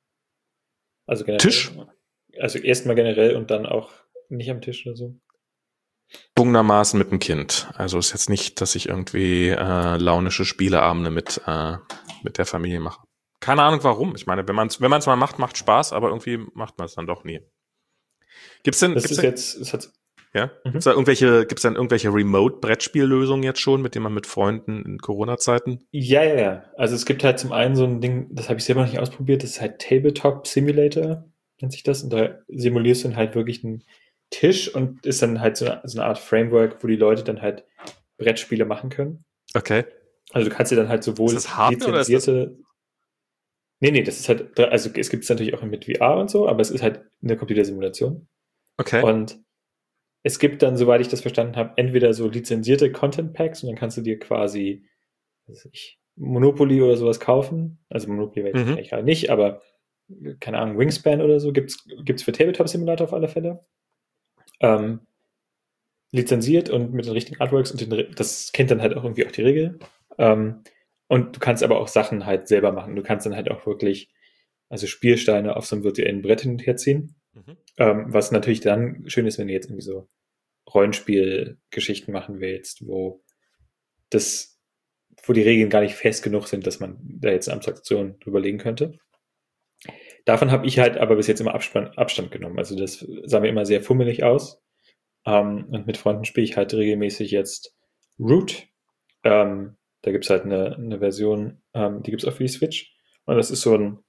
also generell, Tisch? Also erstmal generell und dann auch nicht am Tisch oder so? Bungermaßen mit dem Kind. Also ist jetzt nicht, dass ich irgendwie äh, launische Spieleabende mit, äh, mit der Familie mache. Keine Ahnung warum. Ich meine, wenn man es wenn man's mal macht, macht Spaß, aber irgendwie macht man es dann doch nie. Gibt's denn, das gibt's ist denn, jetzt, es hat, ja? Mhm. Gibt's da irgendwelche, gibt's denn irgendwelche Remote-Brettspiellösungen jetzt schon, mit denen man mit Freunden in Corona-Zeiten? Ja, ja, ja. Also es gibt halt zum einen so ein Ding, das habe ich selber noch nicht ausprobiert, das ist halt Tabletop Simulator. nennt sich das. Und da simulierst du dann halt wirklich einen Tisch und ist dann halt so eine, so eine Art Framework, wo die Leute dann halt Brettspiele machen können. Okay. Also du kannst dir dann halt sowohl ist das Hardware lizenzierte... oder ist das Nee, nee, das ist halt, also es gibt es natürlich auch mit V R und so, aber es ist halt eine Computersimulation. Okay. Und es gibt dann, soweit ich das verstanden habe, entweder so lizenzierte Content Packs und dann kannst du dir quasi, was weiß ich, Monopoly oder sowas kaufen. Also Monopoly wäre jetzt Mhm. wahrscheinlich gerade nicht, aber keine Ahnung, Wingspan oder so gibt's gibt's für Tabletop Simulator auf alle Fälle. Ähm, lizenziert und mit den richtigen Artworks und den, das kennt dann halt auch irgendwie auch die Regeln. Ähm, und du kannst aber auch Sachen halt selber machen. Du kannst dann halt auch wirklich, also Spielsteine auf so einem virtuellen Brett hin und her ziehen. Mhm. Ähm, was natürlich dann schön ist, wenn du jetzt irgendwie so Rollenspielgeschichten machen willst, wo das, wo die Regeln gar nicht fest genug sind, dass man da jetzt eine Abstraktion drüber legen könnte. Davon habe ich halt aber bis jetzt immer Abstand, Abstand genommen. Also das sah mir immer sehr fummelig aus. Ähm, und mit Freunden spiele ich halt regelmäßig jetzt Root. Ähm, da gibt es halt eine, eine Version, ähm, die gibt es auch für die Switch. Und das ist so ein,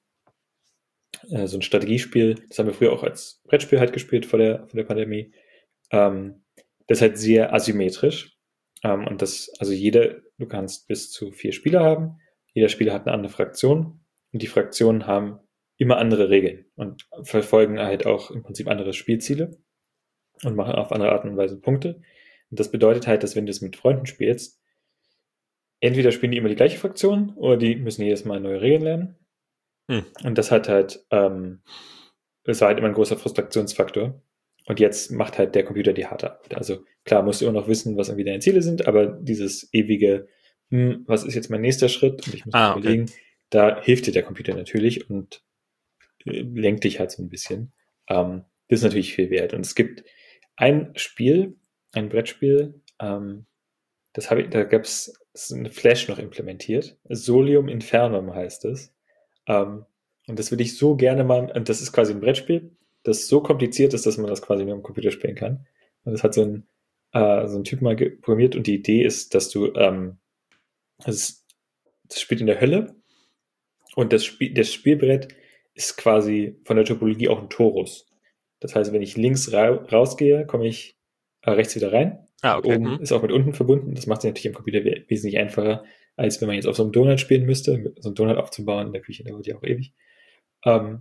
äh, so ein Strategiespiel. Das haben wir früher auch als Brettspiel halt gespielt vor der, vor der Pandemie. Ähm, das ist halt sehr asymmetrisch. Ähm, und das, also jeder, du kannst bis zu vier Spieler haben. Jeder Spieler hat eine andere Fraktion. Und die Fraktionen haben immer andere Regeln und verfolgen halt auch im Prinzip andere Spielziele und machen auf andere Art und Weise Punkte. Und das bedeutet halt, dass wenn du es mit Freunden spielst, entweder spielen die immer die gleiche Fraktion oder die müssen jedes Mal neue Regeln lernen. Hm. Und das hat halt, ähm, das war halt immer ein großer Frustrationsfaktor. Und jetzt macht halt der Computer die harte Arbeit. Also klar, musst du immer noch wissen, was irgendwie deine Ziele sind, aber dieses ewige, hm, was ist jetzt mein nächster Schritt? Und ich muss Ah, mir okay. überlegen, da hilft dir der Computer natürlich und äh, lenkt dich halt so ein bisschen. Ähm, das ist natürlich viel wert. Und es gibt ein Spiel, ein Brettspiel, ähm, das habe ich, da gab es eine Flash noch implementiert. Solium Infernum heißt es. Ähm, und das würde ich so gerne mal, und das ist quasi ein Brettspiel, das so kompliziert ist, dass man das quasi nur am Computer spielen kann. Und das hat so ein, äh, so ein Typ mal programmiert und die Idee ist, dass du, ähm, das, das spielt in der Hölle und das, Spiel, das Spielbrett ist quasi von der Topologie auch ein Torus. Das heißt, wenn ich links ra rausgehe, komme ich äh, rechts wieder rein. Ah, Und okay. oben Hm. ist auch mit unten verbunden. Das macht es natürlich im Computer we wesentlich einfacher, als wenn man jetzt auf so einem Donut spielen müsste. So einen Donut aufzubauen in der Küche dauert ja auch ewig. Ähm,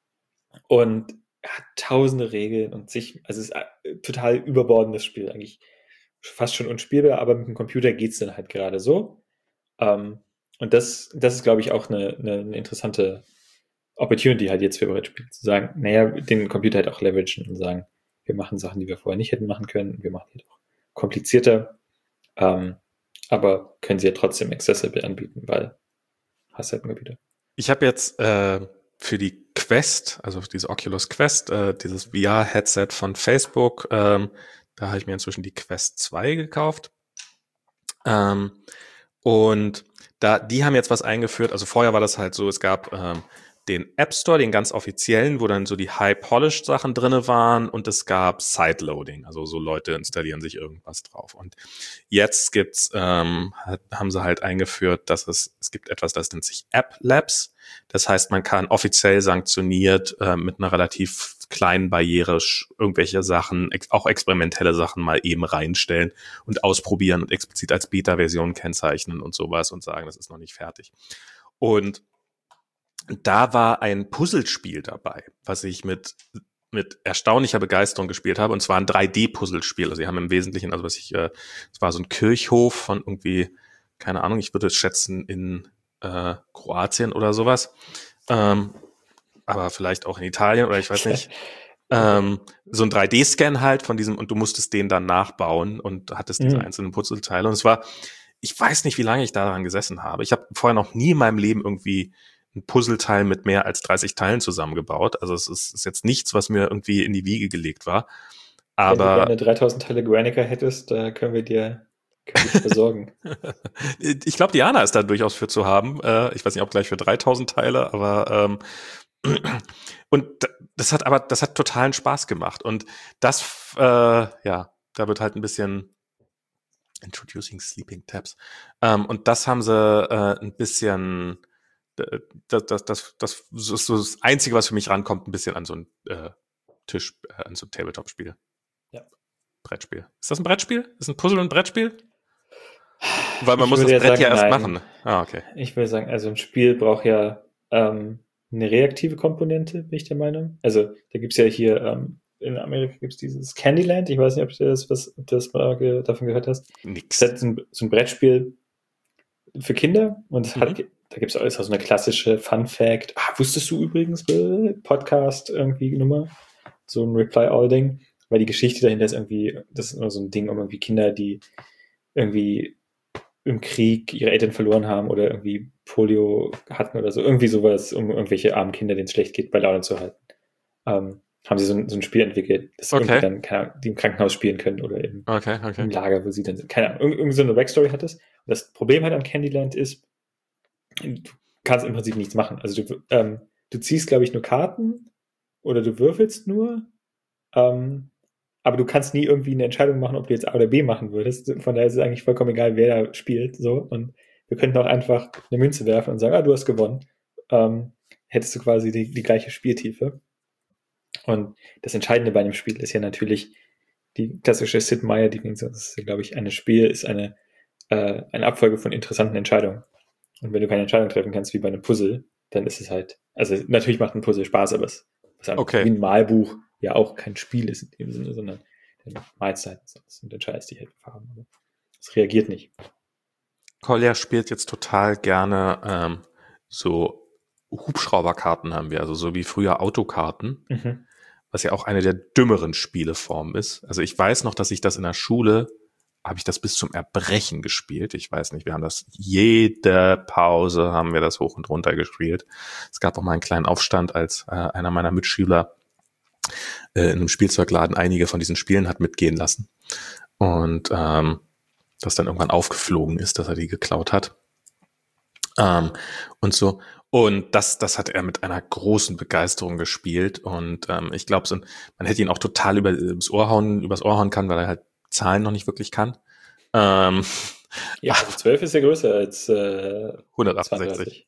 und hat tausende Regeln und sich, also es ist ein total überbordendes Spiel, eigentlich fast schon unspielbar, aber mit dem Computer geht es dann halt gerade so. Ähm, und das, das ist, glaube ich, auch eine, eine, eine interessante Opportunity halt jetzt für Brettspiele, zu sagen, naja, den Computer halt auch leveragen und sagen, wir machen Sachen, die wir vorher nicht hätten machen können, wir machen die auch komplizierter, ähm, aber können sie ja trotzdem accessible anbieten, weil hast halt einen Computer. Ich habe jetzt äh, für die Quest, also für diese Oculus Quest, äh, dieses V R-Headset von Facebook, ähm, da habe ich mir inzwischen die Quest zwei gekauft. Ähm, und da, die haben jetzt was eingeführt. Also vorher war das halt so, es gab ähm, den App Store, den ganz offiziellen, wo dann so die High-Polished Sachen drinne waren, und es gab Sideloading, also so Leute installieren sich irgendwas drauf. Und jetzt gibt's, ähm, haben sie halt eingeführt, dass es, es gibt etwas, das nennt sich App Labs. Das heißt, man kann offiziell sanktioniert äh, mit einer relativ kleinen Barriere irgendwelche Sachen, ex- auch experimentelle Sachen mal eben reinstellen und ausprobieren und explizit als Beta-Version kennzeichnen und sowas und sagen, das ist noch nicht fertig. Und da war ein Puzzlespiel dabei, was ich mit mit erstaunlicher Begeisterung gespielt habe, und zwar ein drei D-Puzzlespiel. Also sie haben im Wesentlichen, also was ich, äh, es war so ein Kirchhof von irgendwie, keine Ahnung, ich würde es schätzen in äh, Kroatien oder sowas, ähm, aber vielleicht auch in Italien oder ich weiß nicht. Ähm, so ein drei D-Scan halt von diesem, und du musstest den dann nachbauen und hattest diese Mhm. einzelnen Puzzleteile. Und es war, ich weiß nicht, wie lange ich daran gesessen habe. Ich habe vorher noch nie in meinem Leben irgendwie ein Puzzleteil mit mehr als dreißig Teilen zusammengebaut. Also es ist, ist jetzt nichts, was mir irgendwie in die Wiege gelegt war. Wenn du gerne Aber dreitausend Teile Guernica hättest, da können wir dir können dich versorgen. ich glaube, Diana ist da durchaus für zu haben. Äh, ich weiß nicht, ob gleich für dreitausend Teile, aber ähm, und das hat aber, das hat totalen Spaß gemacht. Und das, äh, ja, da wird halt ein bisschen Introducing Sleeping Tabs. Ähm, und das haben sie äh, ein bisschen das, das, das, das ist so das Einzige, was für mich rankommt, ein bisschen an so ein äh, Tisch, äh, an so ein Tabletop-Spiel. Ja. Brettspiel. Ist das ein Brettspiel? Ist ein Puzzle ein Brettspiel? Weil man Ich muss das würde ja Brett sagen, ja erst nein. machen. Ah, okay. Ich würde sagen, also ein Spiel braucht ja ähm, eine reaktive Komponente, bin ich der Meinung. Also da gibt es ja hier, ähm, in Amerika gibt es dieses Candyland. Ich weiß nicht, ob du das, was, ob du das mal ge- davon gehört hast. Nix. Das ist so ein, so ein Brettspiel für Kinder und es hat, Mhm. da gibt es auch so eine klassische Fun Fact. Ah, wusstest du übrigens, äh, Podcast irgendwie Nummer, so ein Reply-All-Ding, weil die Geschichte dahinter ist irgendwie, das ist immer so ein Ding um irgendwie Kinder, die irgendwie im Krieg ihre Eltern verloren haben oder irgendwie Polio hatten oder so, irgendwie sowas, um irgendwelche armen Kinder, denen es schlecht geht, bei Laune zu halten. Ähm, haben sie so ein, so ein Spiel entwickelt, das Okay. irgendwie dann, keine Ahnung, die im Krankenhaus spielen können oder im, Okay, okay. im Lager, wo sie dann sind. Keine Ahnung, irgendwie so eine Backstory hat es. Und das Problem halt an Candyland ist, du kannst im Prinzip nichts machen. Also du, ähm, du ziehst, glaube ich, nur Karten oder du würfelst nur, ähm, aber du kannst nie irgendwie eine Entscheidung machen, ob du jetzt A oder B machen würdest. Von daher ist es eigentlich vollkommen egal, wer da spielt. So. Und wir könnten auch einfach eine Münze werfen und sagen, ah, du hast gewonnen. Ähm, hättest du quasi die, die gleiche Spieltiefe. Und das Entscheidende bei einem Spiel ist ja natürlich die klassische Sid Meier-Definition. Das ist, glaube ich, ein Spiel ist eine, äh, eine Abfolge von interessanten Entscheidungen. Und wenn du keine Entscheidung treffen kannst, wie bei einem Puzzle, dann ist es halt, also natürlich macht ein Puzzle Spaß, aber es ist halt Okay. wie ein Malbuch ja auch kein Spiel ist in dem Sinne, sondern dann malst halt und entscheidest dich halt für Farben. Aber es reagiert nicht. Kolja spielt jetzt total gerne ähm, so Hubschrauberkarten haben wir, also so wie früher Autokarten, Mhm. was ja auch eine der dümmeren Spieleformen ist. Also ich weiß noch, dass ich das in der Schule, habe ich das bis zum Erbrechen gespielt. Ich weiß nicht, wir haben das jede Pause haben wir das hoch und runter gespielt. Es gab auch mal einen kleinen Aufstand, als äh, einer meiner Mitschüler äh, in einem Spielzeugladen einige von diesen Spielen hat mitgehen lassen. Und ähm, das dann irgendwann aufgeflogen ist, dass er die geklaut hat. Ähm, und so. Und das, das hat er mit einer großen Begeisterung gespielt. Und ähm, ich glaube, so, man hätte ihn auch total über, übers Ohr hauen, übers Ohr hauen kann, weil er halt Zahlen noch nicht wirklich kann. Ähm, Ja, also zwölf ist ja größer als äh, hundertachtundsechzig. zweiunddreißig.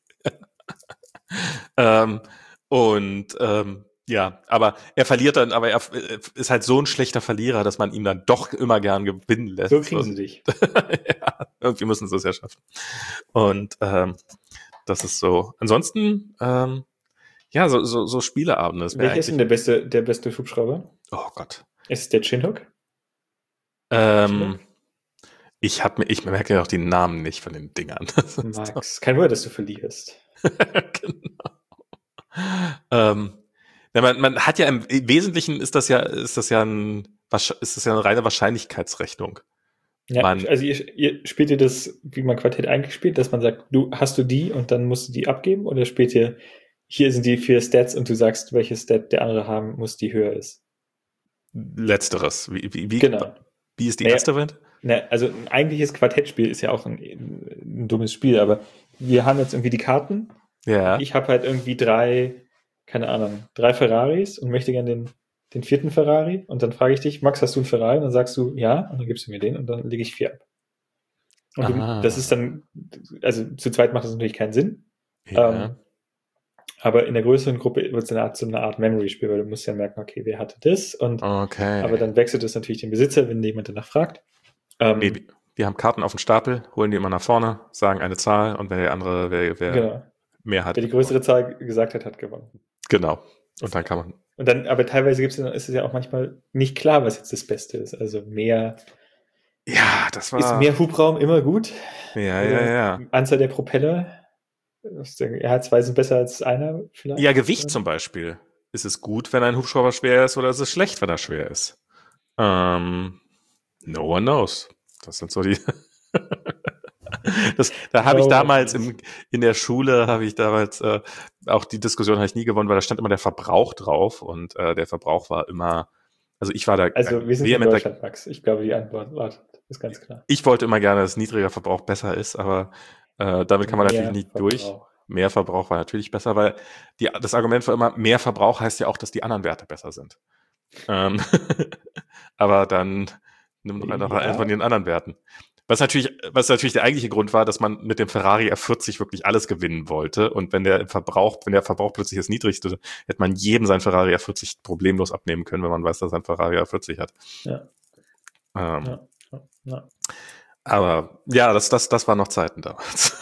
ähm, und ähm, ja, aber er verliert dann, aber er ist halt so ein schlechter Verlierer, dass man ihm dann doch immer gern gewinnen lässt. So kriegen sie dich. Ja, irgendwie müssen sie es ja schaffen. Und ähm, das ist so. Ansonsten, ähm, ja, so, so, so Spieleabende. Das Welcher ist denn der beste, der beste Hubschrauber? Oh Gott. Ist es der Chinook? Ähm, ich hab mir, ich merke ja auch die Namen nicht von den Dingern. Max, kein Wunder, dass du verlierst. Genau. Ähm, ja, man, man hat ja im Wesentlichen ist das ja, ist das ja ein, ist das ja eine reine Wahrscheinlichkeitsrechnung. Ja, Man, also ihr, ihr spielt ihr das, wie man Quartett eingespielt, dass man sagt, du hast du die und dann musst du die abgeben, oder spielt ihr, hier sind die vier Stats und du sagst, welche Stat der andere haben muss, die höher ist? Letzteres. Wie, wie, wie, Genau. wie ist die Naja, erste Variante? Na, also ein eigentliches Quartettspiel ist ja auch ein, ein dummes Spiel, aber wir haben jetzt irgendwie die Karten. Ja. Ich habe halt irgendwie drei, keine Ahnung, drei Ferraris und möchte gerne den, den vierten Ferrari. Und dann frage ich dich, Max, hast du einen Ferrari? Und dann sagst du, ja. Und dann gibst du mir den und dann lege ich vier ab. Und du, das ist dann, also zu zweit macht das natürlich keinen Sinn. Ja. Ähm, aber in der größeren Gruppe wird es eine Art, so eine Art Memory-Spiel, weil du musst ja merken, okay, wer hatte das? Und, Okay. aber dann wechselt es natürlich den Besitzer, wenn jemand danach fragt. Ähm, nee, wir haben Karten auf dem Stapel, holen die immer nach vorne, sagen eine Zahl und wer der andere, wer, wer genau. mehr hat. Wer die größere Zahl gesagt hat, hat gewonnen. Genau. Und dann kann man. Und dann, aber teilweise gibt's, ist es ja auch manchmal nicht klar, was jetzt das Beste ist. Also mehr. Ja, das war. Ist mehr Hubraum immer gut? Ja, ja, ja. Anzahl der Propeller. Ja, zwei sind besser als einer vielleicht. Ja, Gewicht zum Beispiel. Ist es gut, wenn ein Hubschrauber schwer ist, oder ist es schlecht, wenn er schwer ist? Ähm, no one knows. Das sind so die. Das, da habe ich damals im, in der Schule, habe ich damals äh, auch die Diskussion habe ich nie gewonnen, weil da stand immer der Verbrauch drauf und äh, der Verbrauch war immer, also ich war da. Also wir sind in Deutschland, Max. Ich glaube, die Antwort war, ist ganz klar. Ich wollte immer gerne, dass niedriger Verbrauch besser ist, aber äh, damit kann man mehr natürlich nicht Verbrauch. durch. Mehr Verbrauch war natürlich besser, weil die, das Argument war immer, mehr Verbrauch heißt ja auch, dass die anderen Werte besser sind. Ähm, aber dann nimm doch einfach ja. einen von den anderen Werten. Was natürlich, was natürlich der eigentliche Grund war, dass man mit dem Ferrari F vierzig wirklich alles gewinnen wollte. Und wenn der Verbrauch, wenn der Verbrauch plötzlich das niedrigste, hätte man jedem sein Ferrari F vierzig problemlos abnehmen können, wenn man weiß, dass er ein Ferrari F vierzig hat. Ja. Ähm, ja. ja. Aber ja, das, das, das war noch Zeiten damals.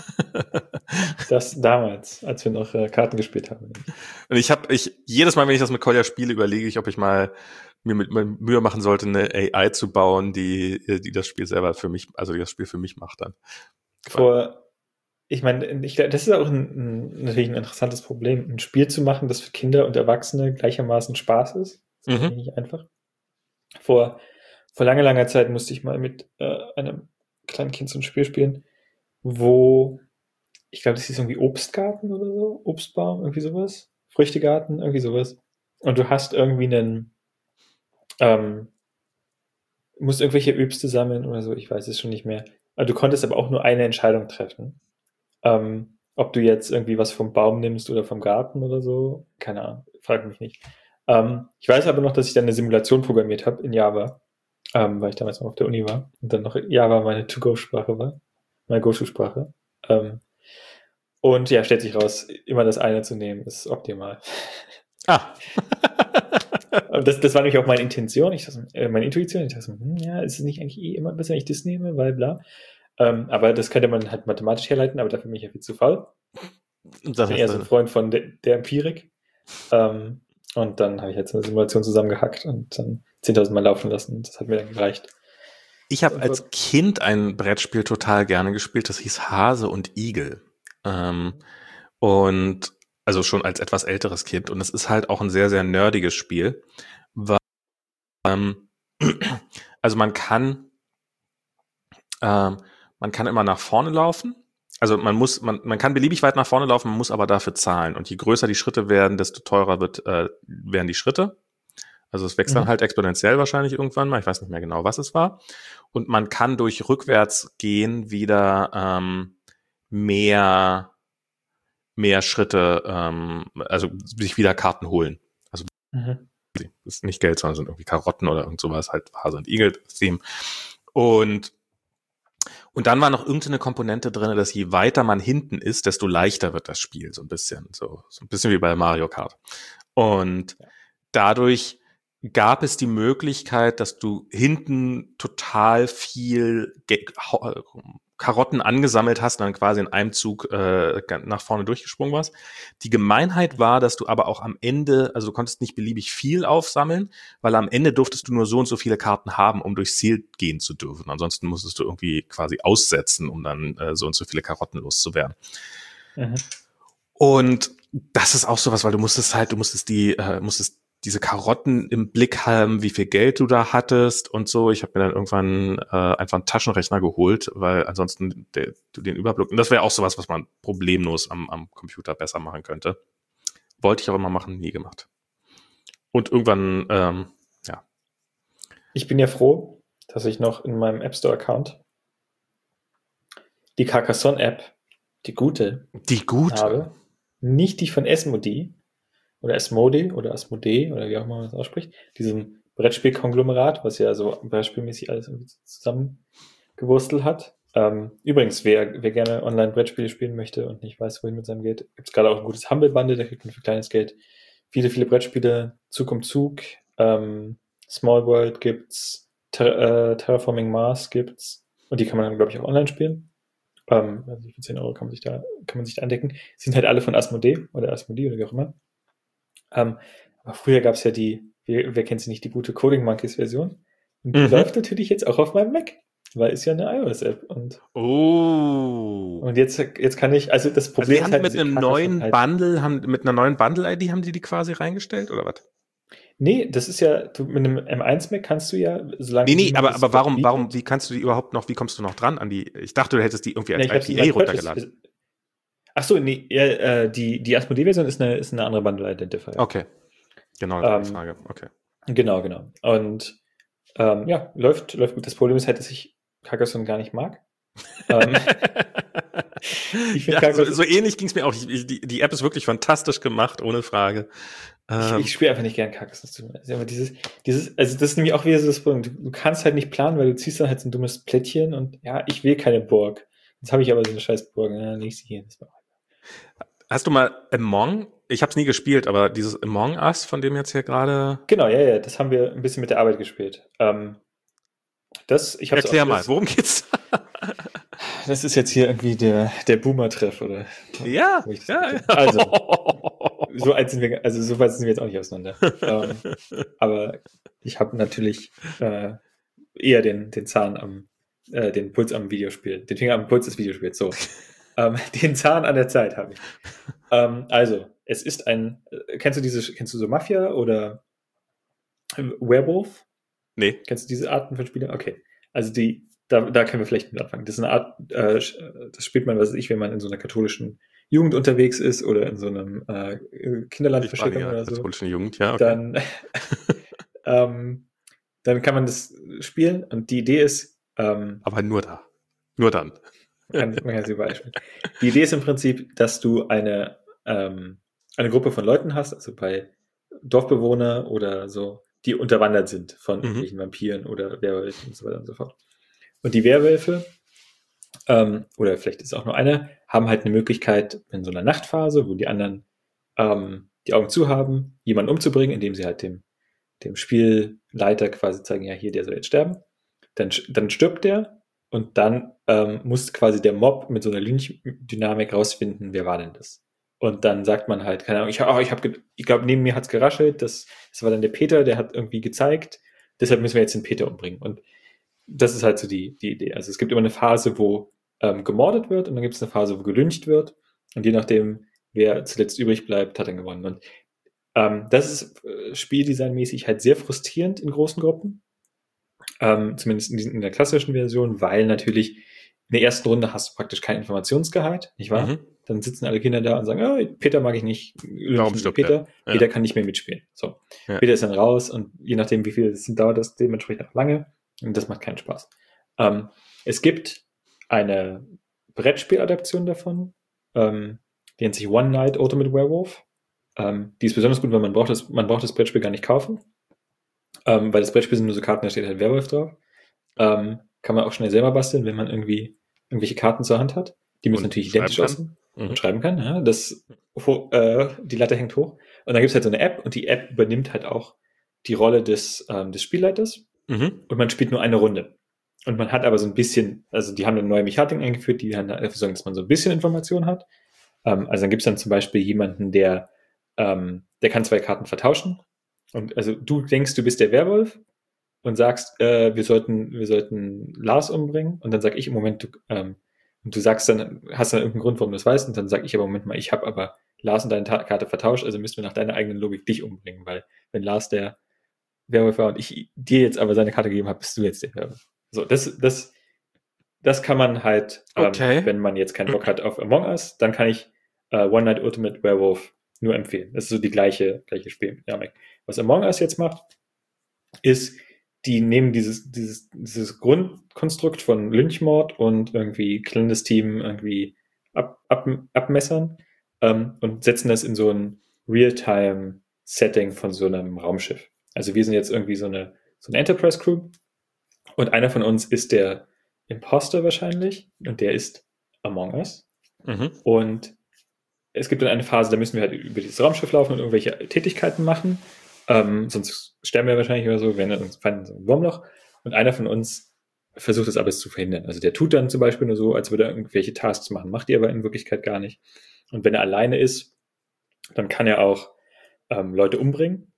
Das damals, als wir noch äh, Karten gespielt haben. Und ich habe, ich jedes Mal, wenn ich das mit Kolja spiele, überlege ich, ob ich mal mir mit, mit Mühe machen sollte, eine A I zu bauen, die, die das Spiel selber für mich, also die das Spiel für mich macht dann. Vor, ich meine, ich, das ist auch ein, ein, natürlich ein interessantes Problem, ein Spiel zu machen, das für Kinder und Erwachsene gleichermaßen Spaß ist. Das ist Mhm. nicht einfach. Vor, vor langer, langer Zeit musste ich mal mit äh, einem kleinen Kind so ein Spiel spielen, wo, ich glaube, das ist irgendwie Obstgarten oder so, Obstbaum, irgendwie sowas, Früchtegarten, irgendwie sowas. Und du hast irgendwie einen, ähm, musst irgendwelche Öbste sammeln oder so, ich weiß es schon nicht mehr. Du konntest aber auch nur eine Entscheidung treffen. Ähm, ob du jetzt irgendwie was vom Baum nimmst oder vom Garten oder so, keine Ahnung, frag mich nicht. Ähm, ich weiß aber noch, dass ich dann eine Simulation programmiert habe in Java, ähm, weil ich damals noch auf der Uni war und dann noch Java meine To-Go-Sprache war, meine Go-To-Sprache. Ähm, und ja, stellt sich raus, immer das eine zu nehmen, ist optimal. Ah. das, das war nämlich auch meine Intention, ich dachte, äh, meine Intuition. Ich dachte, hm, ja, ist es nicht eigentlich eh immer besser, wenn ich das nehme, weil bla. Ähm, aber das könnte man halt mathematisch herleiten, aber dafür bin ich ja viel zu faul. Ich bin eher so ein Freund von de, der Empirik. Ähm, und dann habe ich jetzt eine Simulation zusammengehackt und dann zehntausend Mal laufen lassen. Das hat mir dann gereicht. Ich habe als Kind ein Brettspiel total gerne gespielt, das hieß Hase und Igel. Ähm, und also schon als etwas älteres Kind. Und es ist halt auch ein sehr, sehr nerdiges Spiel. Weil, ähm, also man kann, ähm, man kann immer nach vorne laufen. Also man muss, man, man kann beliebig weit nach vorne laufen, man muss aber dafür zahlen. Und je größer die Schritte werden, desto teurer wird, äh, werden die Schritte. Also es wächst mhm. dann halt exponentiell wahrscheinlich irgendwann mal. Ich weiß nicht mehr genau, was es war. Und man kann durch Rückwärtsgehen wieder ähm, mehr mehr Schritte, ähm, also sich wieder Karten holen. Also mhm. das ist nicht Geld, sondern sind irgendwie Karotten oder irgend sowas, halt Hase und Igel-Theme. Und Und dann war noch irgendeine Komponente drin, dass je weiter man hinten ist, desto leichter wird das Spiel, so ein bisschen. So, so ein bisschen wie bei Mario Kart. Und dadurch gab es die Möglichkeit, dass du hinten total viel Ge- Karotten angesammelt hast und dann quasi in einem Zug äh, nach vorne durchgesprungen warst. Die Gemeinheit war, dass du aber auch am Ende, also du konntest nicht beliebig viel aufsammeln, weil am Ende durftest du nur so und so viele Karten haben, um durchs Ziel gehen zu dürfen. Ansonsten musstest du irgendwie quasi aussetzen, um dann äh, so und so viele Karotten loszuwerden. Mhm. Und das ist auch sowas, weil du musstest halt, du musstest die, äh, musstest diese Karotten im Blick haben, wie viel Geld du da hattest und so. Ich habe mir dann irgendwann äh, einfach einen Taschenrechner geholt, weil ansonsten der, du den Überblick, und das wäre auch sowas, was man problemlos am, am Computer besser machen könnte. Wollte ich auch immer machen, nie gemacht. Und irgendwann, ähm, ja. Ich bin ja froh, dass ich noch in meinem App Store Account die Carcassonne App, die gute, die gute habe. Nicht die von Asmodee oder Asmodee oder Asmodee oder wie auch immer man das ausspricht, diesem Brettspiel-Konglomerat, was ja so brettspielmäßig alles irgendwie zusammengewurstelt hat. Ähm, übrigens, wer, wer gerne Online-Brettspiele spielen möchte und nicht weiß, wohin mit seinem Geld, gibt es gerade auch ein gutes Humble-Bundle, da kriegt man für kleines Geld viele, viele Brettspiele, Zug um Zug, ähm, Small World gibt's, Ter- äh, Terraforming Mars gibt's und die kann man dann, glaube ich, auch online spielen. Ähm, also für zehn Euro kann man sich da, kann man sich da entdecken. Sind halt alle von Asmodee oder Asmodee oder wie auch immer. Ähm, aber früher gab es ja die, wer, wer kennt sie nicht, die gute Coding Monkeys Version. Und die mhm. läuft natürlich jetzt auch auf meinem Mac, weil ist ja eine iOS-App. Und, oh. und jetzt, jetzt kann ich, also das Problem also die haben ist halt, mit einem neuen halt, Bundle, haben, mit einer neuen Bundle-I D haben die die quasi reingestellt, oder was? Nee, das ist ja, du, mit einem M eins Mac kannst du ja, solange Nee, nee, aber, aber warum, verbietet, warum, wie kannst du die überhaupt noch, wie kommst du noch dran an die, ich dachte, du hättest die irgendwie als ja, I P A runtergeladen. Ist, ach so, nee, äh, die, die Asmodee-Version ist eine, ist eine andere Bundle-Identifier. Okay. Genau, das war die Frage. Okay. Genau, genau. Und ähm, ja, läuft, läuft gut. Das Problem ist halt, dass ich Carcassonne gar nicht mag. ähm, ich ja, so, so ähnlich ging es mir auch. Ich, ich, die, die App ist wirklich fantastisch gemacht, ohne Frage. Ähm, ich ich spiele einfach nicht gern Kaktus. Also dieses, dieses, also das ist nämlich auch wieder so das Problem. Du, du kannst halt nicht planen, weil du ziehst dann halt so ein dummes Plättchen und ja, ich will keine Burg. Jetzt habe ich aber so eine scheiß Burg. Ja, nächste hier. Das war Hast du mal Among? Ich habe es nie gespielt, aber dieses Among Us, von dem jetzt hier gerade. Genau, ja, ja, das haben wir ein bisschen mit der Arbeit gespielt. Ähm, das, ich Erklär auch, mal, das, worum geht's? Das ist jetzt hier irgendwie der, der Boomer-Treff, oder? Ja, ja, ja. Also, so alt sind wir, also so weit sind wir jetzt auch nicht auseinander. ähm, aber ich habe natürlich äh, eher den, den Zahn am, äh, den Puls am Videospiel, den Finger am Puls des Videospiels, so. ähm, den Zahn an der Zeit habe ich. Ähm, also, es ist ein, äh, kennst du diese, kennst du so Mafia oder Werewolf? Nee. Kennst du diese Arten von Spielen? Okay. Also die, da, da können wir vielleicht mit anfangen. Das ist eine Art, äh, das spielt man, was weiß ich, wenn man in so einer katholischen Jugend unterwegs ist oder in so einem äh, Kinderlandverschickung ja, oder so. Katholische Jugend, ja, okay. Dann, ähm, dann kann man das spielen und die Idee ist, ähm, aber nur da. Nur dann. Man kann, man kann sie überall spielen. Die Idee ist im Prinzip, dass du eine, ähm, eine Gruppe von Leuten hast, also bei Dorfbewohner oder so, die unterwandert sind von mhm. irgendwelchen Vampiren oder Werwölfen und so weiter und so fort. Und die Werwölfe, ähm, oder vielleicht ist es auch nur eine, haben halt eine Möglichkeit in so einer Nachtphase, wo die anderen ähm, die Augen zu haben, jemanden umzubringen, indem sie halt dem, dem Spielleiter quasi zeigen, ja, hier, der soll jetzt sterben. Dann, dann stirbt der und dann ähm, muss quasi der Mob mit so einer Lynchdynamik rausfinden, wer war denn das? Und dann sagt man halt, keine Ahnung, ich, oh, ich, hab, ich glaube, neben mir hat's geraschelt, das, das war dann der Peter, der hat irgendwie gezeigt, deshalb müssen wir jetzt den Peter umbringen. Und das ist halt so die, die Idee. Also es gibt immer eine Phase, wo ähm, gemordet wird und dann gibt es eine Phase, wo gelyncht wird. Und je nachdem, wer zuletzt übrig bleibt, hat dann gewonnen. Und ähm, das ist äh, spieldesignmäßig halt sehr frustrierend in großen Gruppen. Ähm, zumindest in, in der klassischen Version, weil natürlich in der ersten Runde hast du praktisch kein Informationsgehalt, nicht wahr? Mhm. Dann sitzen alle Kinder da und sagen, oh, Peter mag ich nicht, Peter, ja. Peter kann nicht mehr mitspielen. So, ja. Peter ist dann raus und je nachdem, wie viel es sind, dauert das dementsprechend auch lange und das macht keinen Spaß. Ähm, es gibt eine Brettspieladaption davon, ähm, die nennt sich One Night Ultimate Werewolf. Ähm, die ist besonders gut, weil man braucht das, man braucht das Brettspiel gar nicht kaufen. Ähm, weil das Brettspiel sind nur so Karten, da steht halt Werwolf drauf. Ähm, kann man auch schnell selber basteln, wenn man irgendwie irgendwelche Karten zur Hand hat. Die müssen und natürlich identisch aussehen mhm. und schreiben kann. Ja, das, äh, die Latte hängt hoch. Und dann gibt es halt so eine App und die App übernimmt halt auch die Rolle des, ähm, des Spielleiters mhm. und man spielt nur eine Runde. Und man hat aber so ein bisschen, also die haben eine neue Mechanik eingeführt, die dann dafür sorgen, dass man so ein bisschen Information hat. Ähm, also dann gibt es dann zum Beispiel jemanden, der, ähm, der kann zwei Karten vertauschen. Und also du denkst, du bist der Werwolf und sagst, äh, wir sollten, wir sollten Lars umbringen. Und dann sag ich im Moment, du, ähm, und du sagst dann, hast dann irgendeinen Grund, warum du das weißt. Und dann sag ich aber, Moment mal, ich habe aber Lars und deine Ta- Karte vertauscht, also müssen wir nach deiner eigenen Logik dich umbringen, weil wenn Lars der Werwolf war und ich dir jetzt aber seine Karte gegeben habe, bist du jetzt der Werwolf. So, das, das, das kann man halt, ähm, okay. wenn man jetzt keinen Bock hat auf Among Us, dann kann ich äh, One Night Ultimate Werewolf nur empfehlen. Das ist so die gleiche, gleiche Spieldynamik. Was Among Us jetzt macht, ist, die nehmen dieses, dieses, dieses Grundkonstrukt von Lynchmord und irgendwie Clandestine irgendwie ab, ab, abmessern ähm, und setzen das in so ein Real-Time-Setting von so einem Raumschiff. Also wir sind jetzt irgendwie so eine, so eine Enterprise-Crew und einer von uns ist der Imposter wahrscheinlich und der ist Among Us. Mhm. Und es gibt dann eine Phase, da müssen wir halt über dieses Raumschiff laufen und irgendwelche Tätigkeiten machen. Ähm, sonst sterben wir wahrscheinlich oder so, wenn wir uns fallen in so ein Wurmloch. Und einer von uns versucht das alles zu verhindern. Also der tut dann zum Beispiel nur so, als würde er irgendwelche Tasks machen, macht die aber in Wirklichkeit gar nicht. Und wenn er alleine ist, dann kann er auch ähm, Leute umbringen.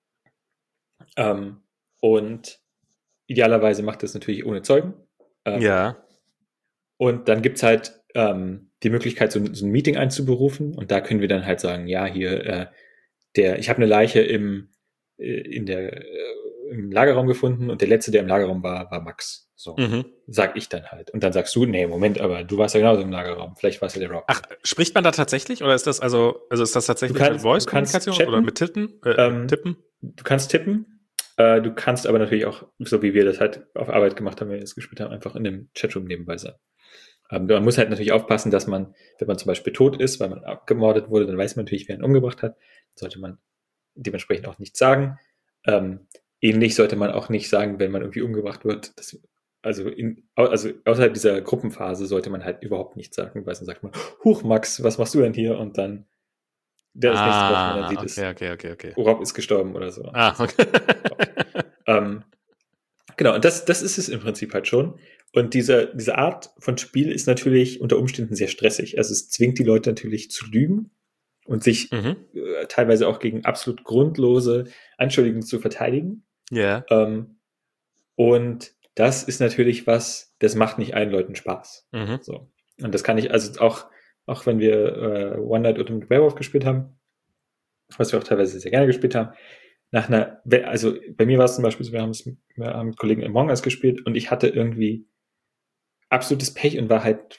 Ähm, und idealerweise macht das natürlich ohne Zeugen. Ähm, ja. Und dann gibt's halt ähm, die Möglichkeit, so, so ein Meeting einzuberufen. Und da können wir dann halt sagen, ja, hier, äh, der, ich habe eine Leiche im, äh, in der, äh, im Lagerraum gefunden und der letzte, der im Lagerraum war, war Max. So, mhm. sag ich dann halt. Und dann sagst du, nee, Moment, aber du warst ja genauso im Lagerraum. Vielleicht warst du der Rock. Ach, spricht man da tatsächlich oder ist das also, also ist das tatsächlich kannst, mit Voice-Kommunikation oder mit Tippen? Äh, ähm, Tippen? Du kannst tippen. Äh, du kannst aber natürlich auch, so wie wir das halt auf Arbeit gemacht haben, wenn wir das gespielt haben, einfach in dem Chatroom nebenbei sein. Ähm, man muss halt natürlich aufpassen, dass man, wenn man zum Beispiel tot ist, weil man abgemordet wurde, dann weiß man natürlich, wer ihn umgebracht hat. Sollte man dementsprechend auch nichts sagen. Ähm, ähnlich sollte man auch nicht sagen, wenn man irgendwie umgebracht wird. Dass, also, in, also außerhalb dieser Gruppenphase sollte man halt überhaupt nichts sagen, weil sonst sagt man, Huch, Max, was machst du denn hier? Und dann der das nächste, was man dann Ah, sieht, okay, ist, okay, okay, okay. Rob ist gestorben oder so. Ah, okay. ähm, genau, und das, das ist es im Prinzip halt schon. Und diese, diese Art von Spiel ist natürlich unter Umständen sehr stressig. Also es zwingt die Leute natürlich zu lügen und sich Mhm. äh, teilweise auch gegen absolut grundlose Anschuldigungen zu verteidigen. Ja. Ähm, und das ist natürlich was, das macht nicht allen Leuten Spaß. Mhm. So. Und das kann ich, also auch, auch wenn wir äh, One Night Ultimate Werewolf gespielt haben, was wir auch teilweise sehr gerne gespielt haben, nach einer, also bei mir war es zum Beispiel so, wir haben es wir haben mit Kollegen Among Us gespielt und ich hatte irgendwie absolutes Pech und war halt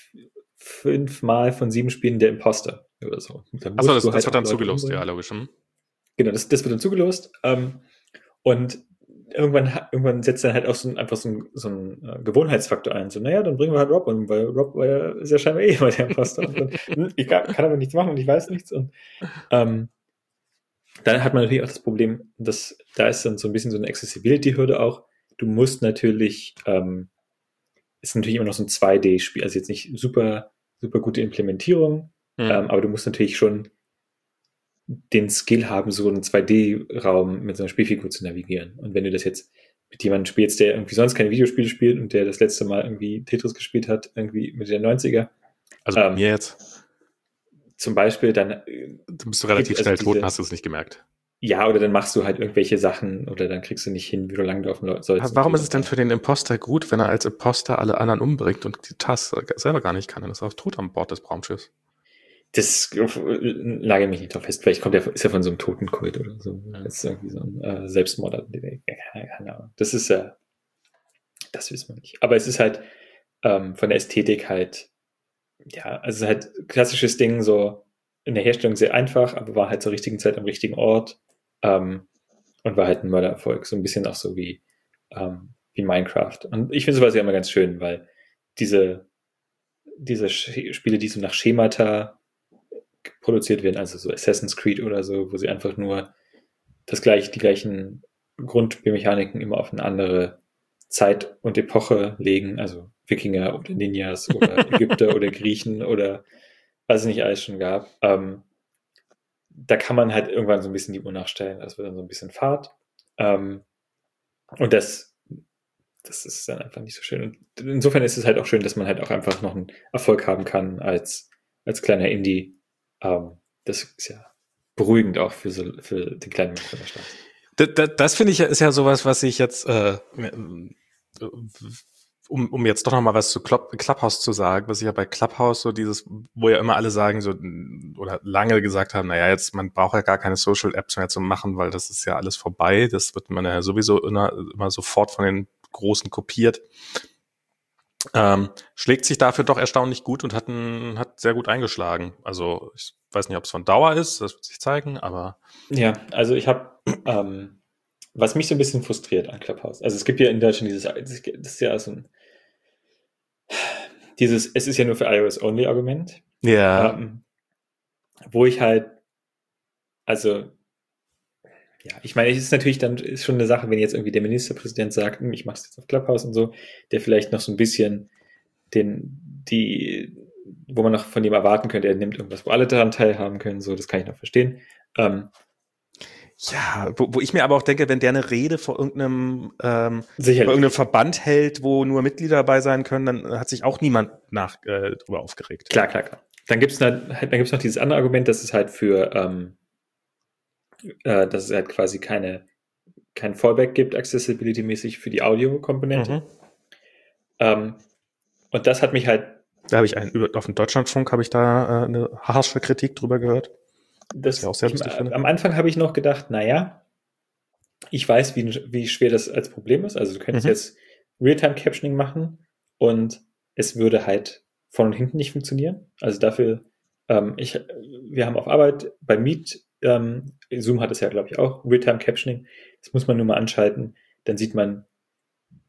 fünfmal von sieben Spielen der Imposter oder so. Achso, das, das halt wird dann zugelost, ja, logisch. Hm? Genau, das, das wird dann zugelost. Ähm, und irgendwann, irgendwann setzt dann halt auch so ein, einfach so ein, so ein äh, Gewohnheitsfaktor ein. So, naja, dann bringen wir halt Rob um, weil Rob äh, ist ja scheinbar eh immer der Imposter. Und dann, hm, ich kann, kann aber nichts machen und ich weiß nichts. Und ähm, dann hat man natürlich auch das Problem, dass da ist dann so ein bisschen so eine Accessibility-Hürde auch. Du musst natürlich, ähm, ist natürlich immer noch so ein zwei D-Spiel, also jetzt nicht super, super gute Implementierung, Mhm. ähm, aber du musst natürlich schon den Skill haben, so einen zwei D-Raum mit so einer Spielfigur zu navigieren. Und wenn du das jetzt mit jemandem spielst, der irgendwie sonst keine Videospiele spielt und der das letzte Mal irgendwie Tetris gespielt hat, irgendwie Mitte der neunziger. Also bei ähm, mir jetzt. Zum Beispiel, dann Dann bist du relativ schnell also tot und hast du es nicht gemerkt. Ja, oder dann machst du halt irgendwelche Sachen oder dann kriegst du nicht hin, wie du langlaufen sollst. Warum ist es denn für den Imposter gut, wenn er als Imposter alle anderen umbringt und die Tasse selber gar nicht kann und ist auch tot an Bord des Raumschiffs? Das lage mich nicht drauf fest. Vielleicht kommt er, ist er von so einem Totenkult oder so. Das ist irgendwie so ein äh, Selbstmord. Keine Ahnung. Das ist ja, äh, das wissen wir nicht. Aber es ist halt ähm, von der Ästhetik halt, ja, also es ist halt klassisches Ding, so in der Herstellung sehr einfach, aber war halt zur richtigen Zeit am richtigen Ort ähm, und war halt ein Mördererfolg. So ein bisschen auch so wie, ähm, wie Minecraft. Und ich finde sowas ja immer ganz schön, weil diese, diese Spiele, die so nach Schemata produziert werden, also so Assassin's Creed oder so, wo sie einfach nur das gleiche, die gleichen Grundspielmechaniken immer auf eine andere Zeit und Epoche legen, also Wikinger oder Ninjas oder Ägypter oder Griechen oder was es nicht alles schon gab. Ähm, da kann man halt irgendwann so ein bisschen die Uhr nachstellen. Das wird dann so ein bisschen Fahrt. Ähm, und das, das ist dann einfach nicht so schön. Und insofern ist es halt auch schön, dass man halt auch einfach noch einen Erfolg haben kann als, als kleiner Indie. Ähm, das ist ja beruhigend auch für, so, für den kleinen Mann von der Stadt. Das, das, das finde ich ist ja sowas, was ich jetzt, äh, um, um jetzt doch noch mal was zu Clubhouse zu sagen, was ich ja bei Clubhouse so dieses, wo ja immer alle sagen so oder lange gesagt haben, naja, jetzt man braucht ja gar keine Social Apps mehr zu machen, weil das ist ja alles vorbei. Das wird man ja sowieso immer, immer sofort von den Großen kopiert. Ähm, schlägt sich dafür doch erstaunlich gut und hat, ein, hat sehr gut eingeschlagen. Also ich weiß nicht, ob es von Dauer ist, das wird sich zeigen, aber... Ja, also ich habe, ähm, was mich so ein bisschen frustriert an Clubhouse, also es gibt ja in Deutschland dieses, das ist ja so ein, dieses, es ist ja nur für iOS-only-Argument. Ja. Ähm, wo ich halt, also ja, ich meine, es ist natürlich dann ist schon eine Sache, wenn jetzt irgendwie der Ministerpräsident sagt, ich mache es jetzt auf Clubhouse und so, der vielleicht noch so ein bisschen den, die, wo man noch von dem erwarten könnte, er nimmt irgendwas, wo alle daran teilhaben können, so, das kann ich noch verstehen. Ähm, ja, wo, wo ich mir aber auch denke, wenn der eine Rede vor irgendeinem, ähm, vor sicherlich. irgendeinem Verband hält, wo nur Mitglieder dabei sein können, dann hat sich auch niemand nach äh, drüber aufgeregt. Klar, klar, klar. Dann gibt's dann, dann gibt's noch dieses andere Argument, dass es halt für, ähm, äh, dass es halt quasi keine, kein Fallback gibt, accessibility-mäßig für die Audiokomponente. Mhm. Ähm, und das hat mich halt. Da habe ich einen, auf dem Deutschlandfunk habe ich da äh, eine harsche Kritik drüber gehört. Das, das auch sehr lustig ich, finde. Am Anfang habe ich noch gedacht, naja, ich weiß, wie, wie schwer das als Problem ist. Also du könntest mhm. jetzt Realtime-Captioning machen und es würde halt vorne und hinten nicht funktionieren. Also dafür, ähm, ich, wir haben auf Arbeit bei Meet, ähm, Zoom hat es ja, glaube ich, auch, Realtime-Captioning. Das muss man nur mal anschalten. Dann sieht man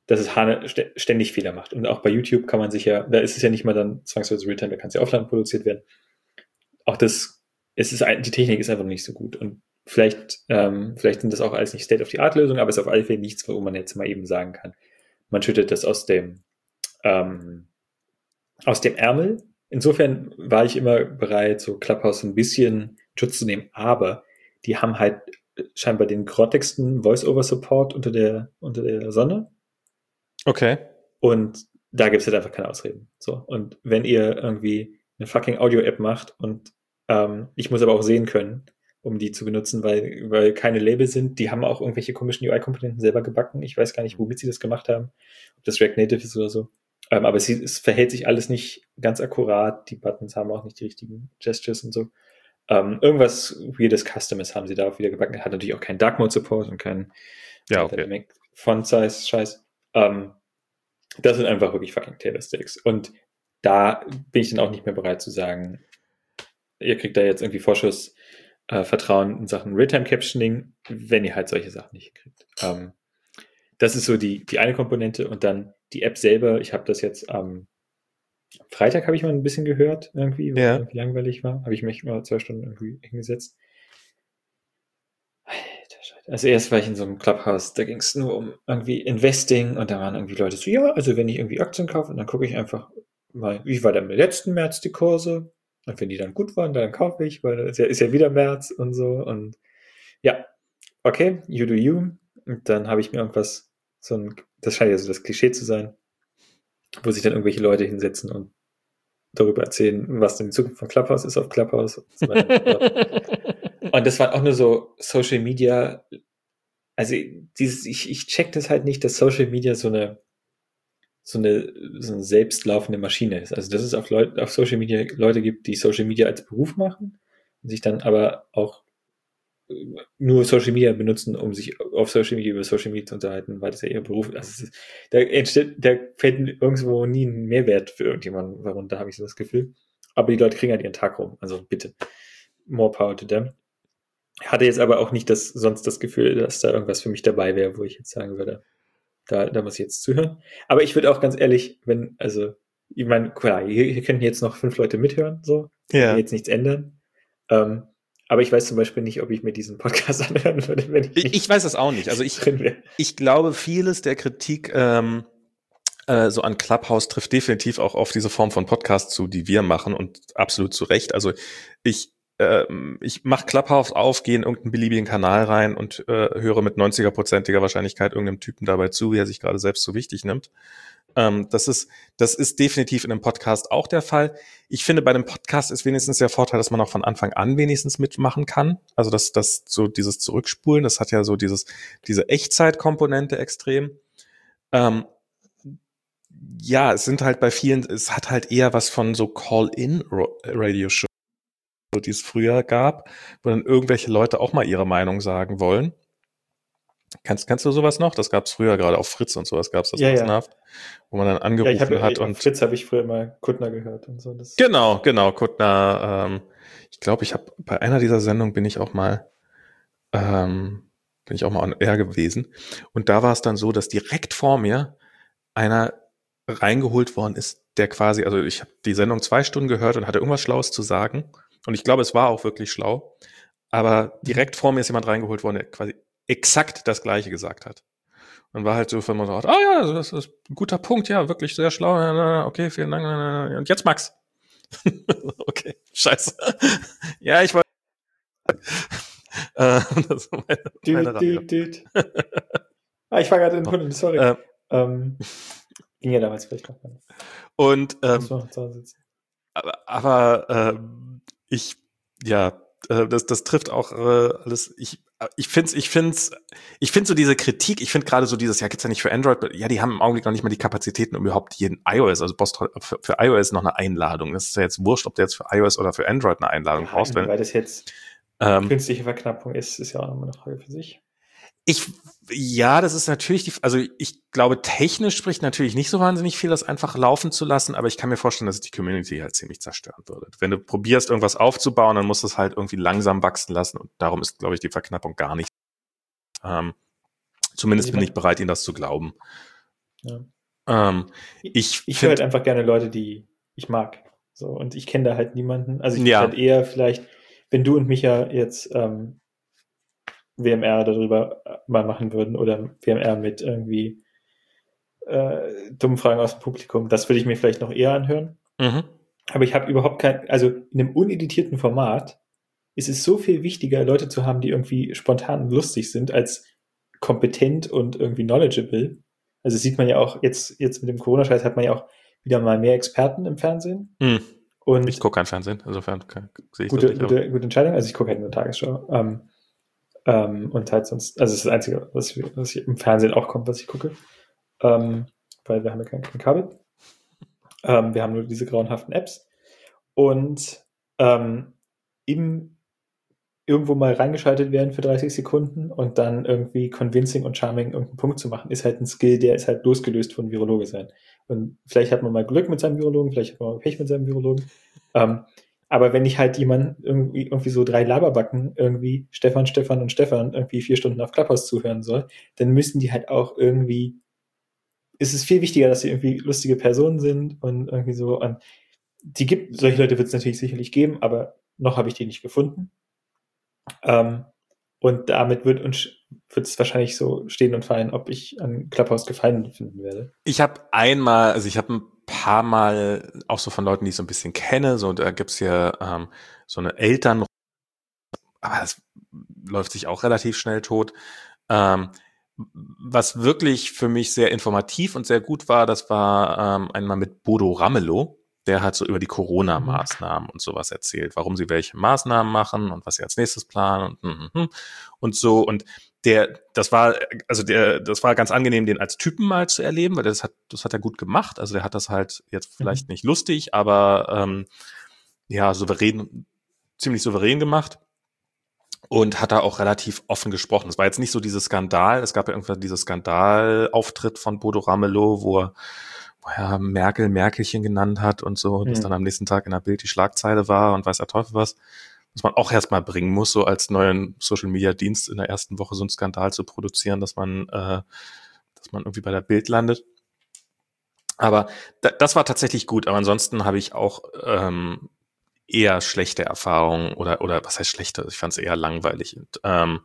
dass es Hane ständig Fehler macht. Und auch bei YouTube kann man sich ja, da ist es ja nicht mal dann zwangsweise Realtime, da kann es ja offline produziert werden. Auch das, es ist, die Technik ist einfach nicht so gut. Und vielleicht, ähm, vielleicht sind das auch alles nicht State-of-the-Art-Lösungen, aber es ist auf alle Fälle nichts, wo man jetzt mal eben sagen kann, man schüttet das aus dem, ähm, aus dem Ärmel. Insofern war ich immer bereit, so Clubhouse ein bisschen Schutz zu nehmen, aber die haben halt scheinbar den grottigsten Voice-Over-Support unter der, unter der Sonne. Okay. Und da gibt es halt einfach keine Ausreden. So. Und wenn ihr irgendwie eine fucking Audio-App macht und ähm, ich muss aber auch sehen können, um die zu benutzen, weil, weil keine Label sind, die haben auch irgendwelche komischen U I-Komponenten selber gebacken. Ich weiß gar nicht, womit sie das gemacht haben, ob das React Native ist oder so. Ähm, aber es, es verhält sich alles nicht ganz akkurat. Die Buttons haben auch nicht die richtigen Gestures und so. Ähm, irgendwas weirdes Customes haben sie da auch wieder gebacken. Hat natürlich auch keinen Dark Mode Support und keinen ja, okay. Font Size Scheiß. Ähm, das sind einfach wirklich fucking Taylor Sticks. Und da bin ich dann auch nicht mehr bereit zu sagen, ihr kriegt da jetzt irgendwie Vorschuss äh, Vertrauen in Sachen Realtime Captioning, wenn ihr halt solche Sachen nicht kriegt. Ähm, das ist so die, die eine Komponente. Und dann die App selber. Ich habe das jetzt am ähm, Freitag habe ich mal ein bisschen gehört, irgendwie, weil ja. es irgendwie langweilig war. Habe ich mich mal zwei Stunden irgendwie hingesetzt. Also erst war ich in so einem Clubhouse, da ging es nur um irgendwie Investing und da waren irgendwie Leute so, ja, also wenn ich irgendwie Aktien kaufe, und dann gucke ich einfach mal, wie war dann im letzten März die Kurse und wenn die dann gut waren, dann kaufe ich, weil es ja, ist ja wieder März und so und ja, okay, you do you. Und dann habe ich mir irgendwas, so ein, das scheint ja so das Klischee zu sein, wo sich dann irgendwelche Leute hinsetzen und darüber erzählen, was denn die Zukunft von Clubhouse ist auf Clubhouse. Und so weiter. Und das waren auch nur so Social Media, also dieses, ich, ich check das halt nicht, dass Social Media so eine so eine, so eine selbstlaufende Maschine ist. Also dass es auf, Leut, auf Social Media Leute gibt, die Social Media als Beruf machen und sich dann aber auch nur Social Media benutzen, um sich auf Social Media über Social Media zu unterhalten, weil das ja ihr Beruf ist. Also ist da entsteht, da fällt irgendwo nie ein Mehrwert für irgendjemanden, warum da habe ich so das Gefühl. Aber die Leute kriegen halt ihren Tag rum. Also bitte, more power to them. Hatte jetzt aber auch nicht das, sonst das Gefühl, dass da irgendwas für mich dabei wäre, wo ich jetzt sagen würde, da, da muss ich jetzt zuhören. Aber ich würde auch ganz ehrlich, wenn, also, ich meine, klar, hier, hier könnten jetzt noch fünf Leute mithören, so. Das ja. würde jetzt nichts ändern. Ähm, aber ich weiß zum Beispiel nicht, ob ich mir diesen Podcast anhören würde, wenn ich nicht Ich weiß es auch nicht. Also ich, ich glaube, vieles der Kritik ähm, äh, so an Clubhouse trifft definitiv auch auf diese Form von Podcast zu, die wir machen und absolut zu Recht. Also ich äh, ich mache Clubhouse auf, gehe in irgendeinen beliebigen Kanal rein und äh, höre mit neunziger-prozentiger Wahrscheinlichkeit irgendeinem Typen dabei zu, wie er sich gerade selbst so wichtig nimmt. Ähm, das ist, das ist definitiv in einem Podcast auch der Fall. Ich finde, bei einem Podcast ist wenigstens der Vorteil, dass man auch von Anfang an wenigstens mitmachen kann. Also dass das so dieses Zurückspulen, das hat ja so dieses diese Echtzeitkomponente extrem. Ähm, ja, es sind halt bei vielen, es hat halt eher was von so Call-in-Radio-Shows, die es früher gab, wo dann irgendwelche Leute auch mal ihre Meinung sagen wollen. Kannst, kannst du sowas noch? Das gab es früher, gerade auf Fritz und sowas gab es das ja, massenhaft, ja. Wo man dann angerufen ja, ich hab, hat. Auf und Fritz habe ich früher immer Kuttner gehört und so. Das genau, genau, Kuttner. Ähm, ich glaube, ich habe bei einer dieser Sendungen bin ich auch mal ähm, bin ich auch mal on air gewesen. Und da war es dann so, dass direkt vor mir einer reingeholt worden ist, der quasi, also ich habe die Sendung zwei Stunden gehört und hatte irgendwas Schlaues zu sagen. Und ich glaube, es war auch wirklich schlau. Aber direkt mhm. vor mir ist jemand reingeholt worden, der quasi exakt das Gleiche gesagt hat. Und war halt so, wenn man sagt, ah ja, das ist ein guter Punkt, ja, wirklich sehr schlau, okay, vielen Dank. Und jetzt Max. Okay, scheiße. Ja, ich wollte. äh, das war meine, meine düt, düt, düt. Ah, ich war gerade in den Kunden, sorry. Äh, ähm, ging ja damals vielleicht noch. Und ähm, aber, aber äh, ich, ja, äh, das, das trifft auch äh, alles. Ich, ich finde, ich finde, ich finde so diese Kritik. Ich finde gerade so dieses, ja, gibt's ja nicht für Android. Ja, die haben im Augenblick noch nicht mal die Kapazitäten, um überhaupt jeden iOS, also Bost für, für iOS noch eine Einladung. Das ist ja jetzt wurscht, ob du jetzt für iOS oder für Android eine Einladung ja, brauchst. Wenn, weil das jetzt ähm, künstliche Verknappung ist, ist ja auch nochmal eine Frage für sich. Ich, ja, das ist natürlich die, also ich glaube, technisch spricht natürlich nicht so wahnsinnig viel, das einfach laufen zu lassen, aber ich kann mir vorstellen, dass es die Community halt ziemlich zerstören würde. Wenn du probierst, irgendwas aufzubauen, dann musst du es halt irgendwie langsam wachsen lassen und darum ist, glaube ich, die Verknappung gar nicht. Ähm, zumindest also bin ich bereit, Ihnen das zu glauben. Ja. Ähm, ich ich höre halt einfach gerne Leute, die ich mag. So, und ich kenne da halt niemanden. Also ich ja. würde halt eher vielleicht, wenn du und Micha jetzt ähm, W M R darüber mal machen würden oder W M R mit irgendwie äh, dummen Fragen aus dem Publikum, das würde ich mir vielleicht noch eher anhören. Mhm. Aber ich habe überhaupt kein, also in einem uneditierten Format ist es so viel wichtiger, Leute zu haben, die irgendwie spontan und lustig sind, als kompetent und irgendwie knowledgeable. Also sieht man ja auch, jetzt, jetzt mit dem Corona-Scheiß hat man ja auch wieder mal mehr Experten im Fernsehen. Mhm. Und ich gucke kein Fernsehen, insofern sehe ich gute, das nicht. Gute, gute Entscheidung. Also ich gucke halt nur Tagesschau. Ähm, ähm, und halt sonst, also das ist das Einzige, was, ich, was ich im Fernsehen auch kommt, was ich gucke. Ähm, weil wir haben ja kein, kein Kabel. Ähm, wir haben nur diese grauenhaften Apps. Und ähm, im irgendwo mal reingeschaltet werden für dreißig Sekunden und dann irgendwie convincing und charming irgendeinen Punkt zu machen, ist halt ein Skill, der ist halt losgelöst von Virologe sein. Und vielleicht hat man mal Glück mit seinem Virologen, vielleicht hat man mal Pech mit seinem Virologen. Ähm, aber wenn ich halt jemand irgendwie, irgendwie so drei Laberbacken irgendwie Stefan, Stefan und Stefan irgendwie vier Stunden auf Clubhouse zuhören soll, dann müssen die halt auch irgendwie, ist es viel wichtiger, dass sie irgendwie lustige Personen sind und irgendwie so, und die gibt, solche Leute wird es natürlich sicherlich geben, aber noch habe ich die nicht gefunden. Ähm, und damit wird uns wird es wahrscheinlich so stehen und fallen, ob ich an Clubhouse Gefallen finden werde. Ich habe einmal, also ich habe ein paar Mal auch so von Leuten, die ich so ein bisschen kenne, so da gibt's hier ähm, so eine Eltern, aber das läuft sich auch relativ schnell tot. Ähm, was wirklich für mich sehr informativ und sehr gut war, das war ähm, einmal mit Bodo Ramelow. Der hat so über die Corona-Maßnahmen mhm. und sowas erzählt, warum sie welche Maßnahmen machen und was sie als nächstes planen und und so. Und der, das war, also der, das war ganz angenehm, den als Typen mal zu erleben, weil das hat, das hat er gut gemacht. Also der hat das halt jetzt vielleicht mhm. nicht lustig, aber ähm, ja, souverän, ziemlich souverän gemacht. Und hat da auch relativ offen gesprochen. Es war jetzt nicht so dieses Skandal. Es gab ja irgendwann dieses Skandalauftritt von Bodo Ramelow, wo er, wo er Merkel Merkelchen genannt hat und so, mhm. das dann am nächsten Tag in der Bild die Schlagzeile war und weiß der Teufel was. Was man auch erstmal bringen muss, so als neuen Social-Media-Dienst in der ersten Woche so einen Skandal zu produzieren, dass man, äh, dass man irgendwie bei der Bild landet. Aber da, das war tatsächlich gut. Aber ansonsten habe ich auch ähm, eher schlechte Erfahrungen oder oder was heißt schlechte? Ich fand es eher langweilig. Und, ähm,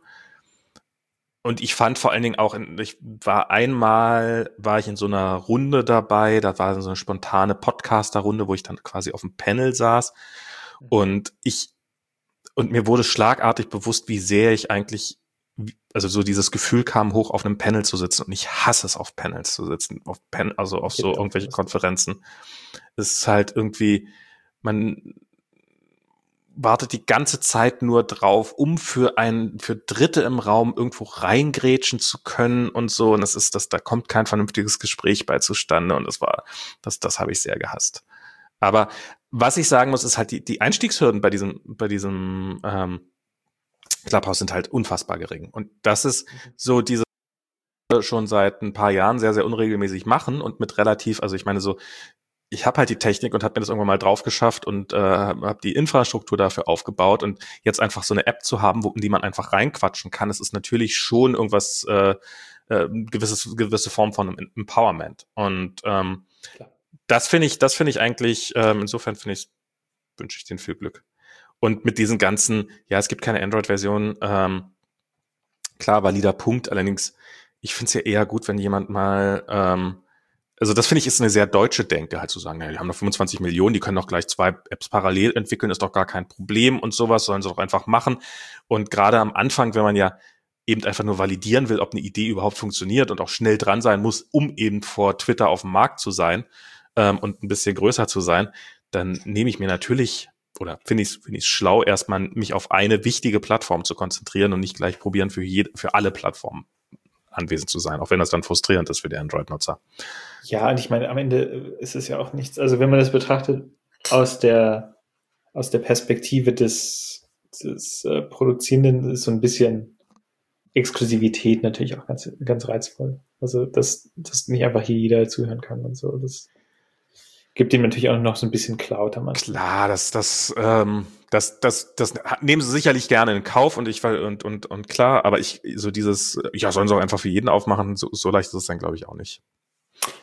und ich fand vor allen Dingen auch, in, ich war einmal, war ich in so einer Runde dabei, da war so eine spontane Podcaster-Runde, wo ich dann quasi auf dem Panel saß und ich und mir wurde schlagartig bewusst, wie sehr ich eigentlich, also so dieses Gefühl kam hoch, auf einem Panel zu sitzen und ich hasse es, auf Panels zu sitzen, auf Pen, also auf so irgendwelche Konferenzen. Es ist halt irgendwie, man wartet die ganze Zeit nur drauf, um für ein, für Dritte im Raum irgendwo reingrätschen zu können und so. Und das ist, das, da kommt kein vernünftiges Gespräch bei zustande. Und das war, das, das habe ich sehr gehasst. Aber was ich sagen muss, ist halt, die, die Einstiegshürden bei diesem, bei diesem ähm, Clubhouse sind halt unfassbar gering. Und das ist so diese schon seit ein paar Jahren sehr, sehr unregelmäßig machen und mit relativ, also ich meine so, ich habe halt die Technik und habe mir das irgendwann mal drauf geschafft und äh, habe die Infrastruktur dafür aufgebaut und jetzt einfach so eine App zu haben, wo in die man einfach reinquatschen kann, das ist natürlich schon irgendwas, äh, äh, gewisses gewisse Form von Empowerment und ähm, das finde ich, das finde ich eigentlich, ähm, insofern finde ich, wünsche ich denen viel Glück. Und mit diesen ganzen, ja, es gibt keine Android-Version, ähm, klar, valider Punkt, allerdings, ich finde es ja eher gut, wenn jemand mal ähm, also das finde ich ist eine sehr deutsche Denke, halt zu sagen, ja, die haben noch fünfundzwanzig Millionen, die können doch gleich zwei Apps parallel entwickeln, ist doch gar kein Problem und sowas, sollen sie doch einfach machen. Und gerade am Anfang, wenn man ja eben einfach nur validieren will, ob eine Idee überhaupt funktioniert und auch schnell dran sein muss, um eben vor Twitter auf dem Markt zu sein ähm, und ein bisschen größer zu sein, dann nehme ich mir natürlich oder finde ich es finde ich schlau, erstmal mich auf eine wichtige Plattform zu konzentrieren und nicht gleich probieren, für jede, für alle Plattformen anwesend zu sein, auch wenn das dann frustrierend ist für die Android-Nutzer. Ja, und ich meine, am Ende ist es ja auch nichts, also wenn man das betrachtet aus der aus der Perspektive des, des äh, Produzierenden, ist so ein bisschen Exklusivität natürlich auch ganz, ganz reizvoll. Also, dass, dass nicht einfach hier jeder zuhören kann und so. Das gibt ihm natürlich auch noch so ein bisschen Cloud am Anfang. Klar, das, das, ähm, das, das, das nehmen sie sicherlich gerne in Kauf und ich und und und klar, aber ich so dieses, ja, sollen sie auch einfach für jeden aufmachen, so, so leicht ist es dann, glaube ich, auch nicht.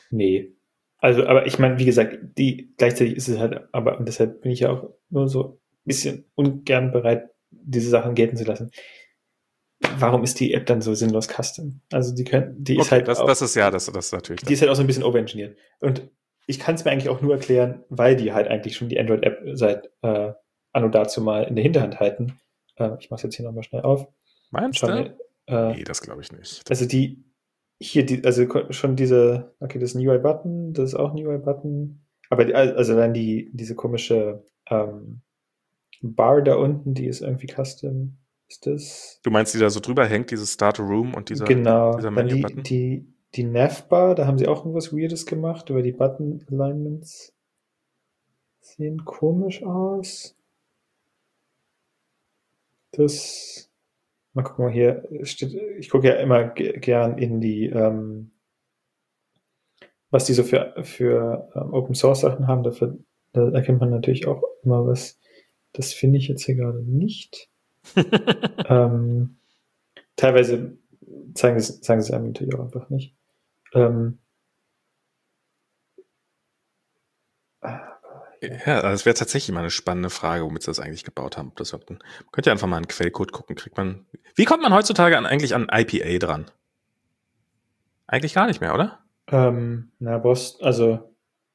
Nee. Also, aber ich meine, wie gesagt, die gleichzeitig ist es halt, aber und deshalb bin ich ja auch nur so ein bisschen ungern bereit, diese Sachen gelten zu lassen. Warum ist die App dann so sinnlos custom? Also die können, die ist Okay, halt das, auch, das ist ja, das, das ist natürlich die ist halt auch so ein bisschen overengineert. Und ich kann es mir eigentlich auch nur erklären, weil die halt eigentlich schon die Android-App seit äh, anno dazu mal in der Hinterhand halten. Äh, ich mache es jetzt hier nochmal schnell auf. Meinst Schau du? mir, äh, Nee, das glaube ich nicht. also die, hier, die, also ko- schon diese, okay, das ist ein U I-Button, das ist auch ein U I-Button, aber die, also dann die, diese komische ähm, Bar da unten, die ist irgendwie custom. Ist das? Du meinst, die da so drüber hängt, dieses Start a Room und dieser, Genau. dieser Dann die, Menü-Button? die, die Navbar, da haben sie auch irgendwas Weirdes gemacht, aber die Button-Alignments sehen komisch aus. Das, mal gucken mal hier, es steht, ich gucke ja immer ge- gern in die, ähm, was die so für, für ähm, Open Source Sachen haben, dafür, da erkennt man natürlich auch immer was. Das finde ich jetzt hier gerade nicht. ähm, teilweise zeigen sie, zeigen sie einem natürlich auch einfach nicht. Ähm, Ja, also das wäre tatsächlich mal eine spannende Frage, womit sie das eigentlich gebaut haben. Ob das überhaupt ein, man könnte ja einfach mal einen Quellcode gucken, kriegt man. Wie kommt man heutzutage an, eigentlich an I P A dran? Eigentlich gar nicht mehr, oder? ähm, na, Boss, also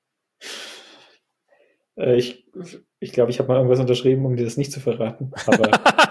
äh, ich ich glaube, ich habe mal irgendwas unterschrieben, um dir das nicht zu verraten. Aber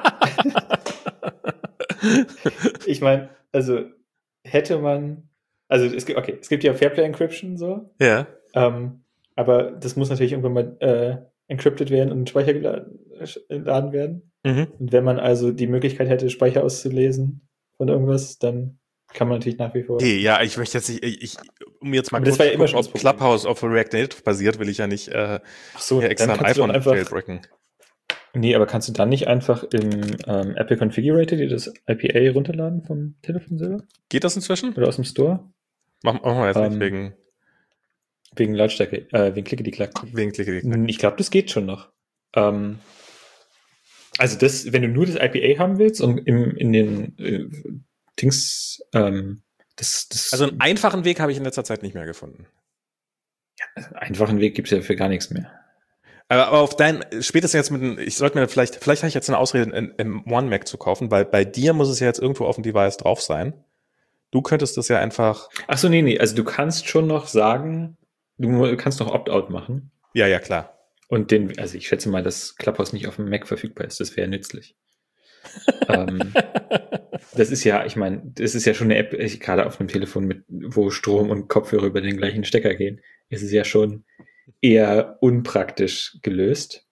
ich meine, also hätte man, also es gibt, okay, es gibt ja Fairplay Encryption so, Ja. ähm, aber das muss natürlich irgendwann mal äh, encrypted werden und in den Speicher geladen, äh, geladen werden. Mhm. Und wenn man also die Möglichkeit hätte, Speicher auszulesen von irgendwas, dann kann man natürlich nach wie vor. Nee, ja, ich möchte jetzt nicht, ich, ich, um jetzt mal Aber das kurz war zu ja immer gucken, schon das ob Problem. Clubhouse auf React Native basiert, will ich ja nicht äh, Ach so, hier dann extra ein kannst du doch iPhone einfach. jailbreaken. Nee, aber kannst du dann nicht einfach im ähm, Apple Configurator dir das I P A runterladen vom Telefon selber? Geht das inzwischen? Oder aus dem Store? Machen machen wir jetzt nicht Ähm, wegen, wegen Lautstärke, äh, wegen Klicke-die-Klack. wegen Klicke. Ich glaube, das geht schon noch. Ähm, also das, wenn du nur das I P A haben willst und im, in den äh, Dings, ähm, das, das Also einen einfachen Weg habe ich in letzter Zeit nicht mehr gefunden. einfachen Weg gibt's ja für gar nichts mehr. Aber auf dein, spätestens jetzt mit, ich sollte mir vielleicht, vielleicht habe ich jetzt eine Ausrede, einen M eins Mac zu kaufen, weil bei dir muss es ja jetzt irgendwo auf dem Device drauf sein. Du könntest das ja einfach. Ach so, nee, nee, also du kannst schon noch sagen, du kannst noch Opt-out machen. Ja, ja, klar. Und den, also ich schätze mal, dass Clubhouse nicht auf dem Mac verfügbar ist. Das wäre nützlich. ähm, das ist ja, ich meine, das ist ja schon eine App, ich, gerade auf einem Telefon, mit, wo Strom und Kopfhörer über den gleichen Stecker gehen, ist es ja schon eher unpraktisch gelöst,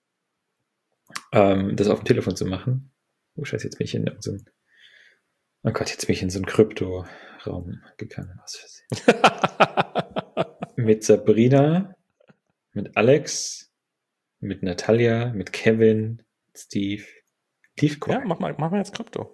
ähm, das auf dem Telefon zu machen. Oh Scheiße, jetzt bin ich in so einem, oh Gott, jetzt bin ich in so einen Krypto-Raum gegangen. Was für sie. Mit Sabrina, mit Alex, mit Natalia, mit Kevin, mit Steve. Steve Ja, mach mal, mach mal jetzt Krypto.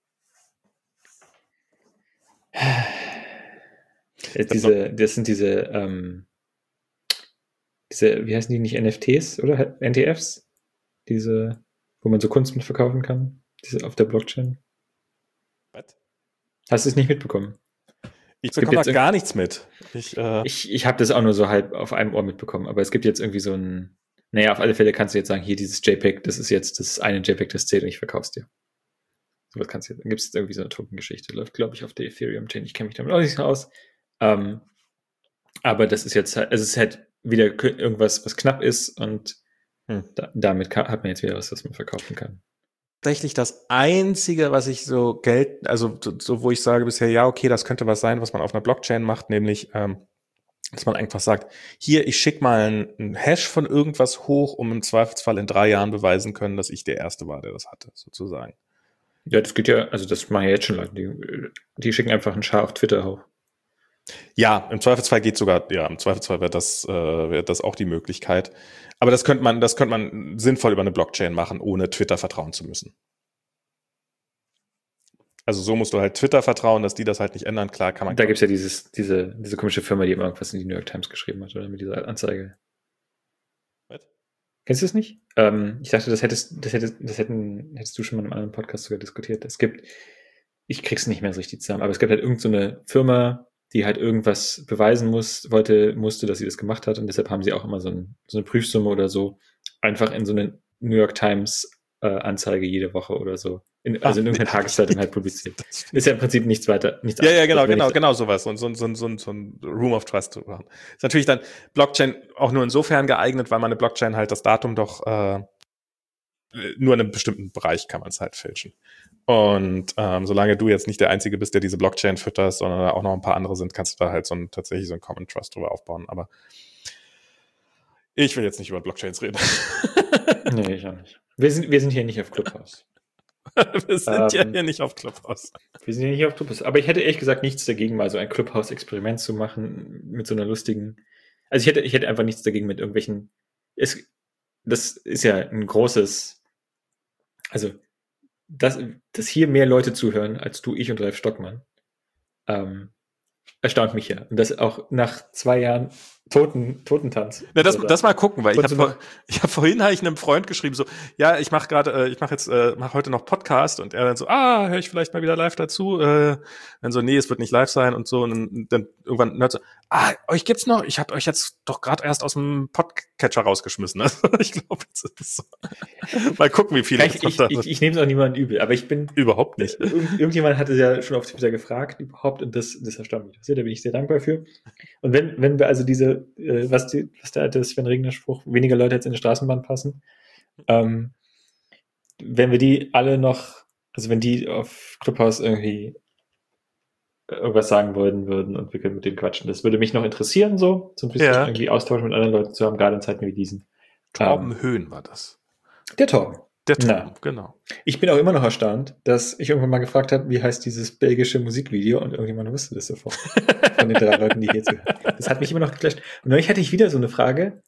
Diese, das sind diese, ähm, diese, wie heißen die nicht, N F Ts oder N T Fs? Diese, wo man so Kunst mit verkaufen kann, diese auf der Blockchain. Was? Hast du es nicht mitbekommen? Ich Es gibt bekomme da jetzt gar nichts mit. Ich, äh, Ich, ich habe das auch nur so halb auf einem Ohr mitbekommen, aber es gibt jetzt irgendwie so ein, naja, auf alle Fälle kannst du jetzt sagen, hier dieses JPEG, das ist jetzt das eine JPEG, das zählt und ich verkauf's dir. So was kannst du jetzt, dann gibt es irgendwie so eine Token-Geschichte, läuft, glaube ich, auf der Ethereum-Chain, ich kenne mich damit auch nicht so aus. Ähm, aber das ist jetzt halt, es ist halt wieder irgendwas, was knapp ist und hm. da, damit kann, hat man jetzt wieder was, was man verkaufen kann. Tatsächlich das Einzige, was ich so Geld, also so, wo ich sage bisher, ja, okay, das könnte was sein, was man auf einer Blockchain macht, nämlich, ähm, dass man einfach sagt, hier, ich schicke mal einen, einen Hash von irgendwas hoch, um im Zweifelsfall in drei Jahren beweisen können, dass ich der Erste war, der das hatte, sozusagen. Ja, das geht ja, also das machen ja jetzt schon Leute, die, die schicken einfach einen Char auf Twitter hoch. Ja, im Zweifelsfall geht sogar, ja, im Zweifelsfall wäre das, äh, wäre das auch die Möglichkeit. Aber das könnte man, das könnte man sinnvoll über eine Blockchain machen, ohne Twitter vertrauen zu müssen. Also so musst du halt Twitter vertrauen, dass die das halt nicht ändern. Klar, kann man. Da gibt's ja dieses, diese, diese komische Firma, die immer irgendwas in die New York Times geschrieben hat, oder mit dieser Anzeige. Was? Kennst du das nicht? Ähm, ich dachte, das hättest, das hättest, das hätten, hättest du schon mal in einem anderen Podcast sogar diskutiert. Es gibt, ich krieg's nicht mehr so richtig zusammen, aber es gibt halt irgendeine so Firma, die halt irgendwas beweisen muss, wollte, musste, dass sie das gemacht hat. Und deshalb haben sie auch immer so, ein, so eine Prüfsumme oder so einfach in so eine New York Times äh, Anzeige jede Woche oder so. In, also in irgendeiner nee, Tageszeitung halt publiziert. Ist ja im Prinzip nichts weiter. Nichts Ja, ja, genau, anderes, genau, genau sowas. Und so, so, so, so ein Room of Trust zu machen. Ist natürlich dann Blockchain auch nur insofern geeignet, weil man eine Blockchain halt das Datum doch äh, nur in einem bestimmten Bereich kann man es halt fälschen. Und ähm, solange du jetzt nicht der Einzige bist, der diese Blockchain fütterst, sondern da auch noch ein paar andere sind, kannst du da halt so ein, tatsächlich so ein Common Trust drüber aufbauen. Aber ich will jetzt nicht über Blockchains reden. Nee, ich auch nicht. Wir sind, wir sind hier nicht auf Clubhouse. Wir sind ja ähm, hier nicht auf Clubhouse. Wir sind ja nicht auf Clubhouse. Aber ich hätte ehrlich gesagt nichts dagegen, mal so ein Clubhouse-Experiment zu machen mit so einer lustigen. Also ich hätte, ich hätte einfach nichts dagegen mit irgendwelchen. Es, das ist ja ein großes. Also, dass, dass hier mehr Leute zuhören als du, ich und Ralf Stockmann, ähm, erstaunt mich ja. Und das auch nach zwei Jahren Toten, Totentanz. Ja, das, das mal gucken, weil ich habe vor, ich hab vorhin habe ich einem Freund geschrieben, so, ja, ich mache gerade, äh, ich mache jetzt, äh, mache heute noch Podcast und er dann so, ah, höre ich vielleicht mal wieder live dazu? Äh, dann so, nee, es wird nicht live sein und so. Und dann, dann irgendwann hört so, ah, euch gibt's noch? Ich habe euch jetzt doch gerade erst aus dem Podcatcher rausgeschmissen. Also ich glaube, jetzt ist es so. Mal gucken, wie viele. Ich, ich, ich, ich nehme es auch niemandem übel, aber ich bin überhaupt nicht. Irgend, irgendjemand hatte ja schon auf Twitter gefragt überhaupt und das, das erstaunt mich. Da bin ich sehr dankbar für. Und wenn, wenn wir also diese, äh, was, die, was der alte Sven Regner Spruch, weniger Leute jetzt in die Straßenbahn passen, ähm, wenn wir die alle noch, also wenn die auf Clubhouse irgendwie irgendwas sagen wollen würden und wir können mit denen quatschen, das würde mich noch interessieren, so, so ein bisschen ja. irgendwie Austausch mit anderen Leuten zu haben, gerade in Zeiten wie diesen. Torben ähm, Höhn war das. Der Torben. Der Torben, genau. Ich bin auch immer noch erstaunt, dass ich irgendwann mal gefragt habe, wie heißt dieses belgische Musikvideo und irgendjemand wusste das sofort. Von den drei Leuten, die hier zuhören. Das hat mich immer noch geflasht. Und neulich hatte ich wieder so eine Frage,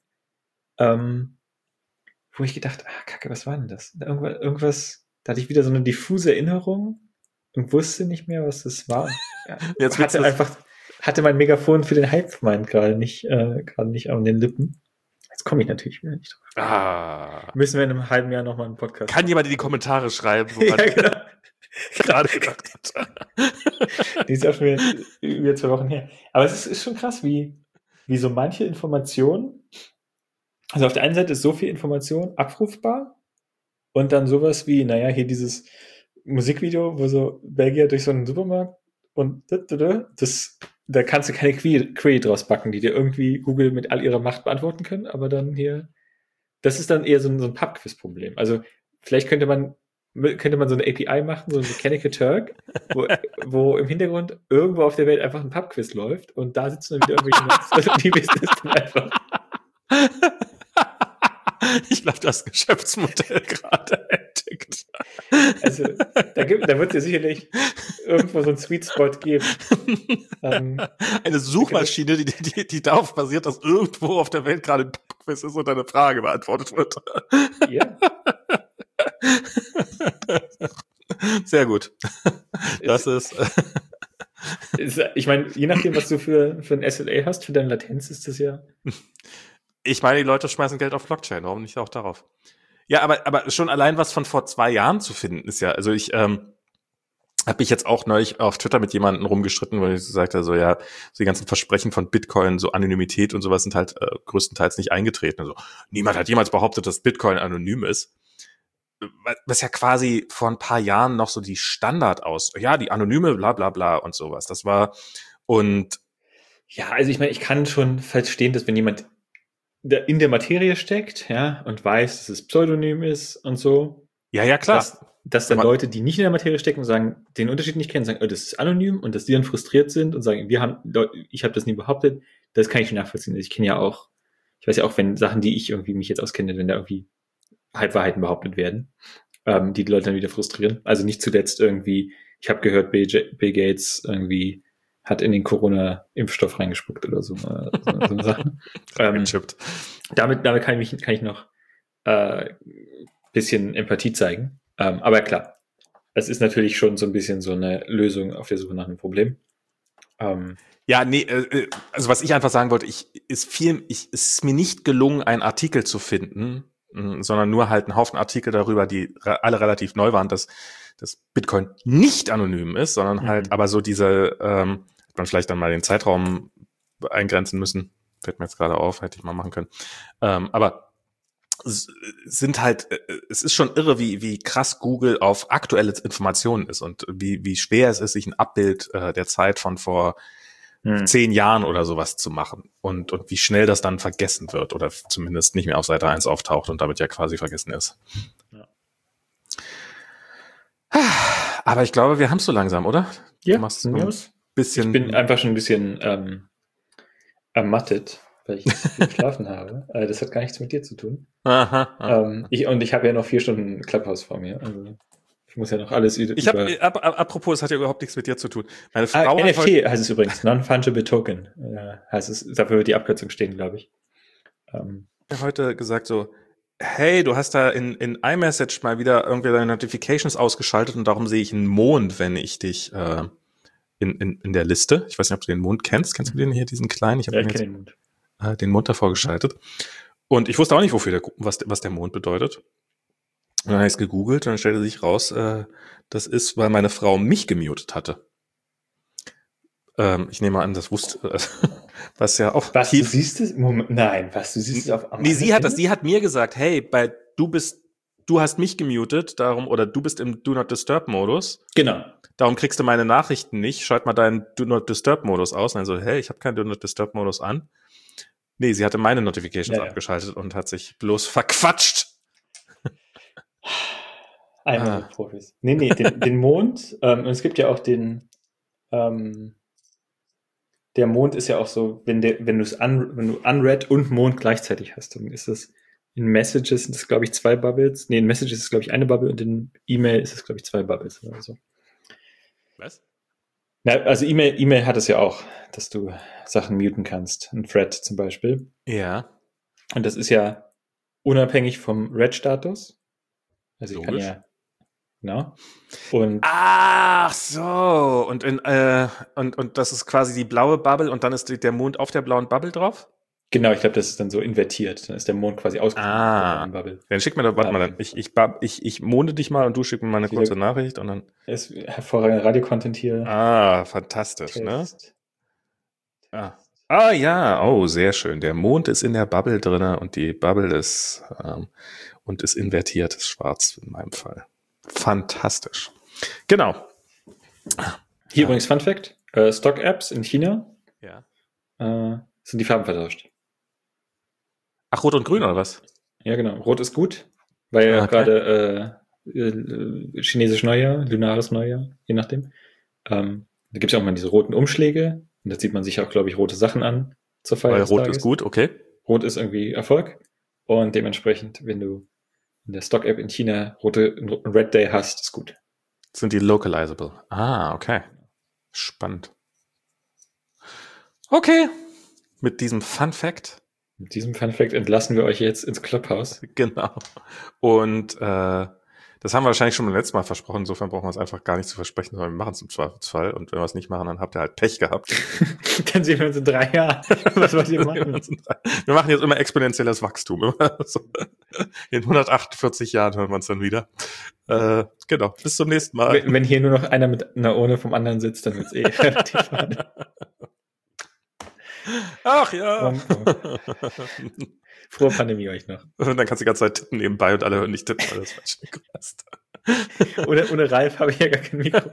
ähm, wo ich gedacht, ah, Kacke, was war denn das? Irgendwas, irgendwas, da hatte ich wieder so eine diffuse Erinnerung und wusste nicht mehr, was das war. Ja, Jetzt hatte einfach, hatte mein Megafon für den Hype-Mind gerade nicht, äh, gerade nicht an den Lippen. Jetzt komme ich natürlich wieder nicht drauf. Ah. Müssen wir in einem halben Jahr nochmal einen Podcast Kann machen. Jemand in die Kommentare schreiben, wo man ja, genau. gerade gedacht hat. Die ist ja schon wieder über zwei Wochen her. Aber es ist, ist schon krass, wie, wie so manche Informationen, also auf der einen Seite ist so viel Information abrufbar und dann sowas wie, naja, hier dieses Musikvideo, wo so Belgier durch so einen Supermarkt und das, da kannst du keine Query draus backen, die dir irgendwie Google mit all ihrer Macht beantworten können, aber dann hier, das ist dann eher so ein, so ein Pub-Quiz-Problem. Also vielleicht könnte man könnte man so eine A P I machen, so ein Mechanical Turk, wo, wo im Hintergrund irgendwo auf der Welt einfach ein Pub-Quiz läuft und da sitzen dann wieder irgendwelche Leute, die wissen es dann einfach. Ich glaube, das Geschäftsmodell gerade entdeckt. Also, da, gibt, da wird es ja sicherlich irgendwo so einen Sweet Spot geben. Ähm, Eine Suchmaschine, die, die, die darauf basiert, dass irgendwo auf der Welt gerade ein Quiz ist und eine Frage beantwortet wird. Ja. Sehr gut. Das ist... Ich meine, je nachdem, was du für, für ein S L A hast, für deine Latenz ist das ja... Ich meine, die Leute schmeißen Geld auf Blockchain, warum nicht auch darauf? Ja, aber aber schon allein was von vor zwei Jahren zu finden ist ja, also ich ähm, habe mich jetzt auch neulich auf Twitter mit jemandem rumgestritten, wo ich gesagt habe, so ja, so die ganzen Versprechen von Bitcoin, so Anonymität und sowas sind halt äh, größtenteils nicht eingetreten. Also niemand hat jemals behauptet, dass Bitcoin anonym ist. Was ja quasi vor ein paar Jahren noch so die Standard aus, ja, die anonyme, bla bla bla und sowas. Das war und ja, also ich meine, ich kann schon verstehen, dass wenn jemand in der Materie steckt, ja, und weiß, dass es Pseudonym ist und so. Ja, ja, klar. Dass, dass dann Leute, die nicht in der Materie stecken und sagen, den Unterschied nicht kennen, sagen, oh, das ist anonym und dass die dann frustriert sind und sagen, wir haben, ich habe das nie behauptet, das kann ich schon nachvollziehen. Ich kenne ja auch, ich weiß ja auch, wenn Sachen, die ich irgendwie mich jetzt auskenne, wenn da irgendwie Halbwahrheiten behauptet werden, ähm, die die Leute dann wieder frustrieren. Also nicht zuletzt irgendwie, ich habe gehört, Bill, Bill Gates irgendwie hat in den Corona-Impfstoff reingespuckt oder so, äh, so, so Sachen. ähm, damit, damit kann ich, kann ich noch äh, bisschen Empathie zeigen. Ähm, aber klar, es ist natürlich schon so ein bisschen so eine Lösung auf der Suche nach einem Problem. Ähm, ja, nee, äh, also was ich einfach sagen wollte, ich ist viel, ich es ist mir nicht gelungen, einen Artikel zu finden, mh, sondern nur halt einen Haufen Artikel darüber, die re- alle relativ neu waren, dass dass Bitcoin nicht anonym ist, sondern halt, mhm. aber so diese, ähm, Hätte man vielleicht dann mal den Zeitraum eingrenzen müssen. Fällt mir jetzt gerade auf, hätte ich mal machen können. Ähm, aber sind halt, es ist schon irre, wie, wie krass Google auf aktuelle Informationen ist und wie, wie schwer es ist, sich ein Abbild äh, der Zeit von vor hm. zehn Jahren oder sowas zu machen und, und wie schnell das dann vergessen wird oder zumindest nicht mehr auf Seite eins auftaucht und damit ja quasi vergessen ist. Ja. Aber ich glaube, wir haben es so langsam, oder? Ja, du machst so ein bisschen. Ich bin einfach schon ein bisschen ähm, ermattet, weil ich viel geschlafen habe. Also das hat gar nichts mit dir zu tun. Aha, aha. Ähm, ich, und ich habe ja noch vier Stunden Clubhouse vor mir. Also ich muss ja noch alles über... Ich hab, ab, ab, apropos, es hat ja überhaupt nichts mit dir zu tun. Meine Frau ah, N F T heute, heißt es übrigens, Non-Fungible Token. Äh, heißt es, dafür wird die Abkürzung stehen, glaube ich. Ähm. Ich habe heute gesagt so, hey, du hast da in, in iMessage mal wieder irgendwie deine Notifications ausgeschaltet und darum sehe ich einen Mond, wenn ich dich äh, in, in, in der Liste. Ich weiß nicht, ob du den Mond kennst. Kennst du den hier, diesen kleinen? Ich habe ja, den, den Mond. Äh, den Mond davor geschaltet. Und ich wusste auch nicht, wofür der, was, was der Mond bedeutet. Und dann habe ich es gegoogelt und dann stellte sich raus, äh, das ist, weil meine Frau mich gemutet hatte. Ähm, ich nehme an, das wusste, äh, was ja auch was, tief... du siehst es? Moment, nein, was, du siehst es auf... Nee, sie hat das, sie hat mir gesagt, hey, bei, du bist, du hast mich gemutet, darum, oder du bist im Do Not Disturb Modus. Genau. Darum kriegst du meine Nachrichten nicht. Schalt mal deinen Do Not Disturb Modus aus. Und dann so, hey, ich habe keinen Do Not Disturb Modus an. Nee, sie hatte meine Notifications ja, ja. abgeschaltet und hat sich bloß verquatscht. Einmal ah. mit Profis. Nee, nee, den, den Mond, ähm, und es gibt ja auch den, ähm, der Mond ist ja auch so, wenn der, wenn du es un, wenn du Unread und Mond gleichzeitig hast, dann ist es in Messages sind es, glaube ich, zwei Bubbles. Nee, in Messages ist es, glaube ich, eine Bubble und in E-Mail ist es, glaube ich, zwei Bubbles oder so. Was? Na, also E-Mail, E-Mail hat es ja auch, dass du Sachen muten kannst. Ein Thread zum Beispiel. Ja. Und das ist ja unabhängig vom Red-Status. Also ich Logisch. kann ja, genau. Und ach so. Und, in, äh, und, und das ist quasi die blaue Bubble und dann ist der Mond auf der blauen Bubble drauf? Genau, ich glaube, das ist dann so invertiert. Dann ist der Mond quasi ausgeschlossen. Ah, Bubble. Dann schick mir doch, warte mal, dann. Ich, ich, ich, ich monde dich mal und du schick mir mal eine kurze Nachricht und dann. Ist hervorragender Radio-Content hier. Ah, fantastisch, Test. Ne? Ah. ah, ja, oh, sehr schön. Der Mond ist in der Bubble drinne und die Bubble ist, ähm, und ist invertiert, ist schwarz in meinem Fall. Fantastisch. Genau. Hier ja. übrigens Fun Fact: äh, Stock-Apps in China ja. äh, sind die Farben vertauscht. Ach, Rot und Grün oder was? Ja, genau. Rot ist gut, weil ja okay. gerade äh, äh, chinesisch Neujahr, lunares Neujahr, je nachdem. Ähm, da gibt es ja auch mal diese roten Umschläge und da zieht man sich auch, glaube ich, rote Sachen an zur Feier. Weil Rot ist gut, okay. Rot ist irgendwie Erfolg und dementsprechend, wenn du in der Stock-App in China rote Red Day hast, ist gut. Sind die localizable? Ah, okay. Spannend. Okay. Mit diesem Fun Fact Mit diesem Fun Fact entlassen wir euch jetzt ins Clubhouse. Genau. Und äh, das haben wir wahrscheinlich schon beim letzten Mal versprochen. Insofern brauchen wir es einfach gar nicht zu versprechen, sondern wir machen es im Zweifelsfall. Und wenn wir es nicht machen, dann habt ihr halt Pech gehabt. Dann sehen wir uns in drei Jahren. Was wollt ihr machen? Wir machen jetzt immer exponentielles Wachstum. In hundertachtundvierzig Jahren hören wir uns dann wieder. Äh, genau. Bis zum nächsten Mal. Wenn, wenn hier nur noch einer mit einer Urne vom anderen sitzt, dann wird es eh relativ hart. Ach ja. Und, oh. Frohe Pandemie euch noch. Und dann kannst du die ganze Zeit tippen nebenbei und alle hören nicht tippen, weil das falsch hast. ohne, ohne Ralf habe ich ja gar kein Mikro.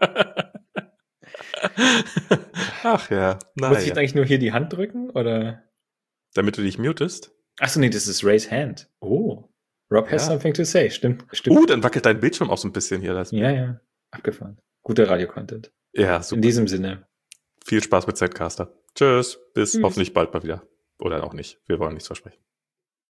Ach ja. Na, Muss ich jetzt ja. eigentlich nur hier die Hand drücken? Oder? Damit du dich mutest? Achso, nee, das ist Raise Hand. Oh. Rob has ja. something to say. Stimmt, stimmt. Uh, dann wackelt dein Bildschirm auch so ein bisschen hier. Ja, ja. Abgefahren. Guter Radio-Content. Ja, super. In diesem Sinne. Viel Spaß mit Zencaster. Tschüss. Bis Tschüss. Hoffentlich bald mal wieder. Oder auch nicht. Wir wollen nichts versprechen.